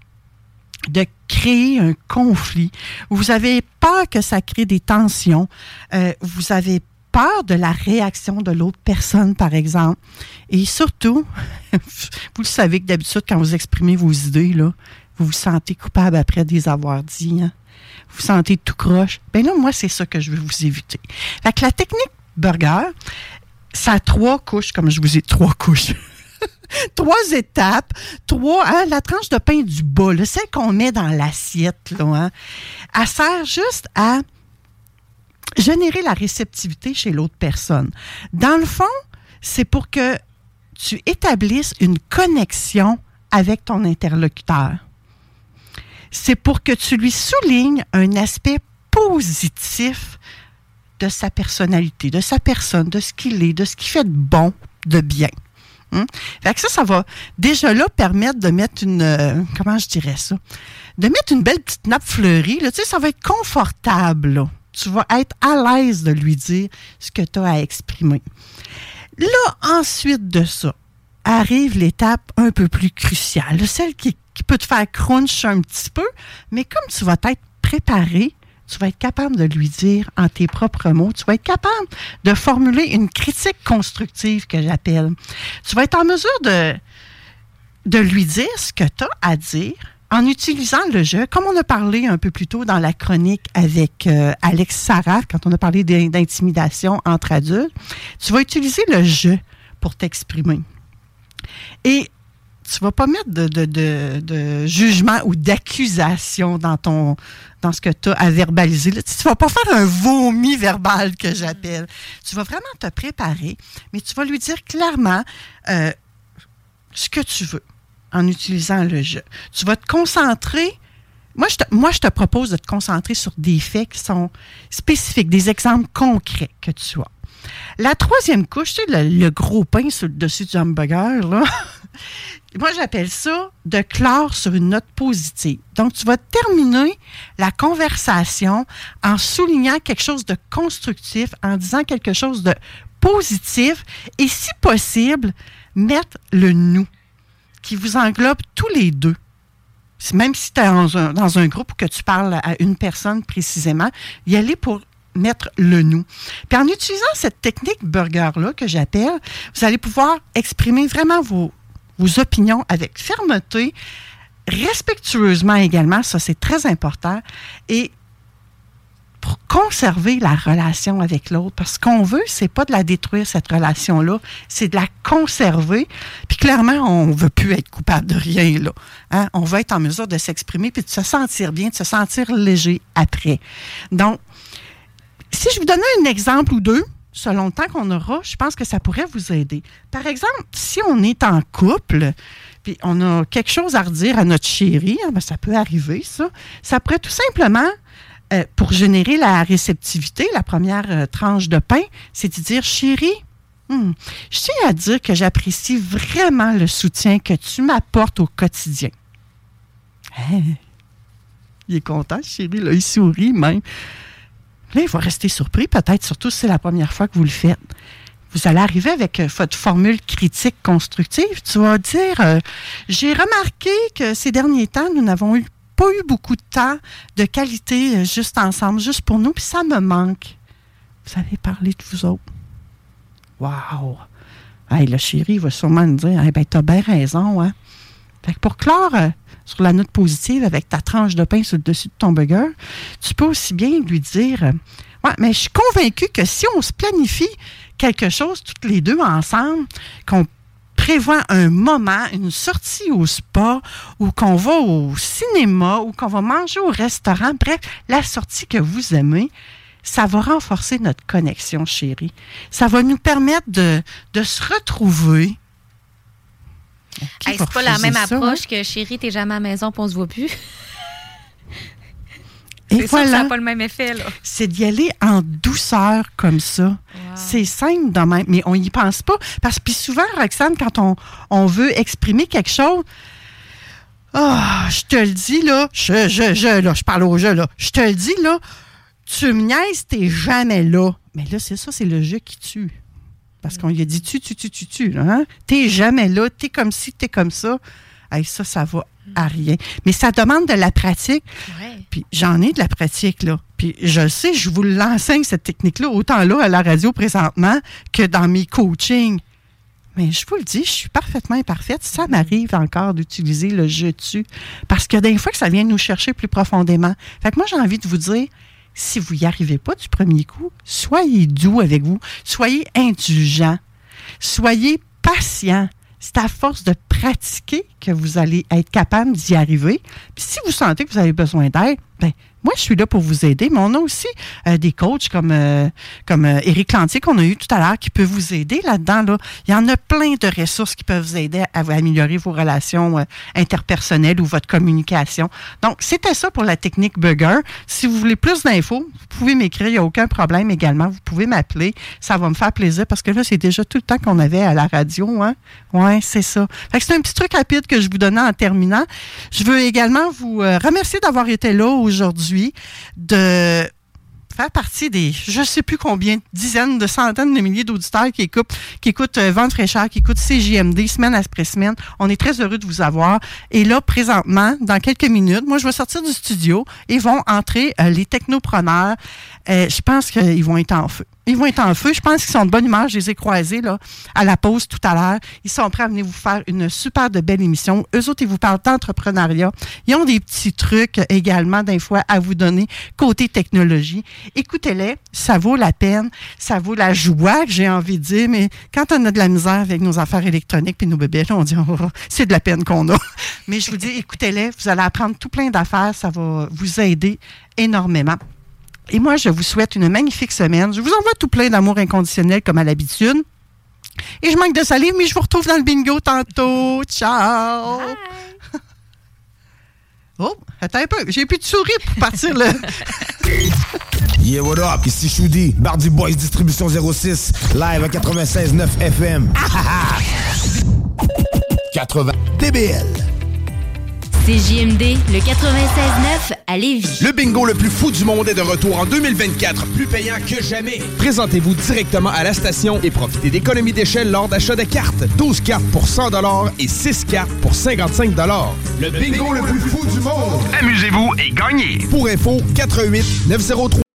de créer un conflit. Vous avez peur que ça crée des tensions. Euh, vous avez peur de la réaction de l'autre personne, par exemple. Et surtout, vous le savez que d'habitude, quand vous exprimez vos idées, là, vous vous sentez coupable après de les avoir dit. Hein? Vous vous sentez tout croche. Bien là, moi, c'est ça que je veux vous éviter. Fait que la technique burger, ça a trois couches, comme je vous ai trois couches. Trois étapes, trois, hein, la tranche de pain du bas, là, celle qu'on met dans l'assiette, là, hein, elle sert juste à générer la réceptivité chez l'autre personne. Dans le fond, c'est pour que tu établisses une connexion avec ton interlocuteur. C'est pour que tu lui soulignes un aspect positif de sa personnalité, de sa personne, de ce qu'il est, de ce qu'il fait de bon, de bien. Hum? Fait que ça, ça va déjà là permettre de mettre une... Euh, comment je dirais ça? De mettre une belle petite nappe fleurie. Là, tu sais, ça va être confortable. Là. Tu vas être à l'aise de lui dire ce que tu as à exprimer. Là, ensuite de ça, arrive l'étape un peu plus cruciale. Là, celle qui, qui peut te faire crunch un petit peu, mais comme tu vas être préparé, tu vas être capable de lui dire en tes propres mots, tu vas être capable de formuler une critique constructive que j'appelle. Tu vas être en mesure de, de lui dire ce que tu as à dire en utilisant le jeu, comme on a parlé un peu plus tôt dans la chronique avec euh, Alex Sarah, quand on a parlé d'intimidation entre adultes. Tu vas utiliser le jeu pour t'exprimer. Et tu ne vas pas mettre de, de, de, de jugement ou d'accusation dans ton dans ce que tu as à verbaliser. Là, tu ne vas pas faire un vomi verbal que j'appelle. Tu vas vraiment te préparer, mais tu vas lui dire clairement euh, ce que tu veux en utilisant le jeu. Tu vas te concentrer. Moi je, te, moi, je te propose de te concentrer sur des faits qui sont spécifiques, des exemples concrets que tu as. La troisième couche, tu sais, le, le gros pain sur le dessus du hamburger, là. Moi, j'appelle ça de clore sur une note positive. Donc, tu vas terminer la conversation en soulignant quelque chose de constructif, en disant quelque chose de positif et, si possible, mettre le « nous » qui vous englobe tous les deux. Même si tu es dans un, dans un groupe où que tu parles à une personne précisément, y aller pour mettre le « nous ». Puis en utilisant cette technique burger-là que j'appelle, vous allez pouvoir exprimer vraiment vos vos opinions avec fermeté, respectueusement également, ça c'est très important, et pour conserver la relation avec l'autre, parce que ce qu'on veut, c'est pas de la détruire, cette relation-là, c'est de la conserver, puis clairement, on veut plus être coupable de rien, là. Hein? On veut être en mesure de s'exprimer, puis de se sentir bien, de se sentir léger après. Donc, si je vous donnais un exemple ou deux, selon le temps qu'on aura, je pense que ça pourrait vous aider. Par exemple, si on est en couple, puis on a quelque chose à redire à notre chérie, hein, ben ça peut arriver, ça. Ça pourrait tout simplement, euh, pour générer la réceptivité, la première euh, tranche de pain, c'est de dire « Chérie, hmm, je tiens à dire que j'apprécie vraiment le soutien que tu m'apportes au quotidien. » Hein? Il est content, chérie, là, il sourit même. Là, il va rester surpris, peut-être, surtout si c'est la première fois que vous le faites. Vous allez arriver avec euh, votre formule critique constructive. Tu vas dire, euh, j'ai remarqué que ces derniers temps, nous n'avons eu, pas eu beaucoup de temps de qualité euh, juste ensemble, juste pour nous, puis ça me manque. Vous allez parler de vous autres. Wow! Hey, le chéri, il va sûrement nous dire, hey, ben, t'as bien raison, hein? Fait que pour clore euh, sur la note positive avec ta tranche de pain sur le dessus de ton burger, tu peux aussi bien lui dire, euh, ouais, mais je suis convaincue que si on se planifie quelque chose toutes les deux ensemble, qu'on prévoit un moment, une sortie au spa, ou qu'on va au cinéma, ou qu'on va manger au restaurant, bref, la sortie que vous aimez, ça va renforcer notre connexion, chérie. Ça va nous permettre de, de se retrouver. Hey, c'est pas la même ça, approche hein? que chérie, t'es jamais à la maison puis on se voit plus. Et c'est voilà, sûr que ça n'a pas le même effet, là. C'est d'y aller en douceur comme ça. Wow. C'est simple de même, mais on n'y pense pas. Parce que souvent, Roxane, quand on, on veut exprimer quelque chose, oh, je te le dis, là, je, je, je, là, je parle au jeu, là, je te le dis, là, tu me niaises, t'es jamais là. Mais là, c'est ça, c'est le jeu qui tue. Parce qu'on lui a dit tu, tu, tu, tu, tu. Là, hein? T'es jamais là, t'es comme ci, t'es comme ça. Hey, ça, ça va à rien. Mais ça demande de la pratique. Ouais. Puis j'en ai de la pratique, là. Puis je sais, je vous l'enseigne, cette technique-là, autant là à la radio présentement que dans mes coachings. Mais je vous le dis, je suis parfaitement imparfaite. Ça m'arrive encore d'utiliser le « je tue » parce que des fois que ça vient nous chercher plus profondément. Fait que moi, j'ai envie de vous dire, si vous n'y arrivez pas du premier coup, soyez doux avec vous, soyez indulgent, soyez patient. C'est à force de pratiquer que vous allez être capable d'y arriver. Puis si vous sentez que vous avez besoin d'aide, bien, moi, je suis là pour vous aider, mais on a aussi euh, des coachs comme, euh, comme euh, Éric Lantier qu'on a eu tout à l'heure qui peut vous aider là-dedans. Là. Il y en a plein de ressources qui peuvent vous aider à, à améliorer vos relations euh, interpersonnelles ou votre communication. Donc, c'était ça pour la technique Burger. Si vous voulez plus d'infos, vous pouvez m'écrire, il n'y a aucun problème également. Vous pouvez m'appeler, ça va me faire plaisir parce que là, c'est déjà tout le temps qu'on avait à la radio. Hein? Oui, c'est ça. Fait que c'est un petit truc rapide que je vous donnais en terminant. Je veux également vous euh, remercier d'avoir été là aujourd'hui, de faire partie des, je ne sais plus combien, dizaines de centaines de milliers d'auditeurs qui écoutent, qui écoutent euh, Vente fraîcheur, qui écoutent C J M D semaine après semaine. On est très heureux de vous avoir. Et là, présentement, dans quelques minutes, moi, je vais sortir du studio et vont entrer euh, les technopreneurs. Euh, je pense qu'ils vont être en feu. Ils vont être en feu. Je pense qu'ils sont de bonne humeur. Je les ai croisés là, à la pause tout à l'heure. Ils sont prêts à venir vous faire une super de belle émission. Eux autres, ils vous parlent d'entrepreneuriat. Ils ont des petits trucs également, des fois, à vous donner côté technologie. Écoutez-les. Ça vaut la peine. Ça vaut la joie, j'ai envie de dire. Mais quand on a de la misère avec nos affaires électroniques puis nos bébés, là, on dit oh, c'est de la peine qu'on a. Mais je vous dis, écoutez-les. Vous allez apprendre tout plein d'affaires. Ça va vous aider énormément. Et moi, je vous souhaite une magnifique semaine. Je vous envoie tout plein d'amour inconditionnel comme à l'habitude. Et je manque de salive, mais je vous retrouve dans le bingo tantôt. Ciao! Bye. Oh, attends un peu. J'ai plus de souris pour partir là. Yeah, what up? Ici Choudi, Bardi Boys Distribution zéro six, live à quatre-vingt-seize neuf F M. quatre-vingts D B L. C J M D, le quatre-vingt-seize neuf à Lévis. Le bingo le plus fou du monde est de retour en deux mille vingt-quatre, plus payant que jamais. Présentez-vous directement à la station et profitez d'économies d'échelle lors d'achat de cartes. douze cartes pour cent dollars et six cartes pour cinquante-cinq dollars. Le, le bingo, bingo le plus fou du monde. Amusez-vous et gagnez. Pour info, quatre un huit neuf zéro trois.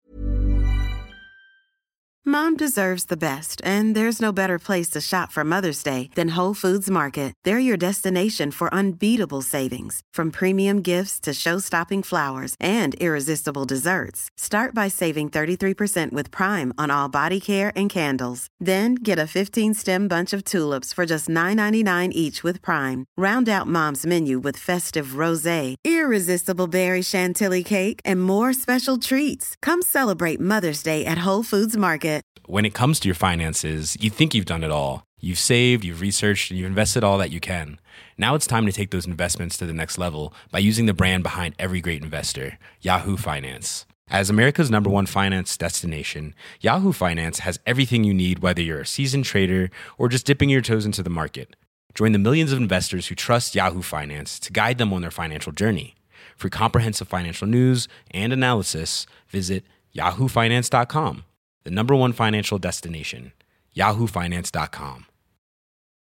Mom deserves the best, and there's no better place to shop for Mother's Day than Whole Foods Market. They're your destination for unbeatable savings, from premium gifts to show-stopping flowers and irresistible desserts. Start by saving thirty-three percent with Prime on all body care and candles. Then get a fifteen-stem bunch of tulips for just nine ninety-nine each with Prime. Round out Mom's menu with festive rosé, irresistible berry chantilly cake, and more special treats. Come celebrate Mother's Day at Whole Foods Market. When it comes to your finances, you think you've done it all. You've saved, you've researched, and you've invested all that you can. Now it's time to take those investments to the next level by using the brand behind every great investor, Yahoo Finance. As America's number one finance destination, Yahoo Finance has everything you need, whether you're a seasoned trader or just dipping your toes into the market. Join the millions of investors who trust Yahoo Finance to guide them on their financial journey. For comprehensive financial news and analysis, visit yahoo finance dot com, the number one financial destination, yahoo finance dot com.